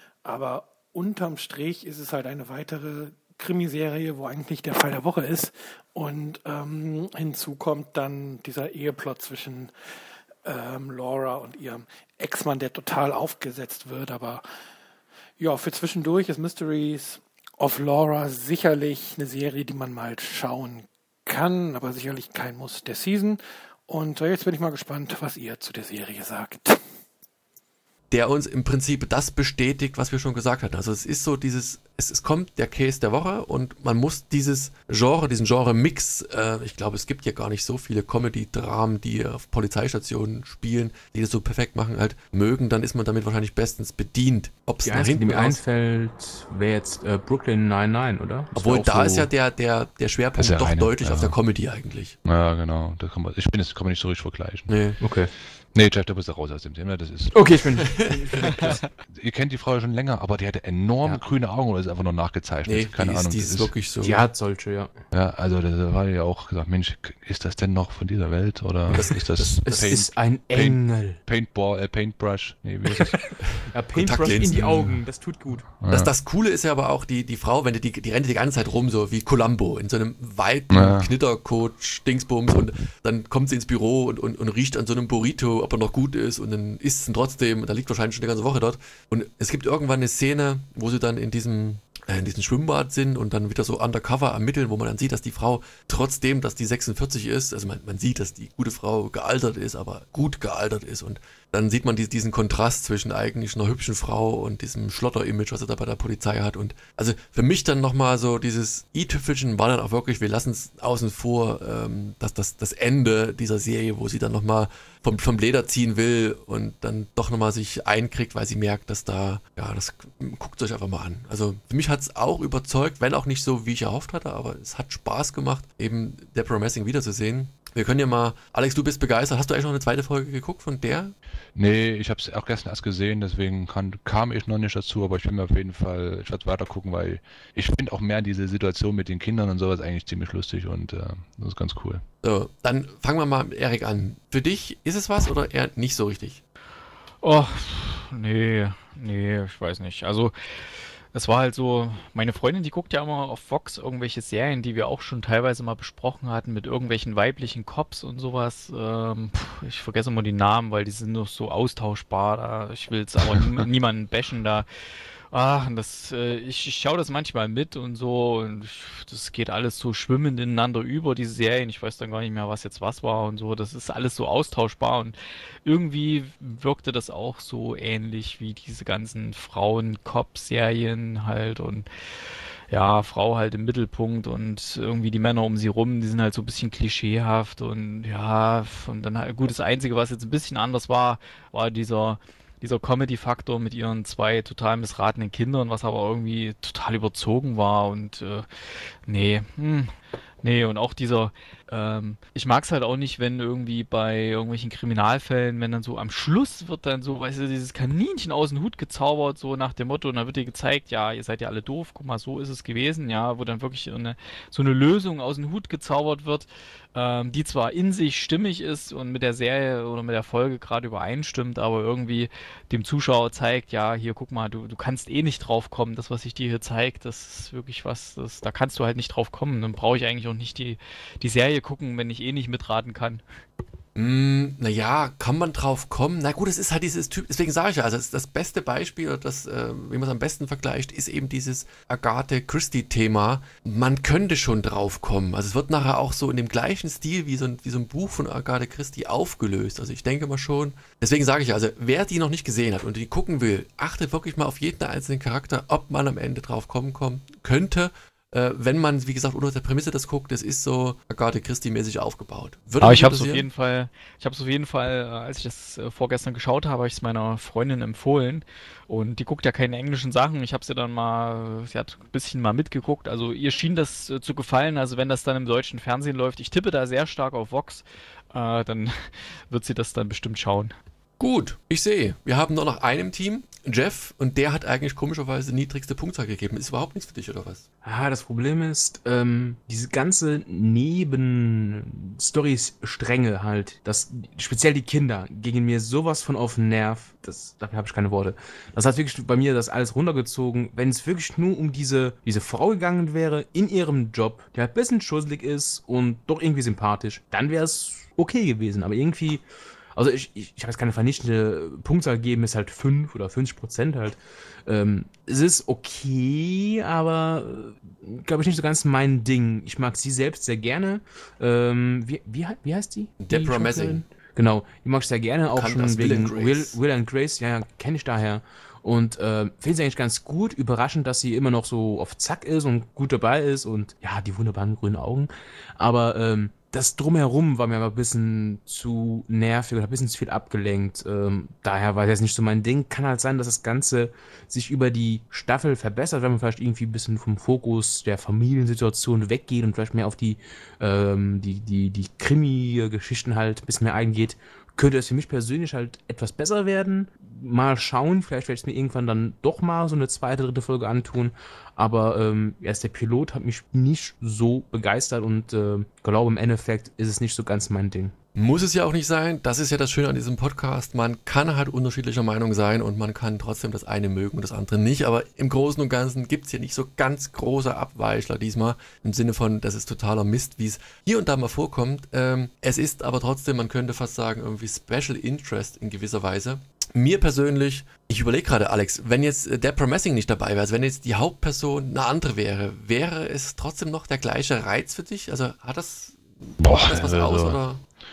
aber unterm Strich ist es halt eine weitere Krimiserie, wo eigentlich der Fall der Woche ist. Und ähm, hinzu kommt dann dieser Eheplot zwischen ähm, Laura und ihrem Ex-Mann, der total aufgesetzt wird. Aber ja, für zwischendurch ist Mysteries of Laura sicherlich eine Serie, die man mal schauen kann, aber sicherlich kein Muss der Season. Und äh, jetzt bin ich mal gespannt, was ihr zu der Serie sagt. Der uns im Prinzip das bestätigt, was wir schon gesagt hatten. Also es ist so dieses, es, es kommt der Case der Woche und man muss dieses Genre, diesen Genre-Mix, äh, ich glaube, es gibt ja gar nicht so viele Comedy-Dramen, die auf Polizeistationen spielen, die das so perfekt machen, halt mögen, dann ist man damit wahrscheinlich bestens bedient. Ob es Die nach einzige, die hinten mir raus, einfällt, wäre jetzt äh, Brooklyn Nine-Nine, oder? Das obwohl wär auch da so- ist ja der, der, der Schwerpunkt Das ist ja doch eine, deutlich ja. auf der Comedy eigentlich. Ja, genau. Da kann man, ich bin jetzt kann man nicht so richtig vergleichen. Nee. Okay. Nee, Jeff, du bist da raus aus dem Thema. Das ist. Okay, ich bin. Ihr kennt die Frau ja schon länger, aber die hatte enorm Ja. grüne Augen oder ist einfach nur nachgezeichnet? Nee, Keine die Ahnung. ist, die das ist wirklich so. Die hat solche, ja. Ja, also da war ja auch gesagt, Mensch, ist das denn noch von dieser Welt oder Das- ist das, Es Paint, ist ein Paint- Engel. Paintball, äh, Paintbrush? Nee, wie ist das? Ja, Paintbrush in Kontaktlinsen. die Augen, das tut gut. Das, Ja. das Coole ist ja aber auch, die, die Frau, wenn die, die, die rennt die ganze Zeit rum, so wie Columbo, in so einem weiten Ja. Knittercoach-Dingsbums und dann kommt sie ins Büro und, und, und riecht an so einem Burrito, ob er noch gut ist und dann isst sie ihn trotzdem und da liegt wahrscheinlich schon die ganze Woche dort. Und es gibt irgendwann eine Szene, wo sie dann in diesem in diesem Schwimmbad sind und dann wieder so undercover ermitteln, wo man dann sieht, dass die Frau trotzdem, dass die sechsundvierzig ist, also man, man sieht, dass die gute Frau gealtert ist, aber gut gealtert ist und dann sieht man die, diesen Kontrast zwischen eigentlich einer hübschen Frau und diesem Schlotter-Image, was er da bei der Polizei hat und also für mich dann nochmal so dieses i-Tüpfelchen war dann auch wirklich, wir lassen es außen vor, ähm, dass das, das Ende dieser Serie, wo sie dann nochmal vom, vom Leder ziehen will und dann doch nochmal sich einkriegt, weil sie merkt, dass da, ja, das guckt euch einfach mal an. Also für mich hat es auch überzeugt, wenn auch nicht so, wie ich erhofft hatte, aber es hat Spaß gemacht, eben Deborah Messing wiederzusehen. Wir können ja mal, Alex, du bist begeistert. Hast du eigentlich noch eine zweite Folge geguckt von der? Nee, ich habe es auch gestern erst gesehen, deswegen kann, kam ich noch nicht dazu, aber ich bin mir auf jeden Fall, ich werde weiter gucken, weil ich finde auch mehr diese Situation mit den Kindern und sowas eigentlich ziemlich lustig und äh, das ist ganz cool. So, dann fangen wir mal mit Erik an. Für dich ist es was oder eher nicht so richtig? Oh, nee, nee, ich weiß nicht. Also, es war halt so, meine Freundin, die guckt ja immer auf Vox irgendwelche Serien, die wir auch schon teilweise mal besprochen hatten, mit irgendwelchen weiblichen Cops und sowas. Ähm, pf, ich vergesse immer die Namen, weil die sind noch so austauschbar. Da, ich will jetzt aber nie- niemanden bashen da. Ah, und das, äh, ich, ich schaue das manchmal mit und so und ich, das geht alles so schwimmend ineinander über, diese Serien. Ich weiß dann gar nicht mehr, was jetzt was war und so. Das ist alles so austauschbar und irgendwie wirkte das auch so ähnlich wie diese ganzen Frauen-Cop-Serien halt und ja, Frau halt im Mittelpunkt und irgendwie die Männer um sie rum, die sind halt so ein bisschen klischeehaft und ja, und dann halt, gut, das Einzige, was jetzt ein bisschen anders war, war dieser dieser Comedy-Faktor mit ihren zwei total missratenen Kindern, was aber irgendwie total überzogen war und äh, nee, hm, nee, und auch dieser, ähm, ich mag es halt auch nicht, wenn irgendwie bei irgendwelchen Kriminalfällen, wenn dann so am Schluss wird dann so, weißt du, dieses Kaninchen aus dem Hut gezaubert, so nach dem Motto, und dann wird dir gezeigt, ja, ihr seid ja alle doof, guck mal, so ist es gewesen, ja, wo dann wirklich eine, so eine Lösung aus dem Hut gezaubert wird, ähm, die zwar in sich stimmig ist und mit der Serie oder mit der Folge gerade übereinstimmt, aber irgendwie dem Zuschauer zeigt, ja, hier, guck mal, du, du kannst eh nicht drauf kommen, das, was ich dir hier zeige, das ist wirklich was, das, da kannst du halt nicht drauf kommen, dann brauche ich eigentlich auch nicht die, die Serie gucken, wenn ich eh nicht mitraten kann. Mm, naja, kann man drauf kommen? Na gut, es ist halt dieses Typ, deswegen sage ich ja, also das, das beste Beispiel, oder das, äh, wie man es am besten vergleicht, ist eben dieses Agatha Christie-Thema. Man könnte schon drauf kommen. Also es wird nachher auch so in dem gleichen Stil wie so ein, wie so ein Buch von Agatha Christie aufgelöst. Also ich denke mal schon. Deswegen sage ich also, wer die noch nicht gesehen hat und die gucken will, achtet wirklich mal auf jeden einzelnen Charakter, ob man am Ende drauf kommen kommen könnte. Äh, wenn man, wie gesagt, unter der Prämisse das guckt, das ist so Agatha Christie-mäßig aufgebaut. Würde Aber mich ich habe es auf interessieren. jeden Fall, ich habe es auf jeden Fall, äh, als ich das äh, vorgestern geschaut habe, habe ich es meiner Freundin empfohlen und die guckt ja keine englischen Sachen. Ich habe sie dann mal, sie hat ein bisschen mal mitgeguckt. Also ihr schien das äh, zu gefallen. Also wenn das dann im deutschen Fernsehen läuft, ich tippe da sehr stark auf Vox, äh, dann wird sie das dann bestimmt schauen. Gut, ich sehe. Wir haben nur noch einen Team, Jeff, und der hat eigentlich komischerweise niedrigste Punktzahl gegeben. Ist überhaupt nichts für dich, oder was? Ah, das Problem ist, ähm, diese ganze Neben-Stories-Stränge halt, das, speziell die Kinder, gingen mir sowas von auf den Nerv, das, dafür habe ich keine Worte. Das hat wirklich bei mir das alles runtergezogen. Wenn es wirklich nur um diese, diese Frau gegangen wäre, in ihrem Job, der ein bisschen schusselig ist und doch irgendwie sympathisch, dann wäre es okay gewesen. Aber irgendwie, also ich, ich, ich habe jetzt keine vernichtende Punktzahl gegeben, ist halt fünf oder fünfzig Prozent halt. Ähm, es ist okay, aber glaube ich nicht so ganz mein Ding. Ich mag sie selbst sehr gerne. Ähm, wie, wie, he- wie heißt die? Die Deborah Schauspielerin? Messing. Genau, die mag ich sehr gerne, auch Bekannt als schon Will wegen and Will, Grace. Will and Grace, ja, ja kenne ich daher. Und äh, finde sie eigentlich ganz gut. Überraschend, dass sie immer noch so auf Zack ist und gut dabei ist und ja, die wunderbaren grünen Augen. Aber ähm, das Drumherum war mir aber ein bisschen zu nervig oder ein bisschen zu viel abgelenkt. Ähm, daher war das jetzt nicht so mein Ding. Kann halt sein, dass das Ganze sich über die Staffel verbessert, wenn man vielleicht irgendwie ein bisschen vom Fokus der Familiensituation weggeht und vielleicht mehr auf die, ähm, die, die, die Krimi-Geschichten halt ein bisschen mehr eingeht. Könnte es für mich persönlich halt etwas besser werden. Mal schauen, vielleicht werde ich es mir irgendwann dann doch mal so eine zweite, dritte Folge antun. Aber ähm, erst der Pilot hat mich nicht so begeistert und äh, glaube im Endeffekt ist es nicht so ganz mein Ding. Muss es ja auch nicht sein. Das ist ja das Schöne an diesem Podcast. Man kann halt unterschiedlicher Meinung sein und man kann trotzdem das eine mögen und das andere nicht. Aber im Großen und Ganzen gibt es hier nicht so ganz große Abweichler diesmal. Im Sinne von, das ist totaler Mist, wie es hier und da mal vorkommt. Ähm, es ist aber trotzdem, man könnte fast sagen, irgendwie Special Interest in gewisser Weise. Mir persönlich, ich überlege gerade, Alex, wenn jetzt äh, Deborah Messing nicht dabei wäre, also wenn jetzt die Hauptperson eine andere wäre, wäre es trotzdem noch der gleiche Reiz für dich? Also hat das, Boah, macht das was also, aus oder?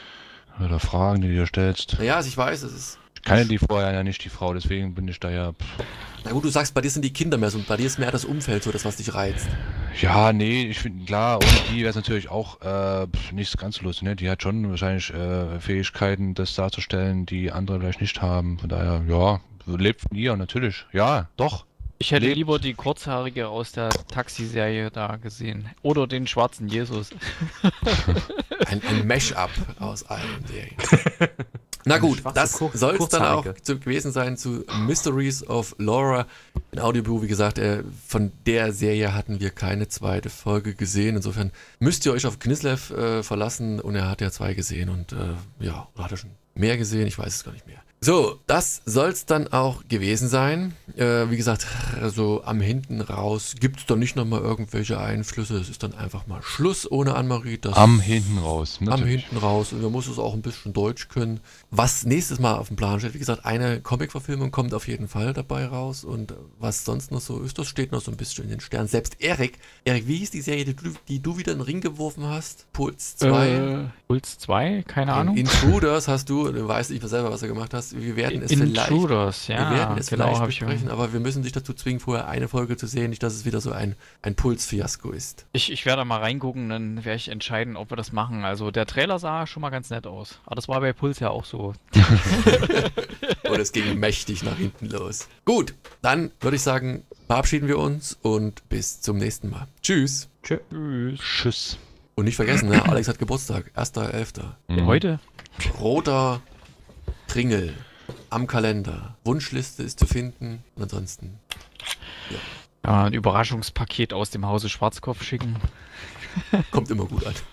Oder Fragen, die du dir stellst. Naja, also ich weiß, es ist. Ich kannte die vorher ja nicht, die Frau, deswegen bin ich da ja. Pff. Na gut, du sagst, bei dir sind die Kinder mehr so und bei dir ist mehr das Umfeld so, das, was dich reizt. Ja, nee, ich finde, klar, ohne die wäre es natürlich auch äh, pff, nicht ganz lustig, ne? Die hat schon wahrscheinlich äh, Fähigkeiten, das darzustellen, die andere vielleicht nicht haben. Von daher, ja, lebt von ihr, natürlich. Ja, doch. Ich hätte lebt. lieber die Kurzhaarige aus der Taxi-Serie da gesehen. Oder den schwarzen Jesus. Ein, ein Mash-up aus allen Serien. Na gut, schwarze das Kur- soll es dann auch Kurzhaarige. zu, gewesen sein zu Mysteries of Laura. Ein Audiobuch, wie gesagt, äh, von der Serie hatten wir keine zweite Folge gesehen. Insofern müsst ihr euch auf Knislev äh, verlassen und er hat ja zwei gesehen und äh, ja, oder hat er schon mehr gesehen? Ich weiß es gar nicht mehr. So, das soll es dann auch gewesen sein. Äh, wie gesagt, so am Hinten raus gibt es doch nicht nochmal irgendwelche Einflüsse. Es ist dann einfach mal Schluss ohne Annemarie. Das Am hinten raus. am natürlich. hinten raus und man muss es auch ein bisschen Deutsch können. Was nächstes Mal auf dem Plan steht, wie gesagt, eine Comic-Verfilmung kommt auf jeden Fall dabei raus und was sonst noch so ist, das steht noch so ein bisschen in den Sternen. Selbst Erik, Erik, wie hieß die Serie, die du, die du wieder in den Ring geworfen hast? Puls zwei? Äh, Puls zwei? Keine Ahnung. Intruders hast du, du weißt nicht selber, was du gemacht hast. Wir werden es vielleicht, Intruders, ja. wir werden es genau, vielleicht hab ich, besprechen, aber wir müssen dich dazu zwingen, vorher eine Folge zu sehen, nicht, dass es wieder so ein, ein Puls-Fiasko ist. ich, ich werde mal reingucken, dann werde ich entscheiden, ob wir das machen. Also der Trailer sah schon mal ganz nett aus. Aber das war bei Puls ja auch so. Und es ging mächtig nach hinten los. Gut, dann würde ich sagen, verabschieden wir uns und bis zum nächsten Mal. Tschüss. Tschö. Tschüss. Tschüss. Und nicht vergessen, ne, Alex hat Geburtstag, erster elfter Mhm. Heute? Roter Kringel am Kalender. Wunschliste ist zu finden. Und ansonsten, Ja, ein Überraschungspaket aus dem Hause Schwarzkopf schicken. kommt immer gut an.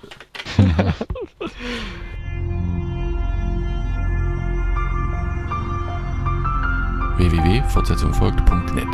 w w w punkt fortsetzung folgt punkt net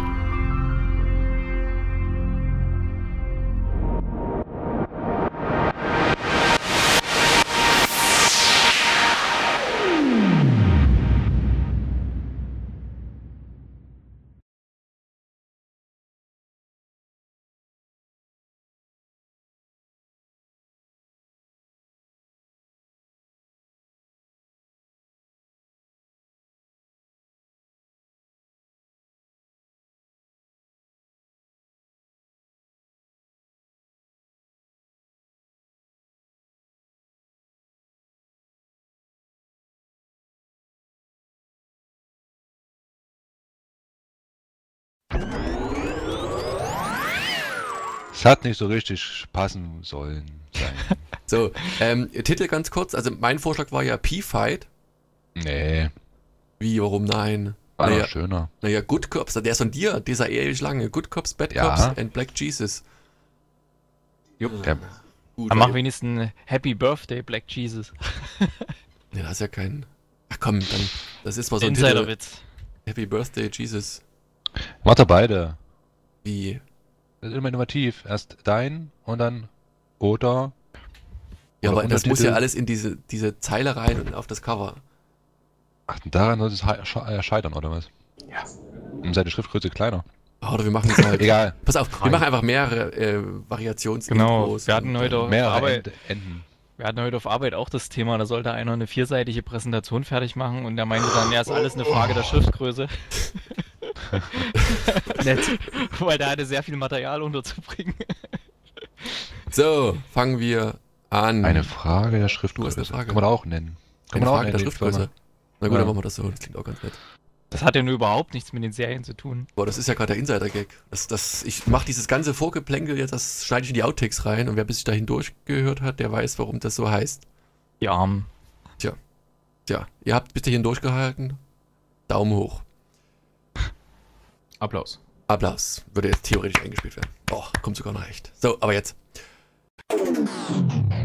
Es hat nicht so richtig passen sollen sein. So, ähm, Titel ganz kurz. Also mein Vorschlag war ja P-Fight. Nee, Wie, warum nein? war Naja, noch schöner. naja, Good Cops, der ist von dir, dieser ewig lange. Good Cops, Bad Ja. Cops and Black Jesus. Ja. Gut, Dann mach weil- wenigstens ein Happy Birthday, Black Jesus. Ja, das ist ja kein... Ach komm, dann, das ist mal so ein Titel. Insiderwitz. Happy Birthday, Jesus. Macht er beide. Wie? Das ist immer innovativ. Erst dein und dann oder. Ja, Oder aber das muss Untertitel. ja alles in diese, diese Zeile rein und auf das Cover. Ach, daran soll es hei- sche- äh, scheitern, oder was? Ja. Und seine Schriftgröße kleiner. Oder wir machen es halt... Egal. Pass auf, wir machen einfach mehrere äh, Variations Genau, Intros wir hatten und, heute äh, auf Mehrere Arbeit, End Enden. wir hatten heute auf Arbeit auch das Thema, da sollte einer eine vierseitige Präsentation fertig machen und der meinte dann, ja, ist alles eine Frage der Schriftgröße. Nett. Weil der hatte sehr viel Material unterzubringen. So, fangen wir an. Eine Frage der Du hast Schriftgröße. eine Frage. Kann man auch nennen. Kann Eine man auch Frage der nennen, die Schriftgröße. Firma. Na gut, Ja. dann machen wir das so. Das klingt auch ganz nett. Das hat ja nur überhaupt nichts mit den Serien zu tun. Boah, das ist ja gerade der Insider-Gag. Das, das, ich mache dieses ganze Vorgeplänkel jetzt, das schneide ich in die Outtakes rein und wer bis sich dahin durchgehört hat, der weiß, warum das so heißt. Die Armen. Tja, ihr habt bis dahin durchgehalten. Daumen hoch. Applaus. Applaus. Würde jetzt theoretisch eingespielt werden. Oh, kommt sogar noch recht. So, aber jetzt.